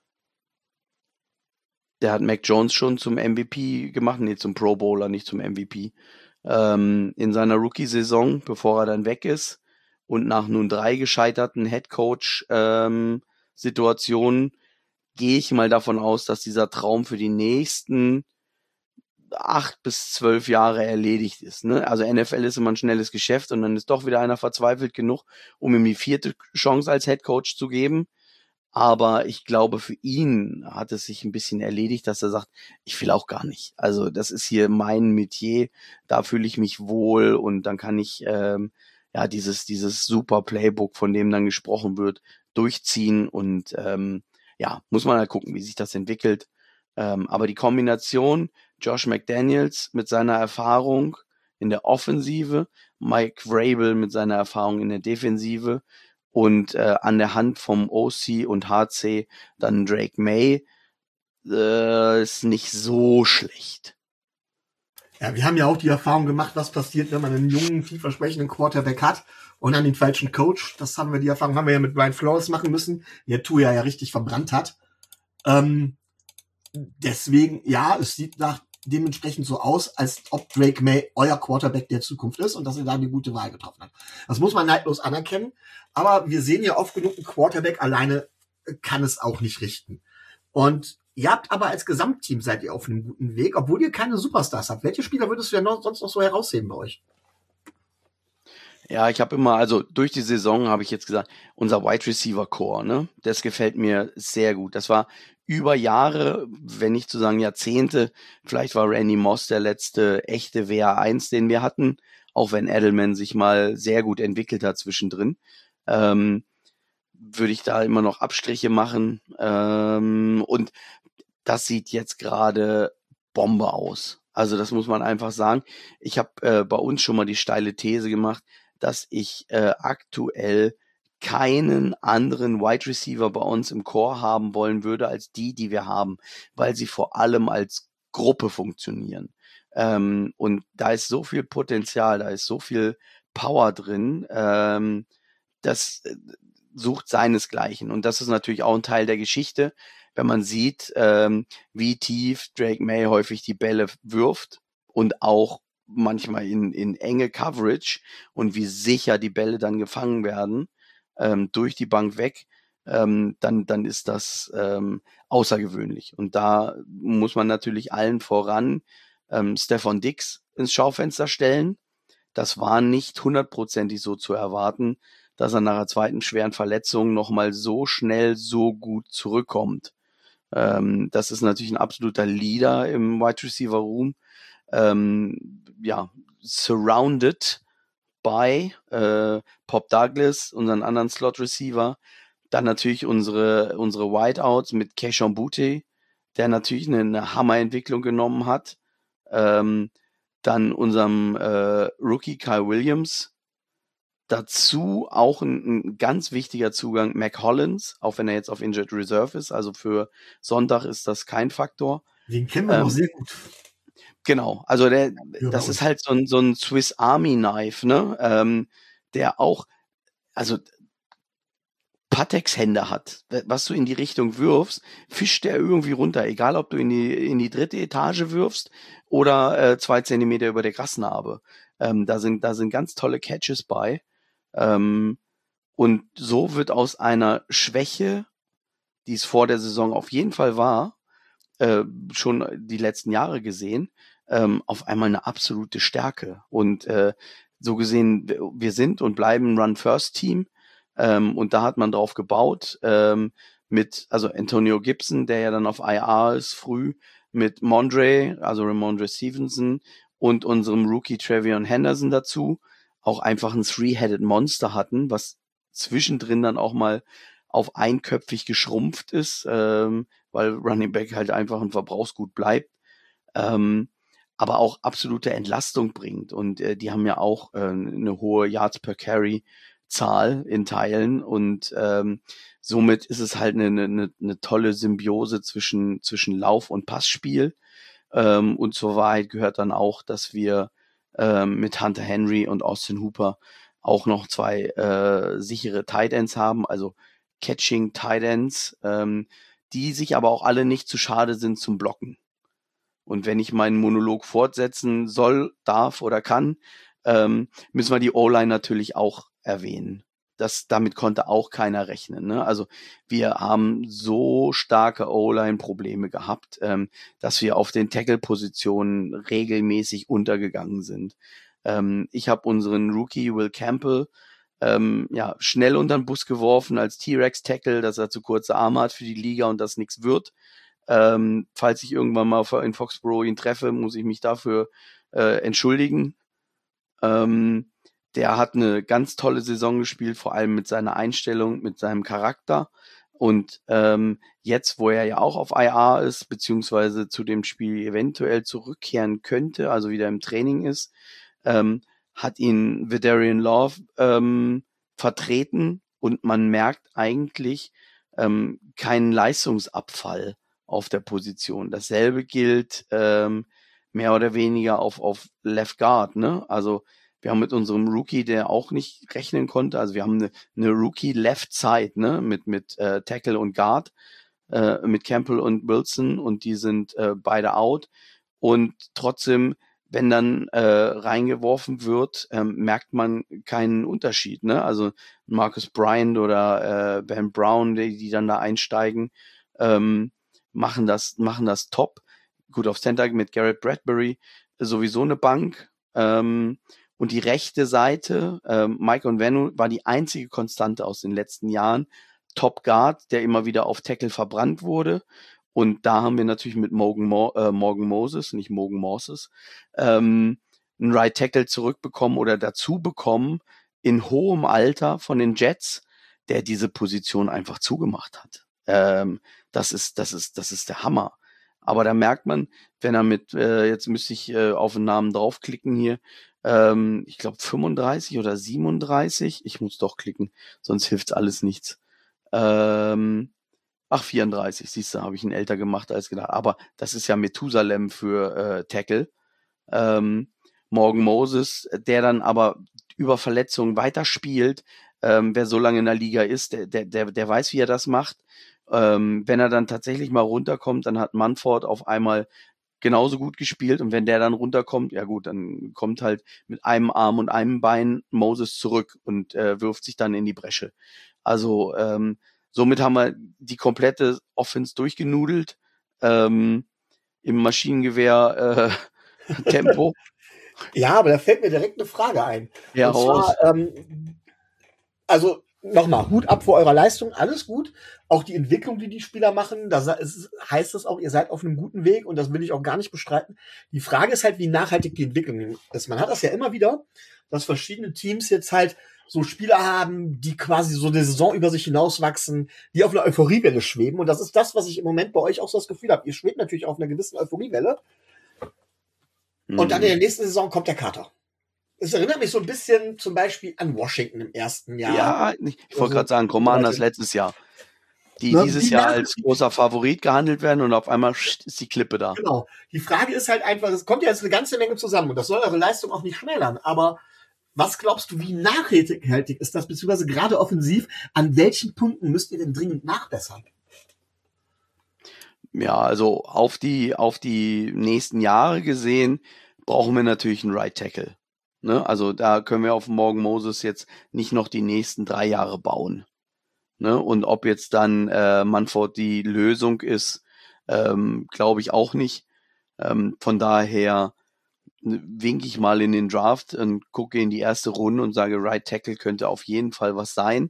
S3: Der hat Mac Jones schon zum MVP gemacht, nee, zum Pro Bowler, nicht zum MVP. In seiner Rookie-Saison, bevor er dann weg ist. Und nach nun 3 gescheiterten Headcoach-Situationen gehe ich mal davon aus, dass dieser Traum für die nächsten 8 bis 12 Jahre erledigt ist. Ne? Also NFL ist immer ein schnelles Geschäft und dann ist doch wieder einer verzweifelt genug, um ihm die 4. Chance als Headcoach zu geben. Aber ich glaube, für ihn hat es sich ein bisschen erledigt, dass er sagt, ich will auch gar nicht. Also das ist hier mein Metier, da fühle ich mich wohl und dann kann ich ja dieses super Playbook, von dem dann gesprochen wird, durchziehen und ja, muss man halt gucken, wie sich das entwickelt. Aber die Kombination Josh McDaniels mit seiner Erfahrung in der Offensive, Mike Vrabel mit seiner Erfahrung in der Defensive und an der Hand vom OC und HC dann Drake May, ist nicht so schlecht.
S1: Ja, wir haben ja auch die Erfahrung gemacht, was passiert, wenn man einen jungen, vielversprechenden Quarterback hat und dann den falschen Coach. Die Erfahrung haben wir ja mit Brian Flores machen müssen, der Tua ja richtig verbrannt hat. Deswegen, ja, es sieht dementsprechend so aus, als ob Drake May euer Quarterback der Zukunft ist und dass er da eine gute Wahl getroffen hat. Das muss man neidlos anerkennen. Aber wir sehen ja oft genug, ein Quarterback alleine kann es auch nicht richten. Und ihr habt aber als Gesamtteam seid ihr auf einem guten Weg, obwohl ihr keine Superstars habt. Welche Spieler würdest du denn sonst noch so herausheben bei euch?
S3: Ja, ich habe immer, also durch die Saison habe ich jetzt gesagt, unser Wide Receiver Core, ne, das gefällt mir sehr gut. Das war über Jahre, wenn nicht zu sagen Jahrzehnte, vielleicht war Randy Moss der letzte echte WR1, den wir hatten, auch wenn Edelman sich mal sehr gut entwickelt hat zwischendrin. Würde ich da immer noch Abstriche machen. Und das sieht jetzt gerade Bombe aus. Also das muss man einfach sagen. Ich habe bei uns schon mal die steile These gemacht, dass ich aktuell keinen anderen Wide Receiver bei uns im Core haben wollen würde, als die wir haben, weil sie vor allem als Gruppe funktionieren. Und da ist so viel Potenzial, da ist so viel Power drin, das sucht seinesgleichen. Und das ist natürlich auch ein Teil der Geschichte, wenn man sieht, wie tief Drake May häufig die Bälle wirft und auch manchmal in enge Coverage und wie sicher die Bälle dann gefangen werden, durch die Bank weg, dann ist das außergewöhnlich. Und da muss man natürlich allen voran Stefon Diggs ins Schaufenster stellen. Das war nicht 100%ig so zu erwarten, dass er nach einer zweiten schweren Verletzung nochmal so schnell, so gut zurückkommt. Das ist natürlich ein absoluter Leader im Wide Receiver Room. Ja, surrounded by Pop Douglas, unseren anderen Slot Receiver. Dann natürlich unsere Wideouts mit Keishon Butte, der natürlich eine Hammerentwicklung genommen hat. Dann unserem Rookie Kyle Williams. Dazu auch ein ganz wichtiger Zugang Mac Hollins, auch wenn er jetzt auf Injured Reserve ist. Also für Sonntag ist das kein Faktor.
S1: Den kennen wir noch sehr gut.
S3: Genau, also das ist halt so ein Swiss Army Knife, ne? Der auch, also Patex-Hände hat. Was du in die Richtung wirfst, fischt der irgendwie runter, egal ob du in die dritte Etage wirfst oder 2 Zentimeter über der Grasnarbe. Da sind ganz tolle Catches bei. Und so wird aus einer Schwäche, die es vor der Saison auf jeden Fall war, schon die letzten Jahre gesehen, auf einmal eine absolute Stärke. Und so gesehen, wir sind und bleiben Run-First-Team. Und da hat man drauf gebaut, also Antonio Gibson, der ja dann auf IR ist früh, mit Mondre, also Ramondre Stevenson und unserem Rookie Trevion Henderson dazu, auch einfach ein Three-Headed Monster hatten, was zwischendrin dann auch mal auf einköpfig geschrumpft ist, weil Running Back halt einfach ein Verbrauchsgut bleibt, aber auch absolute Entlastung bringt. Und die haben ja auch eine hohe Yards per Carry Zahl in Teilen und somit ist es halt eine tolle Symbiose zwischen Lauf- und Passspiel. Und zur Wahrheit gehört dann auch, dass wir mit Hunter Henry und Austin Hooper auch noch 2 sichere Tight Ends haben, also Catching Tight Ends, die sich aber auch alle nicht zu schade sind zum Blocken. Und wenn ich meinen Monolog fortsetzen soll, darf oder kann, müssen wir die O-Line natürlich auch erwähnen. Damit konnte auch keiner rechnen. Ne? Also wir haben so starke O-Line-Probleme gehabt, dass wir auf den Tackle-Positionen regelmäßig untergegangen sind. Ich habe unseren Rookie Will Campbell ja, schnell unter den Bus geworfen als T-Rex-Tackle, dass er zu kurze Arme hat für die Liga und das nichts wird. Falls ich irgendwann mal in Foxborough ihn treffe, muss ich mich dafür entschuldigen. Der hat eine ganz tolle Saison gespielt, vor allem mit seiner Einstellung, mit seinem Charakter. Und jetzt, wo er ja auch auf IR ist, beziehungsweise zu dem Spiel eventuell zurückkehren könnte, also wieder im Training ist, hat ihn Vederian Love vertreten und man merkt eigentlich keinen Leistungsabfall auf der Position. Dasselbe gilt mehr oder weniger auf Left Guard, ne? Also wir haben mit unserem Rookie, der auch nicht rechnen konnte, also wir haben eine Rookie Left Side, ne, mit Tackle und Guard, mit Campbell und Wilson, und die sind beide out, und trotzdem, wenn dann reingeworfen wird, merkt man keinen Unterschied, ne? Also Marcus Bryant oder Ben Brown, die dann da einsteigen, machen das top. Gut, auf Center mit Garrett Bradbury sowieso eine Bank. Und die rechte Seite, Mike Onwenu, war die einzige Konstante aus den letzten Jahren. Top Guard, der immer wieder auf Tackle verbrannt wurde. Und da haben wir natürlich mit Morgan Moses, nicht Morgan Moses, einen Right Tackle zurückbekommen oder dazu bekommen in hohem Alter von den Jets, der diese Position einfach zugemacht hat. Das ist der Hammer. Aber da merkt man, wenn er mit, jetzt müsste ich auf den Namen draufklicken hier, ich glaube 35 oder 37, ich muss doch klicken, sonst hilft alles nichts. 34, siehst du, habe ich ihn älter gemacht als gedacht. Aber das ist ja Methusalem für Tackle. Morgan Moses, der dann aber über Verletzungen weiterspielt. Wer so lange in der Liga ist, der weiß, wie er das macht. Wenn er dann tatsächlich mal runterkommt, dann hat Munford auf einmal genauso gut gespielt, und wenn der dann runterkommt, ja gut, dann kommt halt mit einem Arm und einem Bein Moses zurück und wirft sich dann in die Bresche. Also somit haben wir die komplette Offense durchgenudelt im Maschinengewehr Tempo.
S1: Ja, aber da fällt mir direkt eine Frage ein.
S3: Ja,
S1: und zwar, also nochmal, Hut ab vor eurer Leistung, alles gut. Auch die Entwicklung, die Spieler machen, da heißt es auch, ihr seid auf einem guten Weg, und das will ich auch gar nicht bestreiten. Die Frage ist halt, wie nachhaltig die Entwicklung ist. Man hat das ja immer wieder, dass verschiedene Teams jetzt halt so Spieler haben, die quasi so eine Saison über sich hinauswachsen, die auf einer Euphoriewelle schweben. Und das ist das, was ich im Moment bei euch auch so das Gefühl habe. Ihr schwebt natürlich auf einer gewissen Euphoriewelle. Und dann in der nächsten Saison kommt der Kater. Es erinnert mich so ein bisschen zum Beispiel an Washington im ersten Jahr.
S3: Ja, ich wollte gerade sagen, Commanders letztes Jahr. Die dieses Jahr als großer Favorit gehandelt werden, und auf einmal ist die Klippe da.
S1: Genau. Die Frage ist halt einfach, es kommt ja jetzt eine ganze Menge zusammen, und das soll eure Leistung auch nicht schmälern. Aber was glaubst du, wie nachhaltig ist das, beziehungsweise gerade offensiv, an welchen Punkten müsst ihr denn dringend nachbessern?
S3: Ja, also auf die nächsten Jahre gesehen, brauchen wir natürlich einen Right Tackle. Ne? Also da können wir auf Morgan Moses jetzt nicht noch die nächsten 3 Jahre bauen. Ne? Und ob jetzt dann Munford die Lösung ist, glaube ich auch nicht. Von daher winke ich mal in den Draft und gucke in die erste Runde und sage, Right Tackle könnte auf jeden Fall was sein.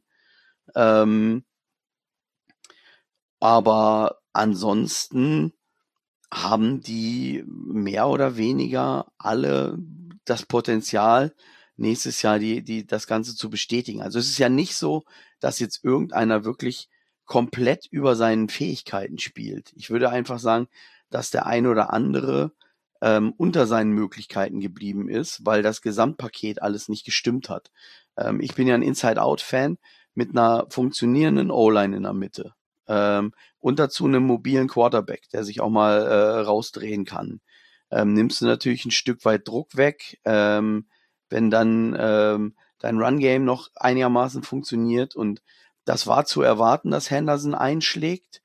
S3: Aber ansonsten haben die mehr oder weniger alle das Potenzial, nächstes Jahr das Ganze zu bestätigen. Also es ist ja nicht so, dass jetzt irgendeiner wirklich komplett über seinen Fähigkeiten spielt. Ich würde einfach sagen, dass der ein oder andere unter seinen Möglichkeiten geblieben ist, weil das Gesamtpaket alles nicht gestimmt hat. Ich bin ja ein Inside-Out-Fan mit einer funktionierenden O-Line in der Mitte. Und dazu einem mobilen Quarterback, der sich auch mal rausdrehen kann. Nimmst du natürlich ein Stück weit Druck weg, wenn dann dein Run-Game noch einigermaßen funktioniert, und das war zu erwarten, dass Henderson einschlägt.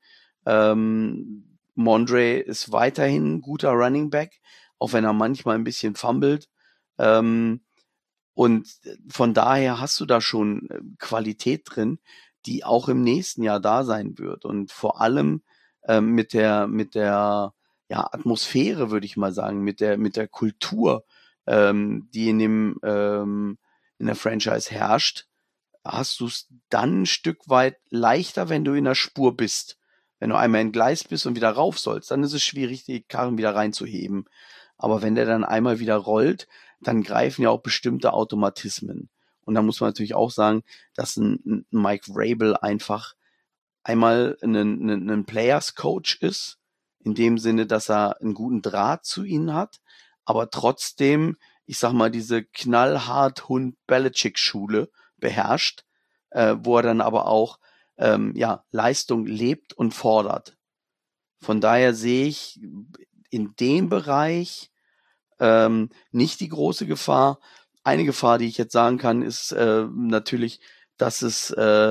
S3: Mondre ist weiterhin ein guter Running Back, auch wenn er manchmal ein bisschen fummelt. Und von daher hast du da schon Qualität drin, die auch im nächsten Jahr da sein wird. Und vor allem mit der Atmosphäre, würde ich mal sagen, mit der Kultur, die in der Franchise herrscht, hast du es dann ein Stück weit leichter, wenn du in der Spur bist. Wenn du einmal entgleist bist und wieder rauf sollst, dann ist es schwierig, die Karren wieder reinzuheben. Aber wenn der dann einmal wieder rollt, dann greifen ja auch bestimmte Automatismen. Und da muss man natürlich auch sagen, dass ein Mike Vrabel einfach einmal ein Players Coach ist, in dem Sinne, dass er einen guten Draht zu ihnen hat, aber trotzdem, ich sag mal, diese knallhart Hund-Belichick-Schule beherrscht, wo er dann aber auch Leistung lebt und fordert. Von daher sehe ich in dem Bereich nicht die große Gefahr. Eine Gefahr, die ich jetzt sagen kann, ist natürlich, dass es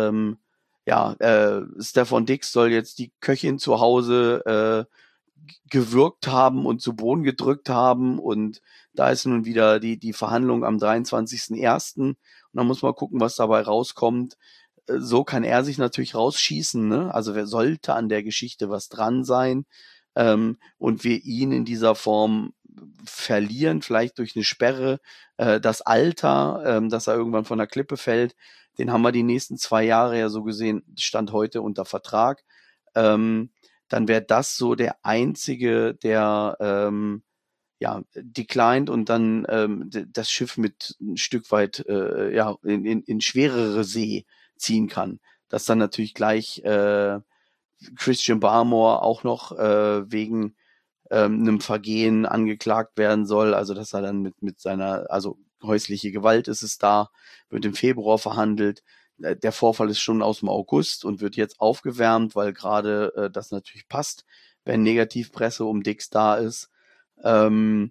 S3: Stefan Dix soll jetzt die Köchin zu Hause gewürgt haben und zu Boden gedrückt haben, und da ist nun wieder die Verhandlung am 23.01. und dann muss man gucken, was dabei rauskommt. So kann er sich natürlich rausschießen, ne? Also wer sollte an der Geschichte was dran sein, und wir ihn in dieser Form verlieren, vielleicht durch eine Sperre, das Alter, dass er irgendwann von der Klippe fällt, den haben wir die nächsten 2 Jahre ja so gesehen, Stand heute unter Vertrag. Dann wäre das so der einzige, der declined und dann das Schiff mit ein Stück weit in schwerere See ziehen kann. Dass dann natürlich gleich Christian Barmore auch noch wegen einem Vergehen angeklagt werden soll, also dass er dann mit seiner, also häusliche Gewalt ist es da, wird im Februar verhandelt. Der Vorfall ist schon aus dem August und wird jetzt aufgewärmt, weil gerade das natürlich passt, wenn Negativpresse um Dix da ist. Dann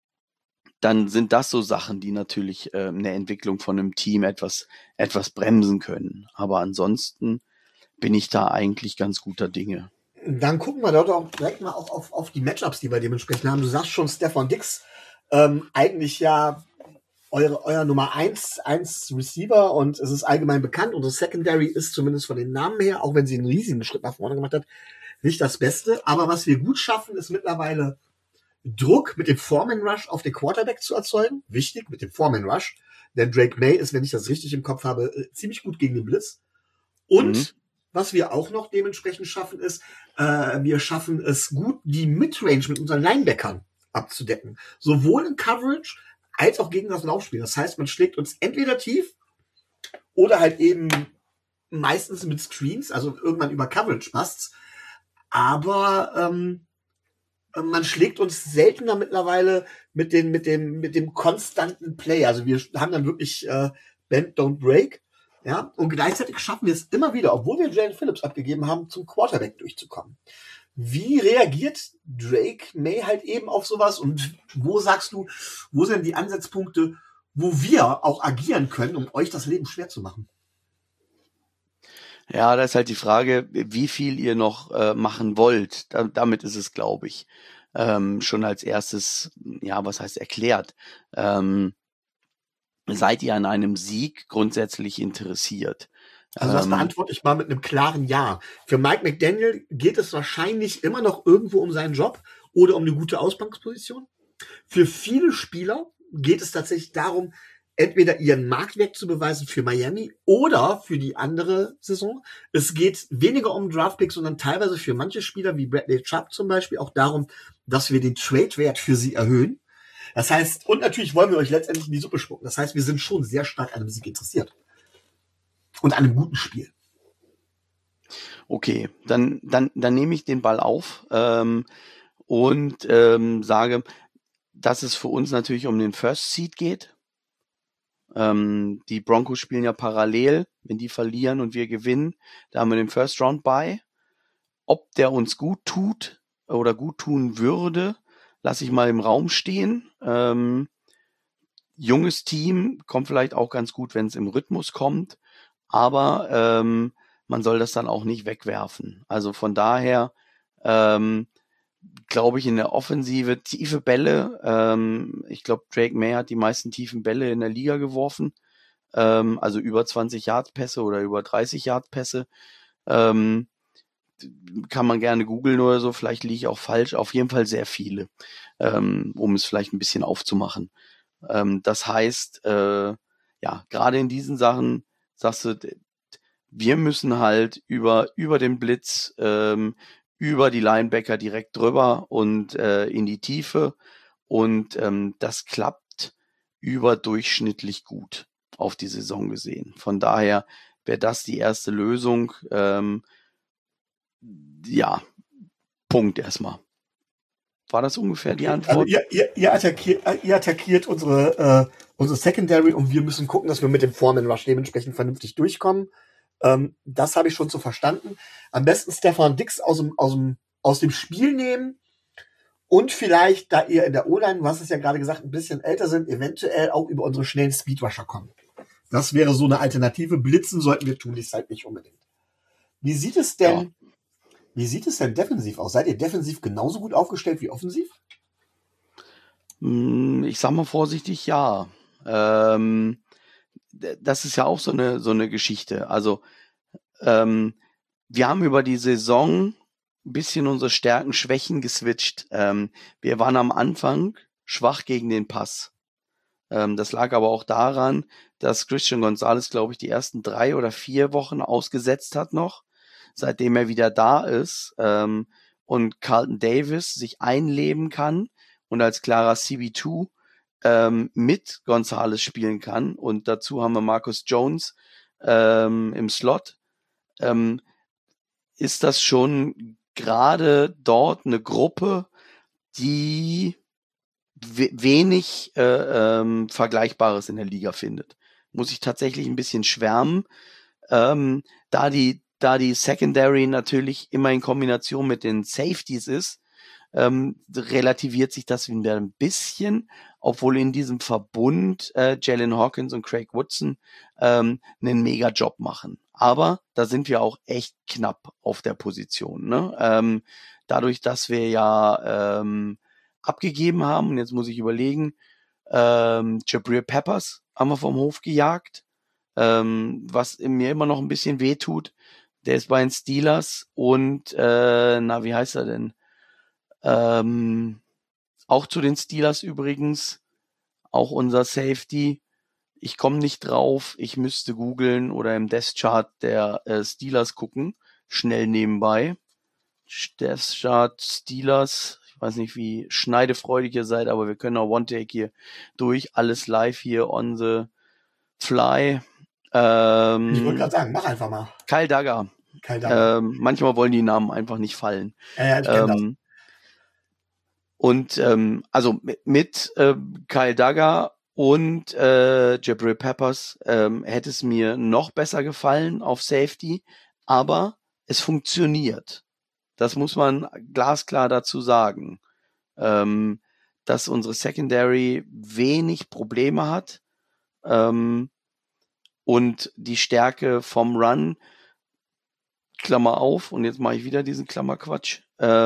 S3: sind das so Sachen, die natürlich eine Entwicklung von einem Team etwas bremsen können. Aber ansonsten bin ich da eigentlich ganz guter Dinge.
S1: Dann gucken wir dort auch direkt mal auf die Matchups, die wir dementsprechend haben. Du sagst schon, Stefan Dix, eigentlich ja euer Nummer 1 Receiver, und es ist allgemein bekannt, unsere Secondary ist zumindest von den Namen her, auch wenn sie einen riesigen Schritt nach vorne gemacht hat, nicht das Beste. Aber was wir gut schaffen, ist mittlerweile Druck mit dem Foreman Rush auf den Quarterback zu erzeugen. Wichtig, mit dem Foreman Rush. Denn Drake May ist, wenn ich das richtig im Kopf habe, ziemlich gut gegen den Blitz. Und was wir auch noch dementsprechend schaffen, ist, wir schaffen es gut, die Midrange mit unseren Linebackern abzudecken. Sowohl in Coverage als auch gegen das Laufspiel. Das heißt, man schlägt uns entweder tief oder halt eben meistens mit Screens, also irgendwann über Coverage passt's. Aber man schlägt uns seltener mittlerweile mit dem konstanten Play. Also wir haben dann wirklich Bend, Don't Break. Ja, und gleichzeitig schaffen wir es immer wieder, obwohl wir Jalen Phillips abgegeben haben, zum Quarterback durchzukommen. Wie reagiert Drake May halt eben auf sowas, und wo sagst du, wo sind die Ansatzpunkte, wo wir auch agieren können, um euch das Leben schwer zu machen?
S3: Ja, da ist halt die Frage, wie viel ihr noch machen wollt. Damit ist es, glaube ich, schon als erstes, was heißt erklärt. Seid ihr an einem Sieg grundsätzlich interessiert?
S1: Also das beantworte ich mal mit einem klaren Ja. Für Mike McDaniel geht es wahrscheinlich immer noch irgendwo um seinen Job oder um eine gute Ausgangsposition. Für viele Spieler geht es tatsächlich darum, entweder ihren Marktwert zu beweisen für Miami oder für die andere Saison. Es geht weniger um Draftpicks, sondern teilweise für manche Spieler wie Bradley Chubb zum Beispiel auch darum, dass wir den Trade-Wert für sie erhöhen. Das heißt, und natürlich wollen wir euch letztendlich in die Suppe spucken. Das heißt, wir sind schon sehr stark an einem Sieg interessiert. Und an einem guten Spiel.
S3: Okay, dann nehme ich den Ball auf und sage, dass es für uns natürlich um den First Seed geht. Die Broncos spielen ja parallel. Wenn die verlieren und wir gewinnen, da haben wir den First Round Bye. Ob der uns gut tut oder gut tun würde, lasse ich mal im Raum stehen. Junges Team, kommt vielleicht auch ganz gut, wenn es im Rhythmus kommt, aber man soll das dann auch nicht wegwerfen. Also von daher glaube ich in der Offensive tiefe Bälle. Ich glaube, Drake May hat die meisten tiefen Bälle in der Liga geworfen. Also über 20 Yard-Pässe oder über 30 Yard-Pässe. Kann man gerne googeln oder so, vielleicht liege ich auch falsch, auf jeden Fall sehr viele, um es vielleicht ein bisschen aufzumachen. Das heißt, gerade in diesen Sachen sagst du, wir müssen halt über den Blitz, über die Linebacker direkt drüber und in die Tiefe. Und das klappt überdurchschnittlich gut auf die Saison gesehen. Von daher wäre das die erste Lösung. Ja, Punkt erstmal. War das ungefähr die Antwort?
S1: Also ihr attackiert unsere Secondary und wir müssen gucken, dass wir mit dem Foreman Rush dementsprechend vernünftig durchkommen. Das habe ich schon so verstanden. Am besten Stefan Dix aus dem Spiel nehmen und vielleicht, da ihr in der O-Line, du hast es ja gerade gesagt, ein bisschen älter sind, eventuell auch über unsere schnellen Speedrusher kommen. Das wäre so eine Alternative. Blitzen sollten wir tun, die halt nicht unbedingt. Wie sieht es denn defensiv aus? Seid ihr defensiv genauso gut aufgestellt wie offensiv?
S3: Ich sag mal vorsichtig, ja. Das ist ja auch so eine Geschichte. Also wir haben über die Saison ein bisschen unsere Stärken, Schwächen geswitcht. Wir waren am Anfang schwach gegen den Pass. Das lag aber auch daran, dass Christian Gonzalez, glaube ich, die ersten 3 oder 4 Wochen ausgesetzt hat noch, seitdem er wieder da ist und Carlton Davis sich einleben kann und als klarer CB2 mit Gonzalez spielen kann. Und dazu haben wir Marcus Jones im Slot. Ist das schon gerade dort eine Gruppe, die wenig Vergleichbares in der Liga findet. Muss ich tatsächlich ein bisschen schwärmen. Da die Secondary natürlich immer in Kombination mit den Safeties ist, relativiert sich das wieder ein bisschen, obwohl in diesem Verbund Jalen Hawkins und Craig Woodson einen Mega-Job machen. Aber da sind wir auch echt knapp auf der Position. Ne? Dadurch, dass wir ja abgegeben haben, und jetzt muss ich überlegen, Jabril Peppers haben wir vom Hof gejagt, was mir immer noch ein bisschen wehtut. Der ist bei den Steelers und wie heißt er denn? Auch zu den Steelers übrigens, auch unser Safety. Ich komme nicht drauf, ich müsste googeln oder im Death Chart der Steelers gucken, schnell nebenbei. Death Chart Steelers, ich weiß nicht, wie schneidefreudig ihr seid, aber wir können auch One-Take hier durch, alles live hier on the fly.
S1: Ich wollte gerade sagen, mach einfach mal.
S3: Kyle Dagger. Manchmal wollen die Namen einfach nicht fallen.
S1: Ja, ich kenn das.
S3: Und also mit Kyle Dagger und Jabril Peppers hätte es mir noch besser gefallen auf Safety, aber es funktioniert. Das muss man glasklar dazu sagen, dass unsere Secondary wenig Probleme hat und die Stärke vom Run, Klammer auf, und jetzt mache ich wieder diesen Klammerquatsch,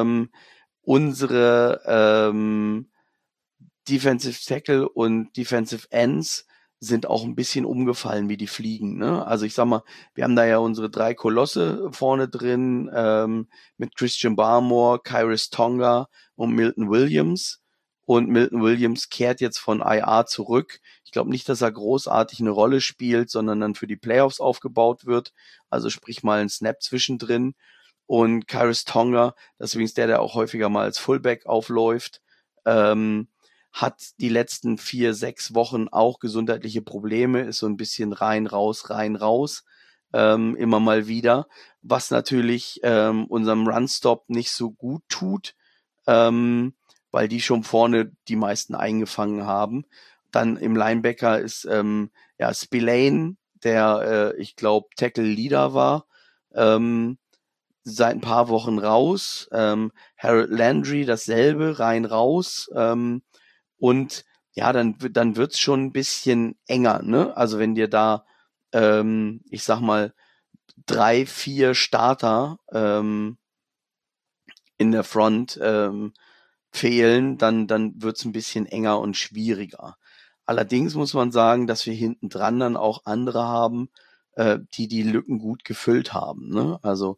S3: unsere Defensive Tackle und Defensive Ends sind auch ein bisschen umgefallen, wie die fliegen. Ne? Also ich sag mal, wir haben da ja unsere 3 Kolosse vorne drin mit Christian Barmore, Khyiris Tonga und Milton Williams. Und Milton Williams kehrt jetzt von IR zurück. Ich glaube nicht, dass er großartig eine Rolle spielt, sondern dann für die Playoffs aufgebaut wird. Also sprich mal ein Snap zwischendrin. Und Khyiris Tonga, deswegen ist der auch häufiger mal als Fullback aufläuft, hat die letzten 4-6 Wochen auch gesundheitliche Probleme, ist so ein bisschen rein, raus, immer mal wieder, was natürlich unserem Runstop nicht so gut tut, weil die schon vorne die meisten eingefangen haben. Dann im Linebacker ist Spillane, der ich glaube Tackle Leader war, seit ein paar Wochen raus. Harold Landry dasselbe, rein raus. Und ja, dann wird's schon ein bisschen enger, ne? Also wenn dir da, ich sag mal, 3, 4 Starter in der Front fehlen, dann wird's ein bisschen enger und schwieriger. Allerdings muss man sagen, dass wir hinten dran dann auch andere haben, die Lücken gut gefüllt haben, ne? Also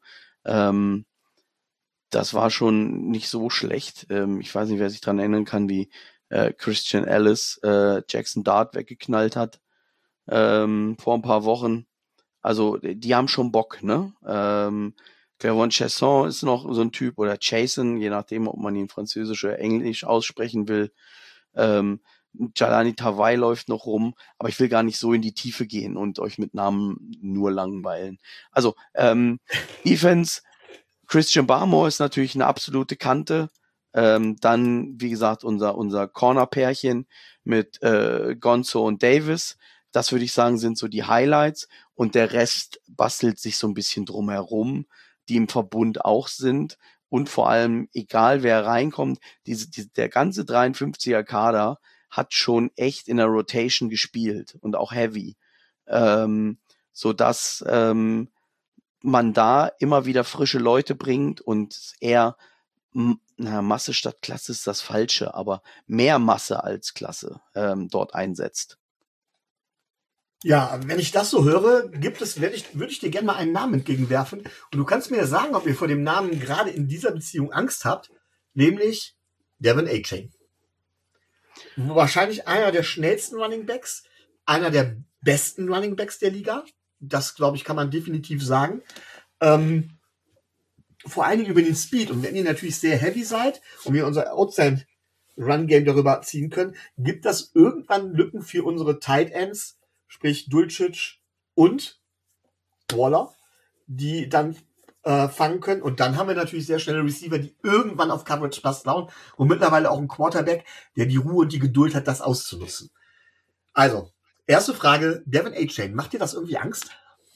S3: das war schon nicht so schlecht. Ich weiß nicht, wer sich dran erinnern kann, wie Christian Ellis Jackson Dart weggeknallt hat vor ein paar Wochen. Also die haben schon Bock, ne? Clermont Chesson ist noch so ein Typ oder Jason, je nachdem, ob man ihn französisch oder englisch aussprechen will. Jalani Tawai läuft noch rum, aber ich will gar nicht so in die Tiefe gehen und euch mit Namen nur langweilen. Also Defense, Christian Barmore ist natürlich eine absolute Kante. Dann, wie gesagt, unser Corner-Pärchen mit Gonzo und Davis. Das würde ich sagen, sind so die Highlights. Und der Rest bastelt sich so ein bisschen drumherum, die im Verbund auch sind. Und vor allem, egal wer reinkommt, der ganze 53er Kader hat schon echt in der Rotation gespielt und auch heavy. Sodass man da immer wieder frische Leute bringt und eher Masse statt Klasse ist das Falsche, aber mehr Masse als Klasse dort einsetzt.
S1: Ja, wenn ich das so höre, würde ich dir gerne mal einen Namen entgegenwerfen. Und du kannst mir ja sagen, ob ihr vor dem Namen gerade in dieser Beziehung Angst habt, nämlich Devon A-Chain. Wahrscheinlich einer der schnellsten Running Backs, einer der besten Running Backs der Liga. Das, glaube ich, kann man definitiv sagen. Vor allen Dingen über den Speed. Und wenn ihr natürlich sehr heavy seid und wir unser Outside-Run-Game darüber ziehen können, gibt das irgendwann Lücken für unsere Tight Ends, sprich Dulcich und Waller, die dann fangen können. Und dann haben wir natürlich sehr schnelle Receiver, die irgendwann auf Coverage Plus lauen und mittlerweile auch einen Quarterback, der die Ruhe und die Geduld hat, das auszunutzen. Also, erste Frage, Devon A-Chain, macht dir das irgendwie Angst?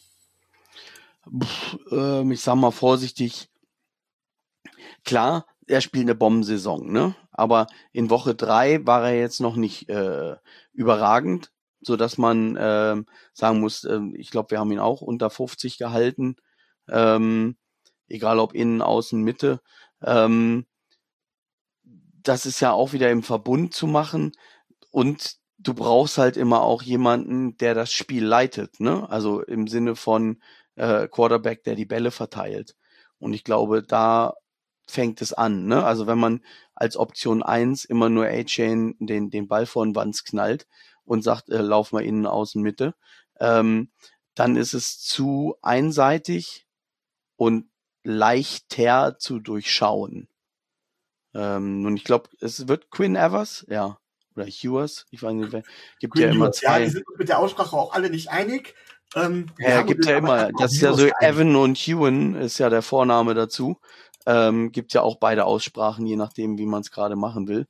S3: Ich sag mal vorsichtig, klar, er spielt eine Bombensaison, ne? Aber in Woche 3 war er jetzt noch nicht überragend, so dass man sagen muss, ich glaube, wir haben ihn auch unter 50 gehalten, egal ob innen, außen, Mitte. Das ist ja auch wieder im Verbund zu machen und du brauchst halt immer auch jemanden, der das Spiel leitet, ne? Also im Sinne von Quarterback, der die Bälle verteilt. Und ich glaube, da fängt es an, ne? Also wenn man als Option 1 immer nur A-Chain den Ball vor den Wanz knallt und sagt, lauf mal innen, außen, Mitte, dann ist es zu einseitig und leichter zu durchschauen. Und ich glaube, es wird Quinn Evers, ja, oder Ewers, ich weiß nicht, gibt
S1: Quinn
S3: ja immer
S1: Ewers,
S3: zwei.
S1: Ja, die sind mit der Aussprache auch alle nicht einig.
S3: Gibt ja immer, das ist ja so, Evan und Ewan ist ja der Vorname dazu. Gibt ja auch beide Aussprachen, je nachdem, wie man es gerade machen will.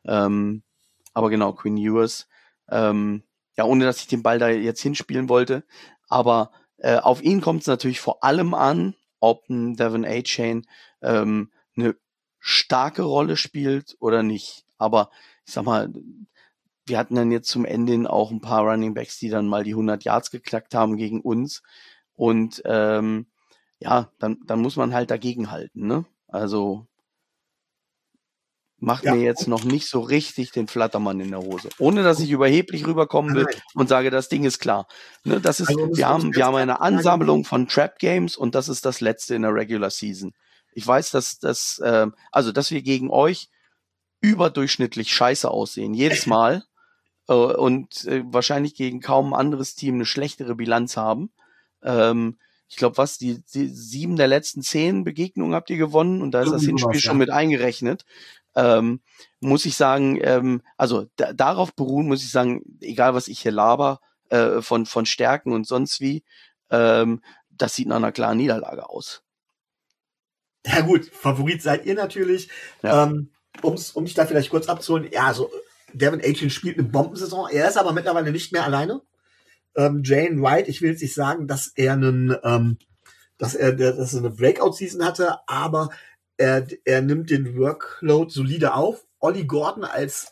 S3: Aber genau, Quinn Ewers. Ja, ohne dass ich den Ball da jetzt hinspielen wollte. Aber auf ihn kommt es natürlich vor allem an, ob ein Devon A-Chain eine starke Rolle spielt oder nicht. Aber ich sag mal, wir hatten dann jetzt zum Ende auch ein paar Running Backs, die dann mal die 100 Yards geknackt haben gegen uns. Und ja, dann muss man halt dagegenhalten, ne? Also macht mir jetzt noch nicht so richtig den Flattermann in der Hose. Ohne, dass ich überheblich rüberkommen will und sage, das Ding ist klar. Ne, das ist, also, wir haben eine Ansammlung von Trap Games und das ist das letzte in der Regular Season. Ich weiß, dass wir gegen euch überdurchschnittlich scheiße aussehen, jedes Mal. Und wahrscheinlich gegen kaum ein anderes Team eine schlechtere Bilanz haben. Ich glaube, die 7 der letzten 10 Begegnungen habt ihr gewonnen und da ist das Hinspiel schon mit eingerechnet. Muss ich sagen, darauf beruhen, muss ich sagen, egal was ich hier laber, von Stärken und sonst wie, das sieht nach einer klaren Niederlage aus.
S1: Ja gut, Favorit seid ihr natürlich. Ja. Um dich da vielleicht kurz abzuholen, ja, also Devon A-Chain spielt eine Bombensaison, er ist aber mittlerweile nicht mehr alleine. Jane White, ich will jetzt nicht sagen, dass er eine Breakout-Season hatte, aber er nimmt den Workload solide auf. Ollie Gordon als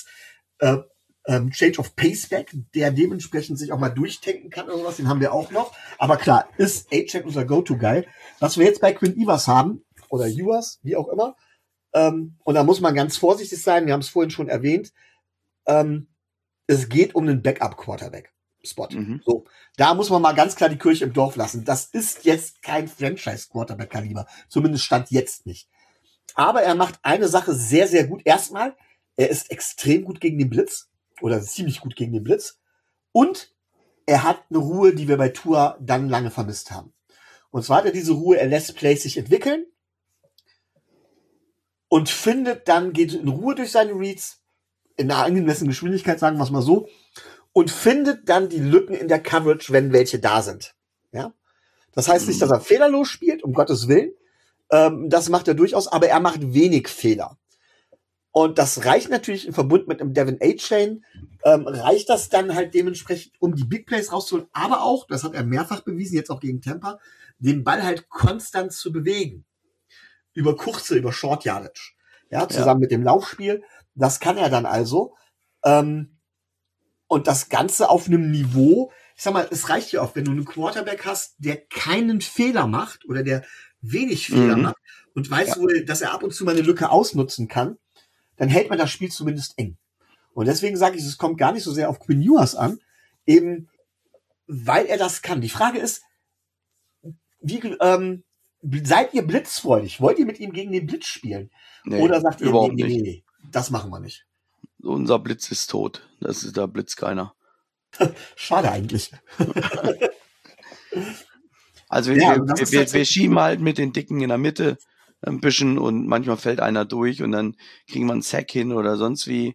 S1: Change of Pace Back, der dementsprechend sich auch mal durchtanken kann oder sowas, den haben wir auch noch. Aber klar, ist A-Chain unser Go-To-Guy. Was wir jetzt bei Quinn Ewers haben, oder Ewers, wie auch immer, und da muss man ganz vorsichtig sein, wir haben es vorhin schon erwähnt, es geht um den Backup-Quarterback-Spot. So, da muss man mal ganz klar die Kirche im Dorf lassen. Das ist jetzt kein Franchise-Quarterback-Kaliber. Zumindest stand jetzt nicht. Aber er macht eine Sache sehr, sehr gut. Erstmal, er ist extrem gut gegen den Blitz. Oder ziemlich gut gegen den Blitz. Und er hat eine Ruhe, die wir bei Tua dann lange vermisst haben. Und zwar hat er diese Ruhe, er lässt Plays sich entwickeln und geht in Ruhe durch seine Reads, in einer angemessenen Geschwindigkeit, sagen wir es mal so, und findet dann die Lücken in der Coverage, wenn welche da sind. Ja? Das heißt nicht, dass er fehlerlos spielt, um Gottes Willen. Das macht er durchaus, aber er macht wenig Fehler. Und das reicht natürlich im Verbund mit einem Devin A-Chain, reicht das dann halt dementsprechend, um die Big Plays rauszuholen, aber auch, das hat er mehrfach bewiesen, jetzt auch gegen Tampa, den Ball halt konstant zu bewegen. Über Short Yardage. Ja, zusammen mit dem Laufspiel. Das kann er dann also. Und das Ganze auf einem Niveau, ich sag mal, es reicht ja oft, wenn du einen Quarterback hast, der keinen Fehler macht oder der wenig Fehler macht und weiß wohl, dass er ab und zu mal eine Lücke ausnutzen kann, dann hält man das Spiel zumindest eng. Und deswegen sage ich, es kommt gar nicht so sehr auf Quinn Ewers an, eben weil er das kann. Die Frage ist, seid ihr blitzfreudig? Wollt ihr mit ihm gegen den Blitz spielen?
S3: Nee,
S1: oder sagt ihr,
S3: überhaupt
S1: nee, das machen wir nicht?
S3: Unser Blitz ist tot. Da blitzt keiner.
S1: Schade eigentlich.
S3: Also wir schieben halt mit den Dicken in der Mitte ein bisschen und manchmal fällt einer durch und dann kriegen wir einen Sack hin oder sonst wie.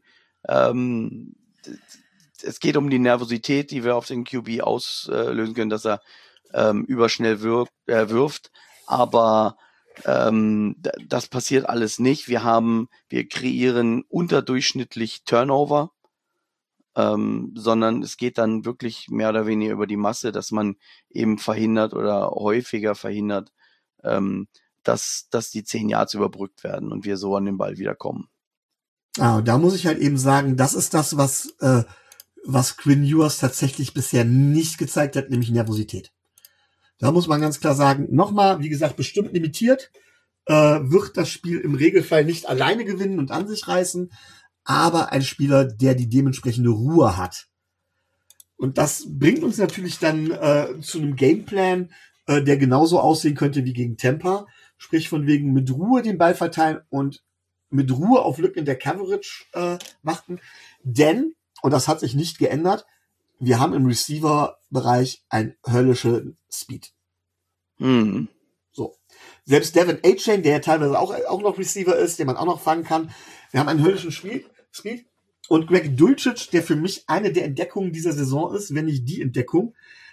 S3: Es geht um die Nervosität, die wir auf den QB auslösen können, dass er überschnell wirft. Aber das passiert alles nicht. Wir kreieren unterdurchschnittlich Turnover, sondern es geht dann wirklich mehr oder weniger über die Masse, dass man eben verhindert oder häufiger verhindert, dass die 10 Yards überbrückt werden und wir so an den Ball wiederkommen.
S1: Da muss ich halt eben sagen, das ist das, was Quinn Ewers tatsächlich bisher nicht gezeigt hat, nämlich Nervosität. Da muss man ganz klar sagen, nochmal, wie gesagt, bestimmt limitiert, wird das Spiel im Regelfall nicht alleine gewinnen und an sich reißen, aber ein Spieler, der die dementsprechende Ruhe hat. Und das bringt uns natürlich dann zu einem Gameplan, der genauso aussehen könnte wie gegen Tampa. Sprich von wegen mit Ruhe den Ball verteilen und mit Ruhe auf Lücken in der Coverage warten. Denn, und das hat sich nicht geändert, wir haben im Receiver-Bereich ein höllische Speed. So. Selbst Devin A-Chain, der ja teilweise auch noch Receiver ist, den man auch noch fangen kann. Wir haben einen höllischen Speed. Und Greg Dulcich, der für mich eine der Entdeckungen dieser Saison ist, wenn nicht die Entdeckung,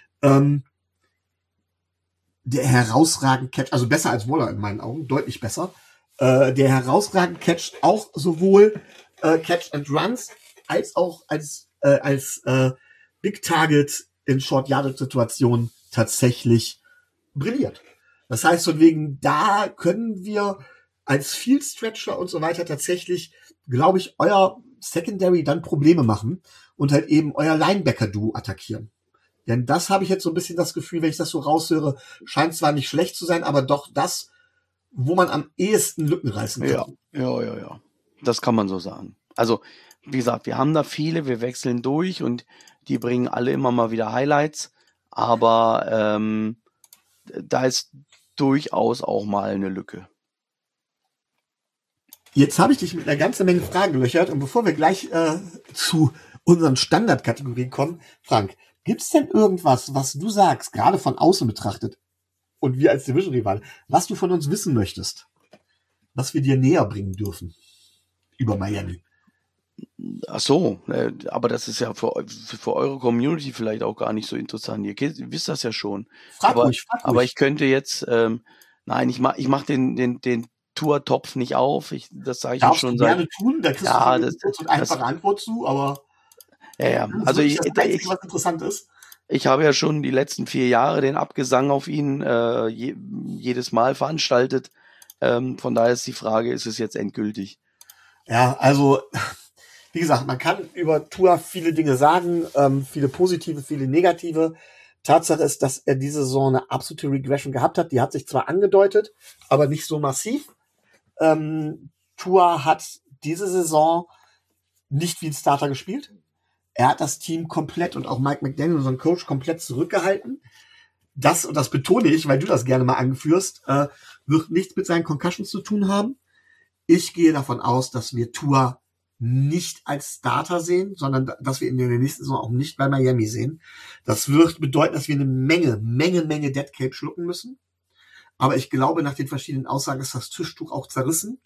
S1: der herausragend catcht, also besser als Waller in meinen Augen, deutlich besser, der herausragend catcht, auch sowohl Catch and Runs, als auch als Big Target in Short-Yardage-Situationen tatsächlich brilliert. Das heißt, von wegen, da können wir als Field Stretcher und so weiter tatsächlich, glaube ich, euer Secondary dann Probleme machen und halt eben euer Linebacker-Duo attackieren. Denn das habe ich jetzt so ein bisschen das Gefühl, wenn ich das so raushöre, scheint zwar nicht schlecht zu sein, aber doch das, wo man am ehesten Lücken reißen kann.
S3: Ja. Das kann man so sagen. Also, wie gesagt, wir haben da viele, wir wechseln durch und die bringen alle immer mal wieder Highlights, aber da ist durchaus auch mal eine Lücke.
S1: Jetzt habe ich dich mit einer ganzen Menge Fragen gelöchert und bevor wir gleich zu unseren Standardkategorien kommen, Frank, gibt's denn irgendwas, was du sagst, gerade von außen betrachtet und wir als Division-Rival, was du von uns wissen möchtest, was wir dir näher bringen dürfen über Miami?
S3: Ach so, aber das ist ja für eure Community vielleicht auch gar nicht so interessant. Ihr wisst das ja schon.
S1: Frag ruhig.
S3: Aber ich könnte jetzt, nein, ich mach den Tour-Topf nicht auf. Das sage ich
S1: Darfst
S3: schon
S1: du gerne tun, da kriegst du eine kurze und einfache Antwort zu, aber
S3: ja.
S1: Das
S3: Also
S1: ist das Einzige, was interessant ist.
S3: Ich habe ja schon die letzten 4 Jahre den Abgesang auf ihn jedes Mal veranstaltet. Von daher ist die Frage, ist es jetzt endgültig?
S1: Ja, also wie gesagt, man kann über Tua viele Dinge sagen, viele positive, viele negative. Tatsache ist, dass er diese Saison eine absolute Regression gehabt hat. Die hat sich zwar angedeutet, aber nicht so massiv. Tua hat diese Saison nicht wie ein Starter gespielt. Er hat das Team komplett und auch Mike McDaniel, unseren Coach, komplett zurückgehalten. Das, und das betone ich, weil du das gerne mal anführst, wird nichts mit seinen Concussions zu tun haben. Ich gehe davon aus, dass wir Tua nicht als Starter sehen, sondern dass wir in der nächsten Saison auch nicht bei Miami sehen. Das wird bedeuten, dass wir eine Menge Dead Cape schlucken müssen. Aber ich glaube, nach den verschiedenen Aussagen ist das Tischtuch auch zerrissen.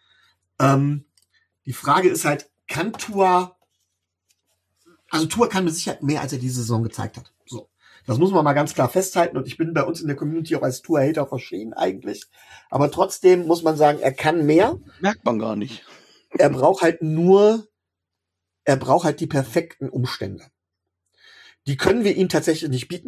S1: Die Frage ist halt, kann Tua kann mit Sicherheit mehr, als er diese Saison gezeigt hat. So. Das muss man mal ganz klar festhalten. Und ich bin bei uns in der Community auch als Tua-Hater verschrien eigentlich. Aber trotzdem muss man sagen, er kann mehr.
S3: Merkt man gar nicht.
S1: Er braucht halt die perfekten Umstände. Die können wir ihm tatsächlich nicht bieten.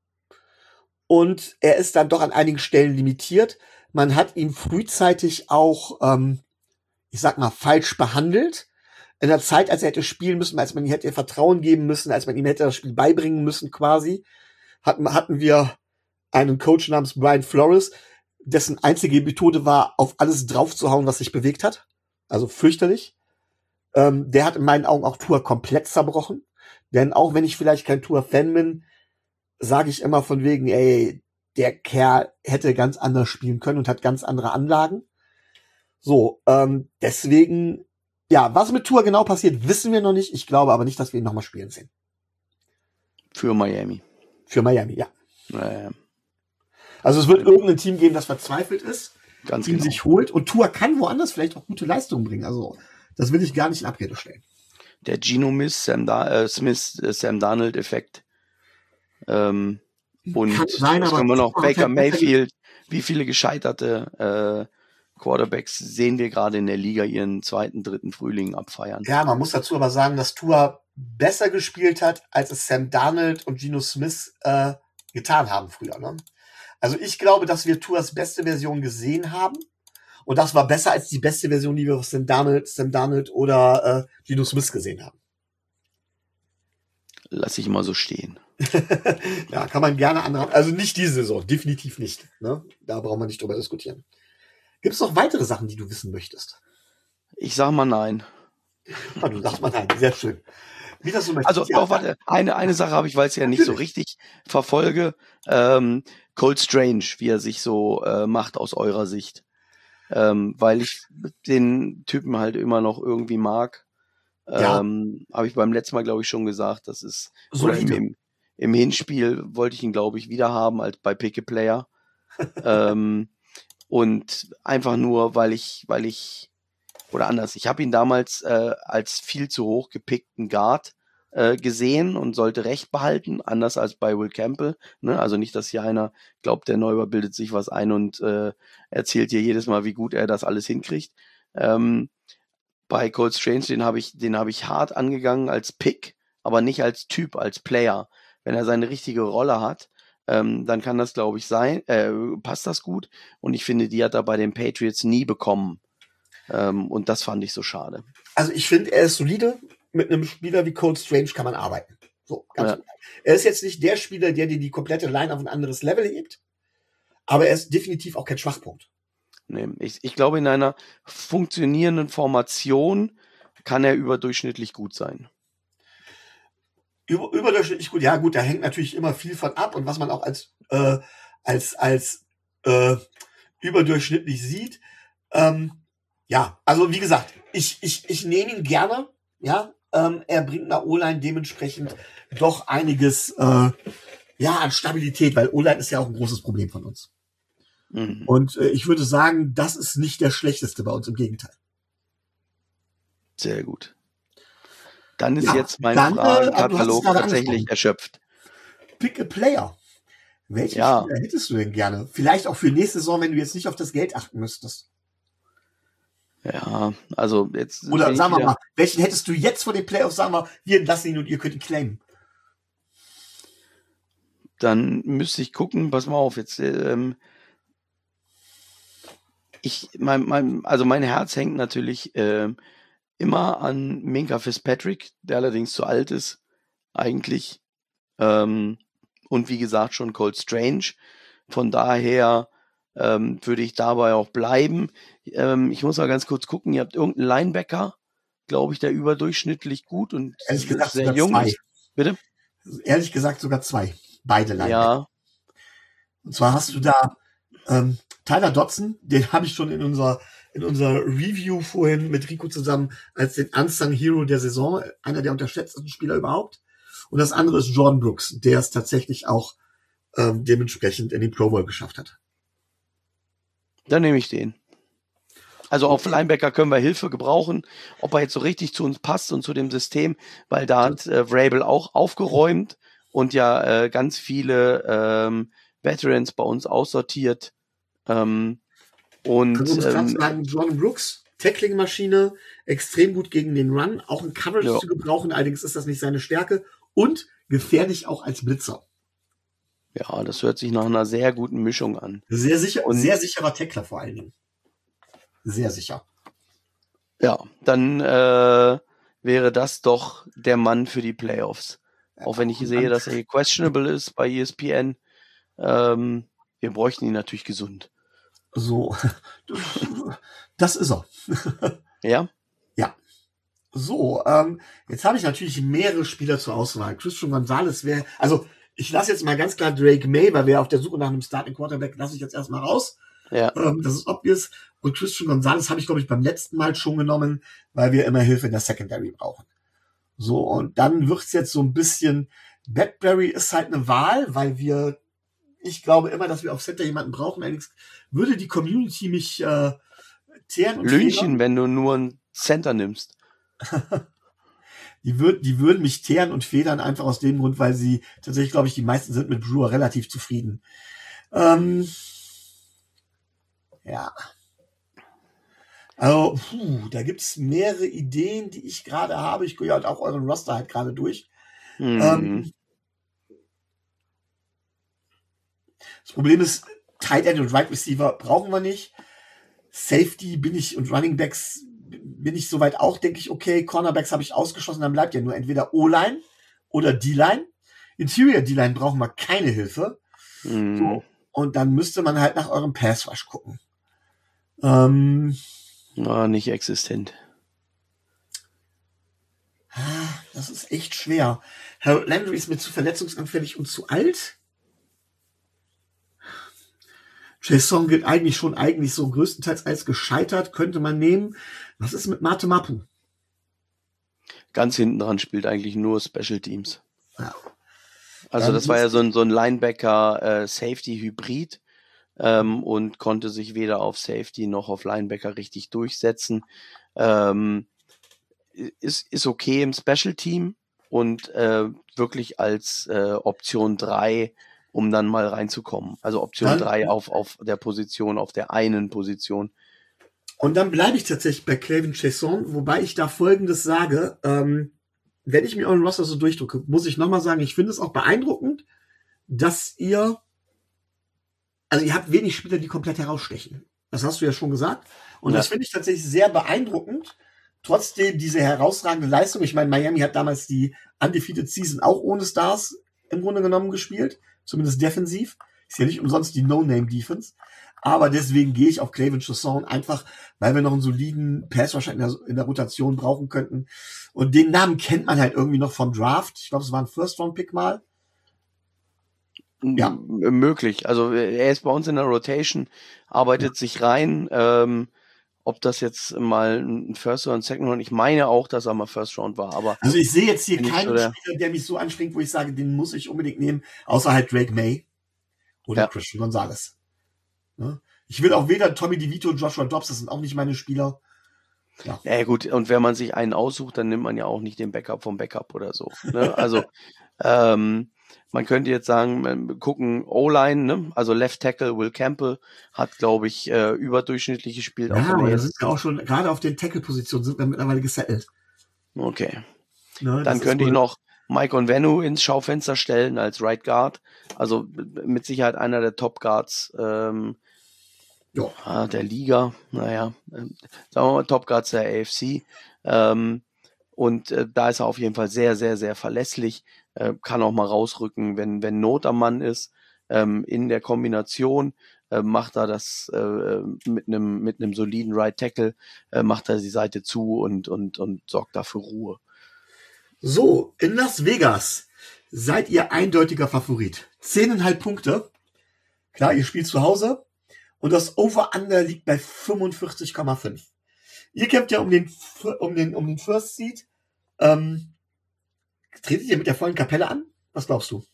S1: Und er ist dann doch an einigen Stellen limitiert. Man hat ihn frühzeitig auch, ich sag mal, falsch behandelt. In der Zeit, als er hätte spielen müssen, als man ihm hätte Vertrauen geben müssen, als man ihm hätte das Spiel beibringen müssen quasi, hatten wir einen Coach namens Brian Flores, dessen einzige Methode war, auf alles draufzuhauen, was sich bewegt hat. Also fürchterlich. Der hat in meinen Augen auch Tua komplett zerbrochen. Denn auch wenn ich vielleicht kein Tua-Fan bin, sage ich immer von wegen, ey, der Kerl hätte ganz anders spielen können und hat ganz andere Anlagen. So, deswegen, ja, was mit Tua genau passiert, wissen wir noch nicht. Ich glaube aber nicht, dass wir ihn nochmal spielen sehen.
S3: Für Miami.
S1: Für Miami, ja.
S3: Naja.
S1: Also es wird irgendein Team geben, das verzweifelt ist,
S3: Ganz
S1: ihn
S3: genau.
S1: sich holt. Und Tua kann woanders vielleicht auch gute Leistungen bringen. Also das will ich gar nicht in Abrede stellen.
S3: Der Geno Smith, Sam Darnold-Effekt. Und
S1: sein,
S3: was
S1: aber
S3: können wir noch?
S1: Tua
S3: Baker
S1: hat-
S3: Mayfield. Wie viele gescheiterte Quarterbacks sehen wir gerade in der Liga ihren zweiten, dritten Frühling abfeiern?
S1: Ja, man muss dazu aber sagen, dass Tua besser gespielt hat, als es Sam Darnold und Geno Smith getan haben früher. Ne? Also ich glaube, dass wir Tuas beste Version gesehen haben. Und das war besser als die beste Version, die wir auf Sam Darnold oder Geno Smith gesehen haben.
S3: Lass ich mal so stehen.
S1: Ja, kann man gerne andere. Also nicht diese Saison, definitiv nicht. Ne? Da brauchen wir nicht drüber diskutieren. Gibt es noch weitere Sachen, die du wissen möchtest?
S3: Ich sag mal nein.
S1: Ah, du sagst mal nein, sehr schön. Wie das so möchtest.
S3: Also, doch, warte, eine Sache habe ich, weil ich es ja nicht so richtig verfolge. Cold Strange, wie er sich so macht aus eurer Sicht. Weil ich den Typen halt immer noch irgendwie mag.
S1: Ja.
S3: Habe ich beim letzten Mal, glaube ich, schon gesagt. Das ist oder
S1: Solide.
S3: im Hinspiel wollte ich ihn, glaube ich, wieder haben als bei Pick a Player. Und einfach nur, weil ich oder anders, ich habe ihn damals als viel zu hoch gepickten Guard gesehen und sollte Recht behalten, anders als bei Will Campbell. Ne? Also nicht, dass hier einer glaubt, der Neuber bildet sich was ein und erzählt dir jedes Mal, wie gut er das alles hinkriegt. Bei Cold Strange, den habe ich hart angegangen als Pick, aber nicht als Typ, als Player. Wenn er seine richtige Rolle hat, dann kann das, glaube ich, sein, passt das gut. Und ich finde, die hat er bei den Patriots nie bekommen. Und das fand ich so schade.
S1: Also ich finde, er ist solide. Mit einem Spieler wie Cold Strange kann man arbeiten. So, ganz
S3: Ja.
S1: Er ist jetzt nicht der Spieler, der dir die komplette Line auf ein anderes Level hebt, aber er ist definitiv auch kein Schwachpunkt.
S3: Nee, ich glaube, in einer funktionierenden Formation kann er überdurchschnittlich gut sein.
S1: Überdurchschnittlich gut, ja gut, da hängt natürlich immer viel von ab und was man auch als überdurchschnittlich sieht. Ja, also wie gesagt, ich nehme ihn gerne, ja, er bringt einer O-Line dementsprechend doch einiges an Stabilität, weil O-Line ist ja auch ein großes Problem von uns.
S3: Mhm.
S1: Und ich würde sagen, das ist nicht der schlechteste bei uns, im Gegenteil.
S3: Sehr gut. Dann ist
S1: Ja,
S3: jetzt mein
S1: dann,
S3: Fragenkatalog
S1: du hast es gerade
S3: tatsächlich
S1: angesprochen.
S3: erschöpft.
S1: Pick a Player. Welchen
S3: Ja.
S1: Spieler hättest du denn gerne? Vielleicht auch für nächste Saison, wenn du jetzt nicht auf das Geld achten müsstest.
S3: Ja, also jetzt.
S1: Oder
S3: bin ich
S1: sagen wir
S3: wieder-
S1: mal, welchen hättest du jetzt vor den Playoffs, sagen wir, wir entlassen ihn und ihr könnt ihn claimen.
S3: Dann müsste ich gucken, pass mal auf, jetzt mein Herz hängt natürlich immer an Minkah Fitzpatrick, der allerdings zu alt ist, eigentlich. Und wie gesagt, schon Cold Strange. Von daher würde ich dabei auch bleiben. Ich muss mal ganz kurz gucken, ihr habt irgendeinen Linebacker, glaube ich, der überdurchschnittlich gut und
S1: Ehrlich gesagt
S3: sehr
S1: sogar
S3: jung
S1: zwei.
S3: ist. Bitte?
S1: Ehrlich gesagt sogar zwei. Beide Linebacker.
S3: Ja,
S1: Und zwar hast du da Tyler Dodson, den habe ich schon in in unserer Review vorhin mit Rico zusammen als den Unsung Hero der Saison, einer der unterschätztesten Spieler überhaupt. Und das andere ist Jordan Brooks, der es tatsächlich auch dementsprechend in den Pro Bowl geschafft hat.
S3: Dann nehme ich den. Also auf Linebacker können wir Hilfe gebrauchen, ob er jetzt so richtig zu uns passt und zu dem System, weil da hat Vrabel auch aufgeräumt und ja ganz viele Veterans bei uns aussortiert. Und
S1: Jordan Brooks, Tackling-Maschine, extrem gut gegen den Run, auch in Coverage zu gebrauchen, allerdings ist das nicht seine Stärke und gefährlich auch als Blitzer.
S3: Ja, das hört sich nach einer sehr guten Mischung an.
S1: Sehr sicher und sehr sicherer Tackler vor allen Dingen. Sehr sicher.
S3: Ja, dann wäre das doch der Mann für die Playoffs. Ja, auch wenn ich sehe, dass er questionable ist bei ESPN. Wir bräuchten ihn natürlich gesund.
S1: So, das ist er.
S3: Ja?
S1: Ja. So, jetzt habe ich natürlich mehrere Spieler zur Auswahl. Christian Gonzalez wäre, also ich lasse jetzt mal ganz klar Drake May, weil wir auf der Suche nach einem Starting Quarterback, lasse ich jetzt erstmal raus.
S3: Ja.
S1: Das ist obvious. Und Christian Gonzalez habe ich, glaube ich, beim letzten Mal schon genommen, weil wir immer Hilfe in der Secondary brauchen. So, und dann wird's jetzt so ein bisschen, Badbury ist halt eine Wahl, weil ich glaube immer, dass wir auf Center jemanden brauchen. Allerdings würde die Community mich teeren und
S3: Lünchen,
S1: federn.
S3: wenn du nur einen Center nimmst.
S1: Die würden mich teeren und federn, einfach aus dem Grund, weil sie tatsächlich, glaube ich, die meisten sind mit Brewer relativ zufrieden. Ja. Also, da gibt's mehrere Ideen, die ich gerade habe. Ich gehe halt auch euren Roster halt gerade durch. Das Problem ist, Tight End und Right Receiver brauchen wir nicht. Safety und Running Backs bin ich soweit auch, denke ich, okay. Cornerbacks habe ich ausgeschlossen, dann bleibt ja nur entweder O-Line oder D-Line. Interior D-Line brauchen wir keine Hilfe. So. Und dann müsste man halt nach eurem Pass Rush gucken.
S3: Nicht existent.
S1: Das ist echt schwer. Herr Landry ist mir zu verletzungsanfällig und zu alt. Jason gilt eigentlich so größtenteils als gescheitert, könnte man nehmen. Was ist mit Mate Mapu?
S3: Ganz hinten dran spielt eigentlich nur Special Teams.
S1: Ja.
S3: Also das war ja so ein Linebacker-Safety-Hybrid und konnte sich weder auf Safety noch auf Linebacker richtig durchsetzen. Ist okay im Special Team und wirklich als Option 3, um dann mal reinzukommen. Also Option 3 auf der Position, auf der einen Position.
S1: Und dann bleibe ich tatsächlich bei Clavin Chaisson, wobei ich da Folgendes sage. Wenn ich mir euren Roster so durchdrücke, muss ich nochmal sagen, ich finde es auch beeindruckend, dass ihr habt wenig Spieler, die komplett herausstechen. Das hast du ja schon gesagt. Und das finde ich tatsächlich sehr beeindruckend. Trotzdem diese herausragende Leistung. Ich meine, Miami hat damals die Undefeated Season auch ohne Stars im Grunde genommen gespielt. Zumindest defensiv. Ist ja nicht umsonst die No-Name-Defense. Aber deswegen gehe ich auf Clavin Chaisson, einfach weil wir noch einen soliden Pass wahrscheinlich in der Rotation brauchen könnten. Und den Namen kennt man halt irgendwie noch vom Draft. Ich glaube, es war ein First-Round-Pick mal.
S3: Ja. Möglich. Also er ist bei uns in der Rotation, arbeitet sich rein. Ob das jetzt mal ein First oder ein Second Round, ich meine auch, dass er mal First Round war. Aber
S1: also ich sehe jetzt hier keinen Spieler, der mich so anspringt, wo ich sage, den muss ich unbedingt nehmen, außer halt Drake May oder Christian Gonzalez. Ne? Ich will auch weder Tommy DeVito und Joshua Dobbs, das sind auch nicht meine Spieler.
S3: Ja gut, und wenn man sich einen aussucht, dann nimmt man ja auch nicht den Backup vom Backup oder so. Ne? Also man könnte jetzt sagen, gucken O-Line, ne? Also Left Tackle Will Campbell hat, glaube ich, überdurchschnittlich gespielt.
S1: Ja, aber da sind wir auch schon, gerade auf den Tackle-Positionen sind wir mittlerweile gesettelt.
S3: Okay. Ne, dann könnte ich noch Mike Onwenu ins Schaufenster stellen als Right Guard. Also mit Sicherheit einer der Top Guards der Liga. Naja, sagen wir mal Top Guards der AFC. Und da ist er auf jeden Fall sehr, sehr, sehr verlässlich. Kann auch mal rausrücken, wenn Not am Mann ist. In der Kombination macht er das mit einem soliden Right Tackle, macht er die Seite zu und sorgt dafür Ruhe.
S1: So, in Las Vegas seid ihr eindeutiger Favorit. 10,5 Punkte. Klar, ihr spielt zu Hause. und das Over-Under liegt bei 45,5. Ihr kämpft ja um den First Seed. Tretet ihr mit der vollen Kapelle an? Was glaubst du?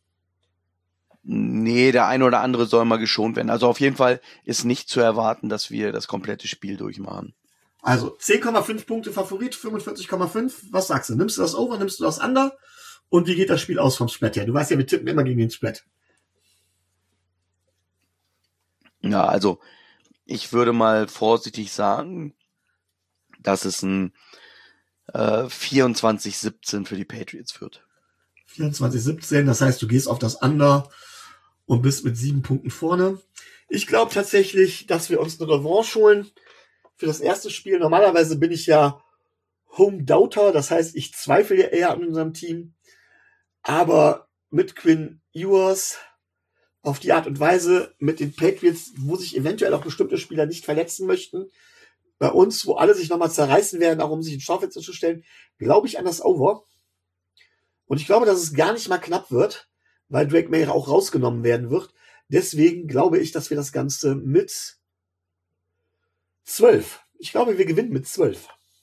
S3: Nee, der eine oder andere soll mal geschont werden. Also auf jeden Fall ist nicht zu erwarten, dass wir das komplette Spiel durchmachen.
S1: Also 10,5 Punkte Favorit, 45,5. Was sagst du? Nimmst du das Over, nimmst du das Under? Und wie geht das Spiel aus vom Spread her? Du weißt ja, wir tippen immer gegen den Spread.
S3: Ja, also ich würde mal vorsichtig sagen, dass es ein 24-17 für die Patriots wird.
S1: 24-17, das heißt, du gehst auf das Under und bist mit 7 Punkten vorne. Ich glaube tatsächlich, dass wir uns eine Revanche holen für das erste Spiel. Normalerweise bin ich ja Home-Doubter, das heißt, ich zweifle ja eher an unserem Team. Aber mit Quinn Ewers auf die Art und Weise mit den Patriots, wo sich eventuell auch bestimmte Spieler nicht verletzen möchten, bei uns, wo alle sich nochmal zerreißen werden, auch um sich in Schaufenster zu stellen, glaube ich an das Over. Und ich glaube, dass es gar nicht mal knapp wird, weil Drake May auch rausgenommen werden wird. Deswegen glaube ich, dass wir das Ganze mit 12. Ich glaube, wir gewinnen mit 12.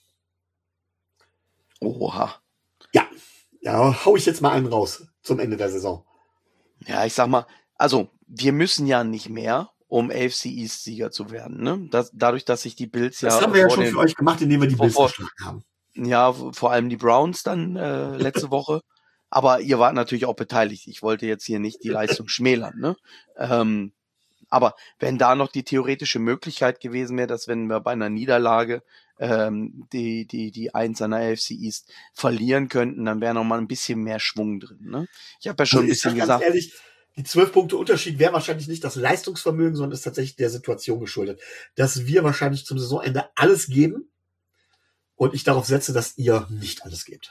S3: Oha.
S1: Ja, hau ich jetzt mal einen raus zum Ende der Saison.
S3: Ja, ich sag mal, also wir müssen ja nicht mehr, um AFC East Sieger zu werden. Ne? Dadurch, dass sich die Bills
S1: Das haben wir ja schon für euch gemacht, indem wir die Bills geschlagen haben.
S3: Ja, vor allem die Browns dann letzte Woche. Aber ihr wart natürlich auch beteiligt. Ich wollte jetzt hier nicht die Leistung schmälern. Ne? Aber wenn da noch die theoretische Möglichkeit gewesen wäre, dass wenn wir bei einer Niederlage die Eins an der AFC East verlieren könnten, dann wäre noch mal ein bisschen mehr Schwung drin. Ne? Ich habe ja schon ein bisschen gesagt.
S1: Ganz ehrlich, die 12 Punkte Unterschied wäre wahrscheinlich nicht das Leistungsvermögen, sondern ist tatsächlich der Situation geschuldet. Dass wir wahrscheinlich zum Saisonende alles geben und ich darauf setze, dass ihr nicht alles gebt.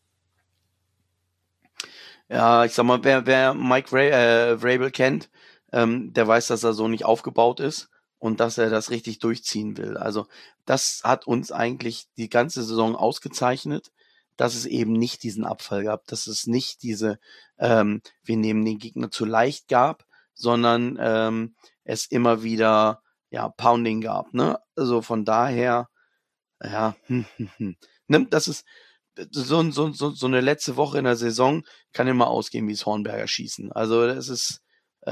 S3: Ja, ich sag mal, wer Mike Vrabel kennt, der weiß, dass er so nicht aufgebaut ist und dass er das richtig durchziehen will. Also das hat uns eigentlich die ganze Saison ausgezeichnet, dass es eben nicht diesen Abfall gab, dass es nicht diese wir nehmen den Gegner zu leicht gab, sondern es immer wieder Pounding gab. Ne? Also von daher, das ist so eine letzte Woche in der Saison kann immer ausgehen wie das Hornberger Schießen. Also das ist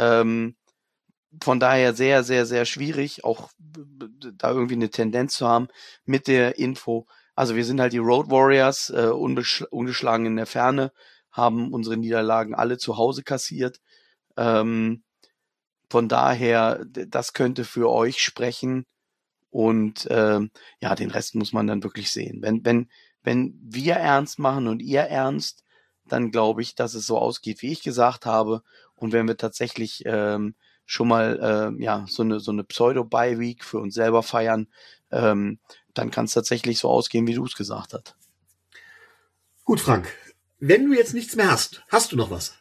S3: von daher sehr, sehr, sehr schwierig, auch da irgendwie eine Tendenz zu haben mit der Info. Also wir sind halt die Road Warriors, ungeschlagen in der Ferne, haben unsere Niederlagen alle zu Hause kassiert. Von daher, das könnte für euch sprechen. Und den Rest muss man dann wirklich sehen. Wenn wir ernst machen und ihr ernst, dann glaube ich, dass es so ausgeht, wie ich gesagt habe. Und wenn wir tatsächlich schon mal so eine Pseudo-Bye-Week für uns selber feiern, dann kann es tatsächlich so ausgehen, wie du es gesagt hast.
S1: Gut, Frank. Wenn du jetzt nichts mehr hast du noch was?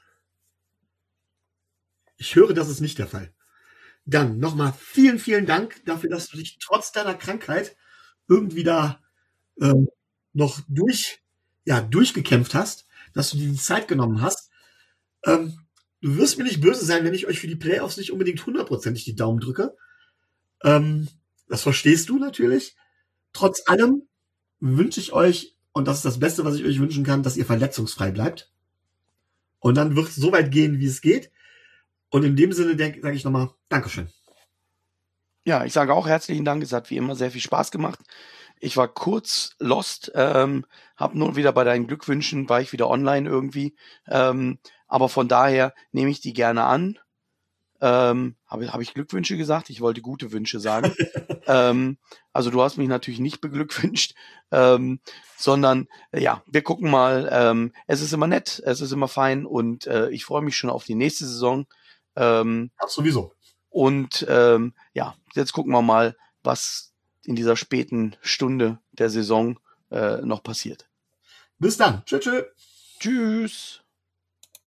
S1: Ich höre, das ist nicht der Fall. Dann nochmal vielen, vielen Dank dafür, dass du dich trotz deiner Krankheit irgendwie da noch durchgekämpft hast, dass du dir die Zeit genommen hast. Du wirst mir nicht böse sein, wenn ich euch für die Playoffs nicht unbedingt 100%ig die Daumen drücke. Das verstehst du natürlich. Trotz allem wünsche ich euch, und das ist das Beste, was ich euch wünschen kann, dass ihr verletzungsfrei bleibt. Und dann wird es so weit gehen, wie es geht. Und in dem Sinne sage ich nochmal Dankeschön.
S3: Ja, ich sage auch herzlichen Dank. Es hat wie immer sehr viel Spaß gemacht. Ich war kurz lost, habe nur wieder bei deinen Glückwünschen, war ich wieder online irgendwie. Aber von daher nehme ich die gerne an. Habe ich Glückwünsche gesagt? Ich wollte gute Wünsche sagen. Also du hast mich natürlich nicht beglückwünscht, sondern wir gucken mal. Es ist immer nett, es ist immer fein und ich freue mich schon auf die nächste Saison.
S1: Sowieso.
S3: Und jetzt gucken wir mal, was in dieser späten Stunde der Saison noch passiert.
S1: Bis dann. Tschüss.
S3: Tschüss.